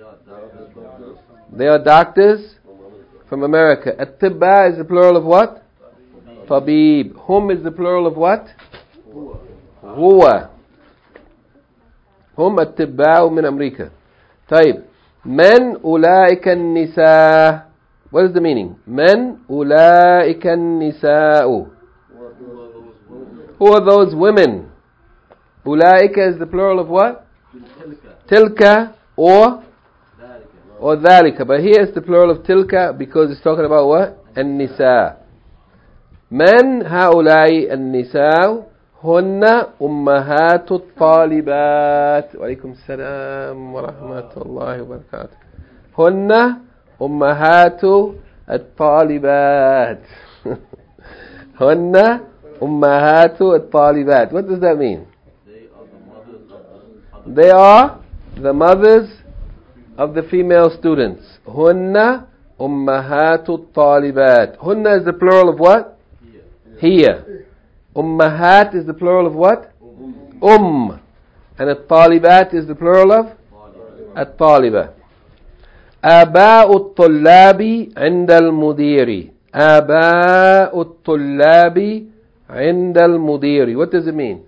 They are doctors from America. أطباء is the plural of what? طبيب. هم is the plural of what? هو. هم أطباء من أمريكا. طيب. من أولئك النساء? What is the meaning? من أولئك النساء? Who are those women? أولئك is the plural of what? تلك or ذلك. But here it's the plural of تلك because it's talking about what? النساء. من هؤلاء النساء؟ هن أمهات الطالبات. وعليكم السلام ورحمة الله وبركاته. هن أمهات الطالبات. هن أمهات الطالبات. What does that mean? They are the mothers of the female students. هن أمهات الطالبات. هن is the plural of what? Here. Ummahat is the plural of what? And الطالبات is the plural of الطالبة. آباء الطلاب عند المدير. آباء الطلاب عند المدير. What does it mean?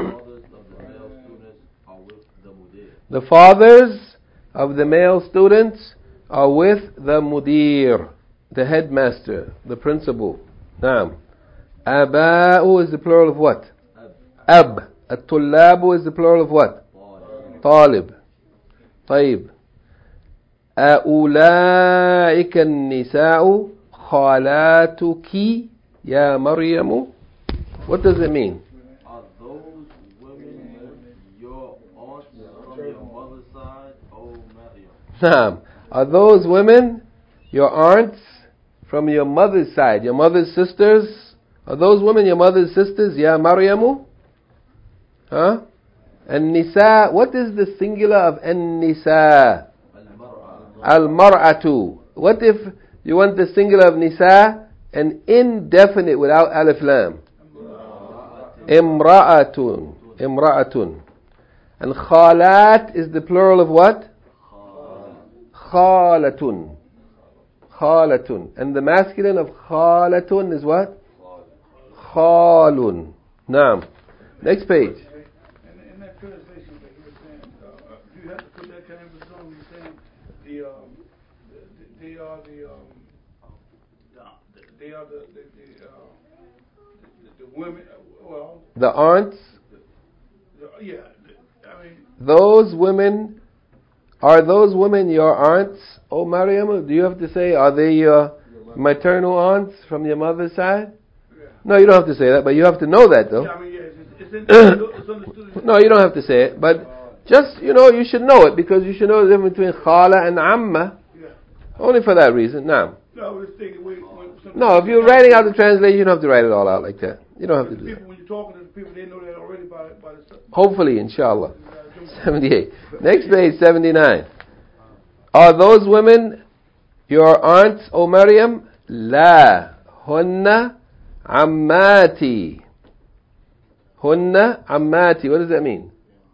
The fathers of the male students are with the mudir, the headmaster, the principal. نعم. آباء is the plural of what? أب. الطلاب is the plural of what? طالب. طيب. أولئك النساء خالاتك يا مريم. What does it mean? Are those women your aunts from your mother's side, O Maryam? Are those women your aunts from your mother's side, your mother's sisters? Are those women your mother's sisters? Ya Maryamu? Huh? An-Nisa. What is the singular of An-Nisa? Al-Mar'atu. What if you want the singular of Nisa, an indefinite without alif lam? Imra'atun. Imra'atun. And Khalat is the plural of what? Khalatun. Khalatun. And the masculine of Khalatun is what? Khalun. Naam. Next page. In that translation that you were saying, do you have to put that kind of zone? You're saying they are the women. Well, the aunts. Yeah. I mean, those women. Are those women your aunts? Oh, Maryam, do you have to say, are they your maternal aunts from your mother's side? No, you don't have to say that, but you have to know that, though. yeah, I mean, yes, it's understood. No, you don't have to say it, but just, you should know it, because you should know the difference between khala and amma. Yeah. Only for that reason. Now. No, I was thinking, No, if you're writing out the translation, you don't have to write it all out like that. You don't have to do that. When you're talking to the people, they know that already by the Hopefully, inshallah. 78. Next page, 79. Are those women your aunts, O Maryam? La. Hunna ammati. Hunna ammati. What does that mean?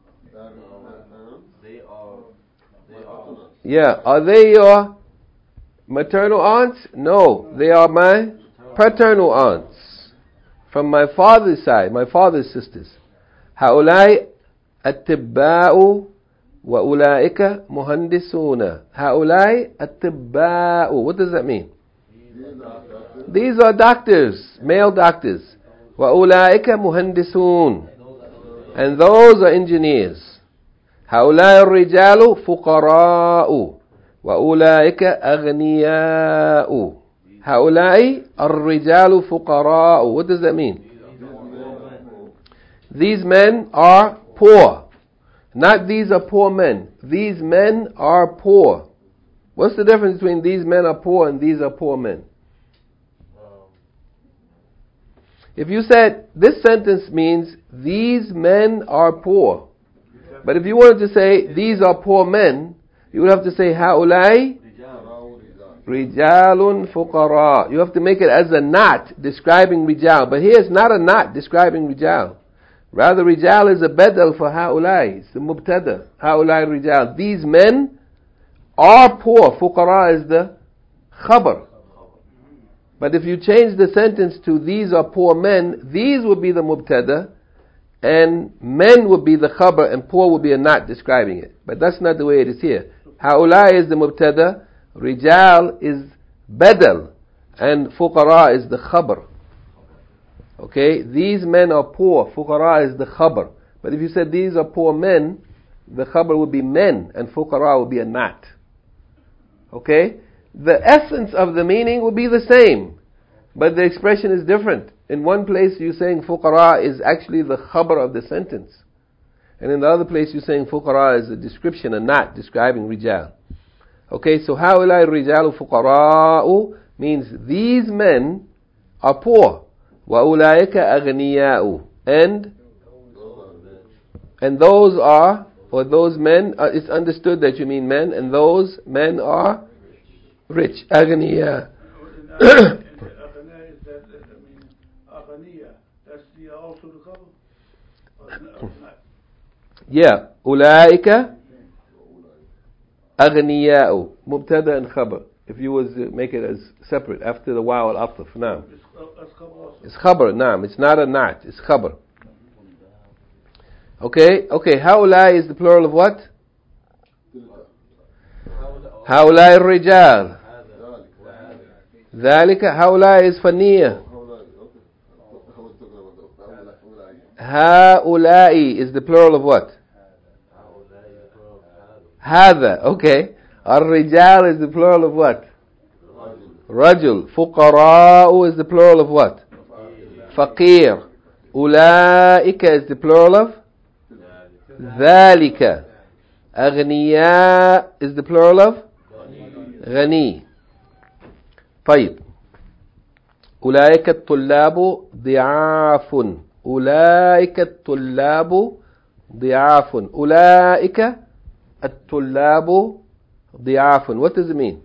They are. Yeah. Are they your maternal aunts? No. They are my paternal aunts. From my father's side, my father's sisters. هؤلاء أتباء وأولئك مهندسون. هؤلاء أتباء. What does that mean? These are doctors, male doctors. وأولئك مهندسون. And those are engineers. هؤلاء الرجال فقراء وأولئك أغنياء. هؤلاء الرجال فقراء. What does that mean? These men are poor. Not these are poor men. These men are poor. What's the difference between these men are poor and these are poor men? If you said this sentence means these men are poor, but if you wanted to say these are poor men, you would have to say هؤلاء Rijalun fuqara. You have to make it as a not describing Rijal. But here it's not a not describing Rijal. Rather, Rijal is a bedel for Ha'ulai. It's the mubtada. Ha'ulai Rijal. These men are poor. Fuqara is the khabar. But if you change the sentence to these are poor men, these would be the mubtada, and men would be the khabar, and poor would be a not describing it. But that's not the way it is here. Ha'ulai is the mubtada, Rijal is badal, and fuqara is the khabar. Okay, these men are poor, fuqara is the khabar. But if you said these are poor men, the khabar would be men, and fuqara would be a not. Okay, the essence of the meaning would be the same, but the expression is different. In one place you're saying fuqara is actually the khabar of the sentence, and in the other place you're saying fuqara is a description, a not describing Rijal. Okay, so هؤلاء الرجال فقراء means these men are poor. وأولئك أغنياء. And those are, or those men, it's understood that you mean men, and those men are rich. أغنياء. Yeah, أولئك أغنياء مبتدا and khabar. If you was to make it as separate after the waw al-atf, naam. It's khabar, naam. It's not a not, it's khabar. Okay, هؤلاء is the plural of what? هؤلاء الرجال. ذلك هؤلاء is فنية. هؤلاء is the plural of what? هذا. Okay. الرجال is the plural of what? رجل. فقراء is the plural of what? فقير. أولئك is the plural of ذلك. أغنياء is the plural of غني. طيب. أولئك الطلاب ضعاف. أولئك الطلاب ضعاف. أولئك الطلاب ضعاف. What does it mean?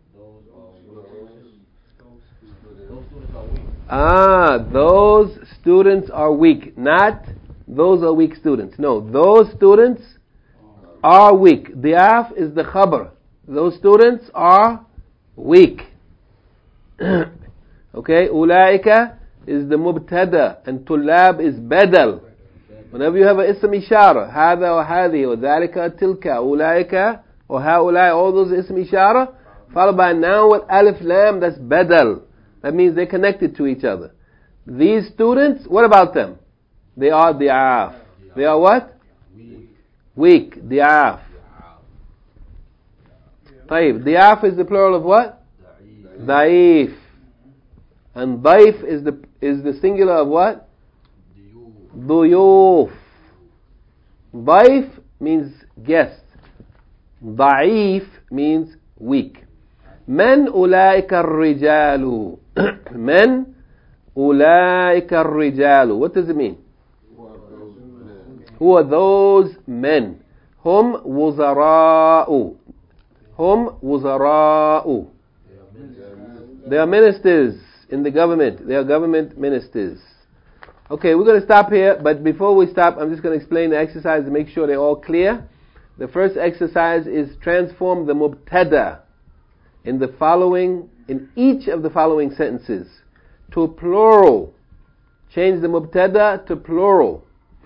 Those students are weak. Not those are weak students. No, those students are weak. Diaf is the khabar. Those students are weak. Okay, ulaika is the mubtada and tulab is badal. Whenever you have an ism ishara, هذا وهذه وذلك وتلك أولئك وهؤلاء, all those ism ishara, followed by a noun with alif lam, that's badal. That means they're connected to each other. These students, what about them? They are di'af. They are what? Weak. Di'af. طيب, di'af is the plural of what? Da'if. And daif is the singular of what? Duyuf. Daif means guest. Da'if means weak. Men ulaika ar-rijalu. Men ulaika ar-rijalu. What does it mean? Who are those men? Hum wuzara'u. Hum wuzara'u. They are ministers in the government. They are government ministers. Okay, we're going to stop here, but before we stop, I'm just going to explain the exercise to make sure they're all clear. The first exercise is transform the mubtada in each of the following sentences to plural. Change the mubtada to plural.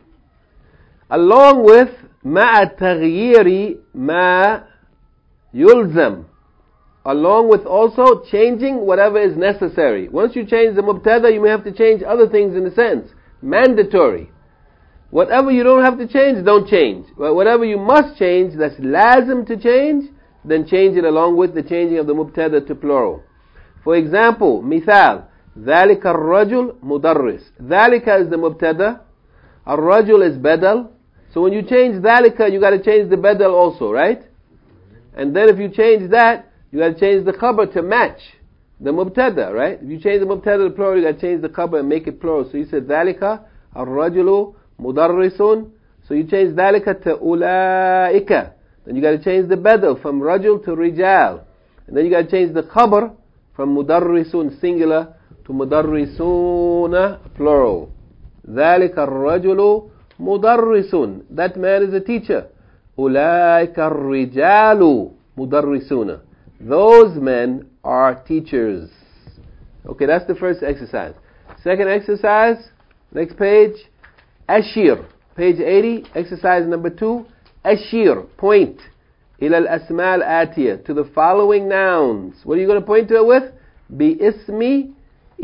Along with مع تغيير ما يلزم. Along with also changing whatever is necessary. Once you change the mubtada, you may have to change other things in the sentence. Mandatory. Whatever you don't have to change, don't change. But whatever you must change, that's lazim to change, then change it along with the changing of the mubtada to plural. For example, مثال ذلك الرجل مدرس. ذلك is the mubtada. الرجل is badal. So when you change ذلك, you got to change the badal also, right? And then if you change that, you got to change the khabar to match the mubtada, right? If you change the mubtada to plural, you got to change the khabar and make it plural. So you said ذلك الرجل مدرس. So you change ذلك to أولئك. Then you got to change the badal from rajul to rijal. And then you got to change the khabar from mudarrisun singular to mudarrisuna plural. ذلك الرجل مدرس. That man is a teacher. أولئك الرجال مدرسون. Those men are teachers. Okay, that's the first exercise. Second exercise, next page, Ashir. Page 80, exercise number 2. Ashir, point. إلى الأسماء الآتية, to the following nouns. What are you going to point to it with? باسم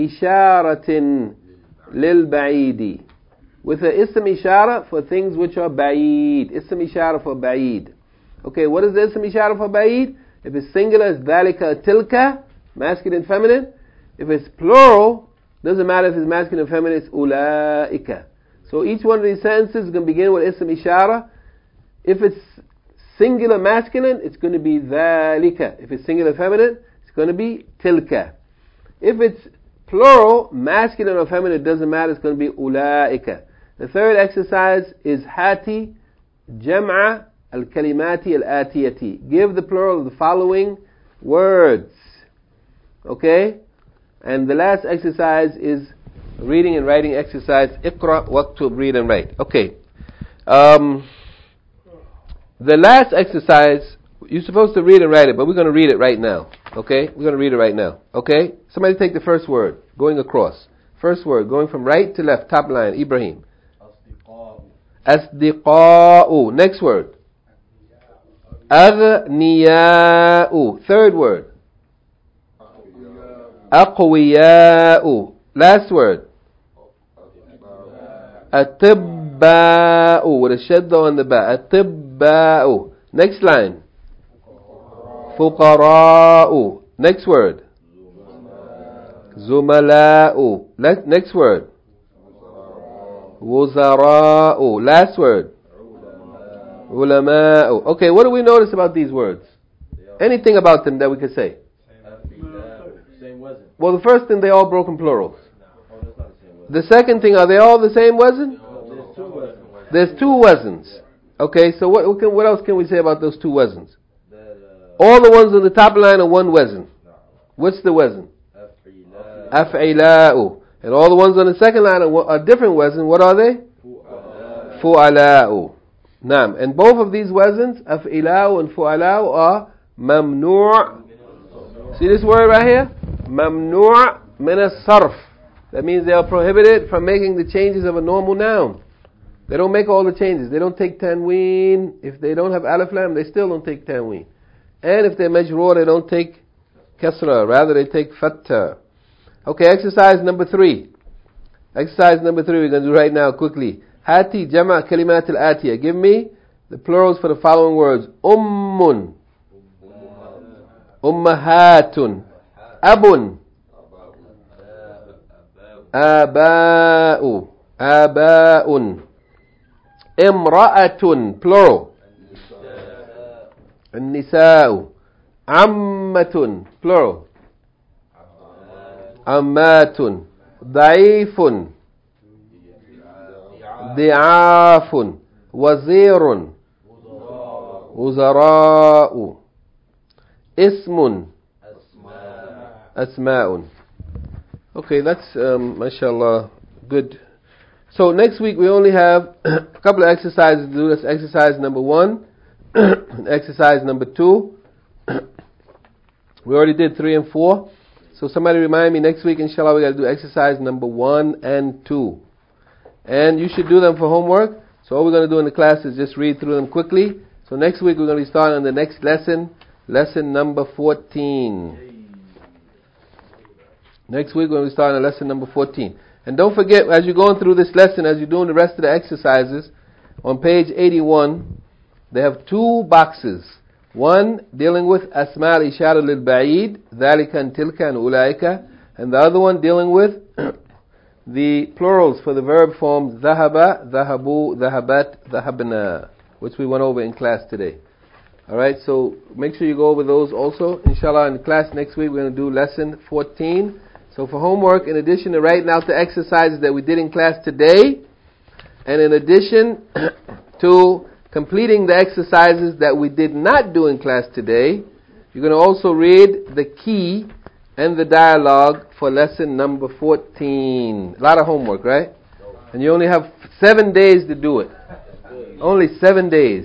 إشارة للبعيد. With the ism ishara for things which are ba'id. Ism ishara for ba'id. Okay, what is the ism ishara for ba'id? If it's singular, it's dhalika tilka, masculine, feminine. If it's plural, doesn't matter if it's masculine or feminine, it's ulaika. So each one of these sentences is going to begin with ism ishara. If it's singular masculine, it's going to be dhalika. If it's singular feminine, it's going to be tilka. If it's plural, masculine or feminine, it doesn't matter, it's going to be ulaika. The third exercise is hati jam'a al-kalimati al-atiyati. Give the plural of the following words. Okay? And the last exercise is reading and writing exercise. Iqra waktub, read and write. Okay. The last exercise, you're supposed to read and write it, but we're going to read it right now. Okay? We're going to read it right now. Okay? Somebody take the first word, going across. First word, going from right to left, top line, Ibrahim. Asdiqa'u. Next word. Aghniya'u. Third word. Aqwiya'u. Last word. Atibba'u. With a shadda on the ba. Atibba'u. Next line. Fuqara'u. Next word. Zumala'u. Next word. Wuzara'u. Last word. Ulama'u. Okay, what do we notice about these words? Anything about them that we could say? Same wazn. Well, the first thing, they all broken plurals. The second thing, are they all the same wazn? There's two wazns. Okay, so what else can we say about those two wazns? All the ones on the top line are one wazn. What's the wazn? Af'ila'u. And all the ones on the second line are different wazn. What are they? Fu'ala'u. Naam. And both of these wazns, af'ila'u and fu'ala'u, are mamnu'. See this word right here? Mamnu' min as-sarf. That means they are prohibited from making the changes of a normal noun. They don't make all the changes. They don't take tanween. If they don't have alif lam, they still don't take tanween. And if they're majroor, they don't take kasra. Rather, they take fatta. Okay, exercise number 3. Exercise number 3 we're going to do right now quickly. Hati jama' kalimat al-atiyah. Give me the plurals for the following words. Ummun. Ummahatun. Abun. Aba'u. Aba'un. Imra'atun. Plural. An-nisa'u. Ammatun. Plural. Ammatun. Da'ifun. Di'afun. Wazirun. Uzara'u. Ismun. asma'un. Okay, that's mashallah good. So next week we only have a couple of exercises to do. That's exercise number 1 and exercise number 2. We already did 3 and 4. So somebody remind me next week, inshallah, we got to do exercise number 1 and 2. And you should do them for homework. So all we're going to do in the class is just read through them quickly. So next week we're going to be starting on the next lesson, lesson number 14. Next week we're going to be starting on lesson number 14. And don't forget, as you're going through this lesson, as you're doing the rest of the exercises, on page 81, they have 2 boxes. One dealing with Asma al-Ishara lil-Ba'id, ذَلِكَ and tilka and ulaika. And the other one dealing with the plurals for the verb forms ذهب, ذهبوا, ذهبت, ذهبنا, which we went over in class today. Alright, so make sure you go over those also. Inshallah, in the class next week we're going to do lesson 14. So for homework, in addition to writing out the exercises that we did in class today, and in addition to completing the exercises that we did not do in class today, you're going to also read the key and the dialogue for lesson number 14. A lot of homework, right? And you only have 7 days to do it. Only 7 days.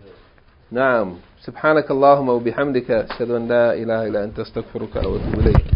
Naam. Subhanakallahumma wa bihamdika ashhadu an la ilaha illa anta astaghfiruka wa atubu ilayk.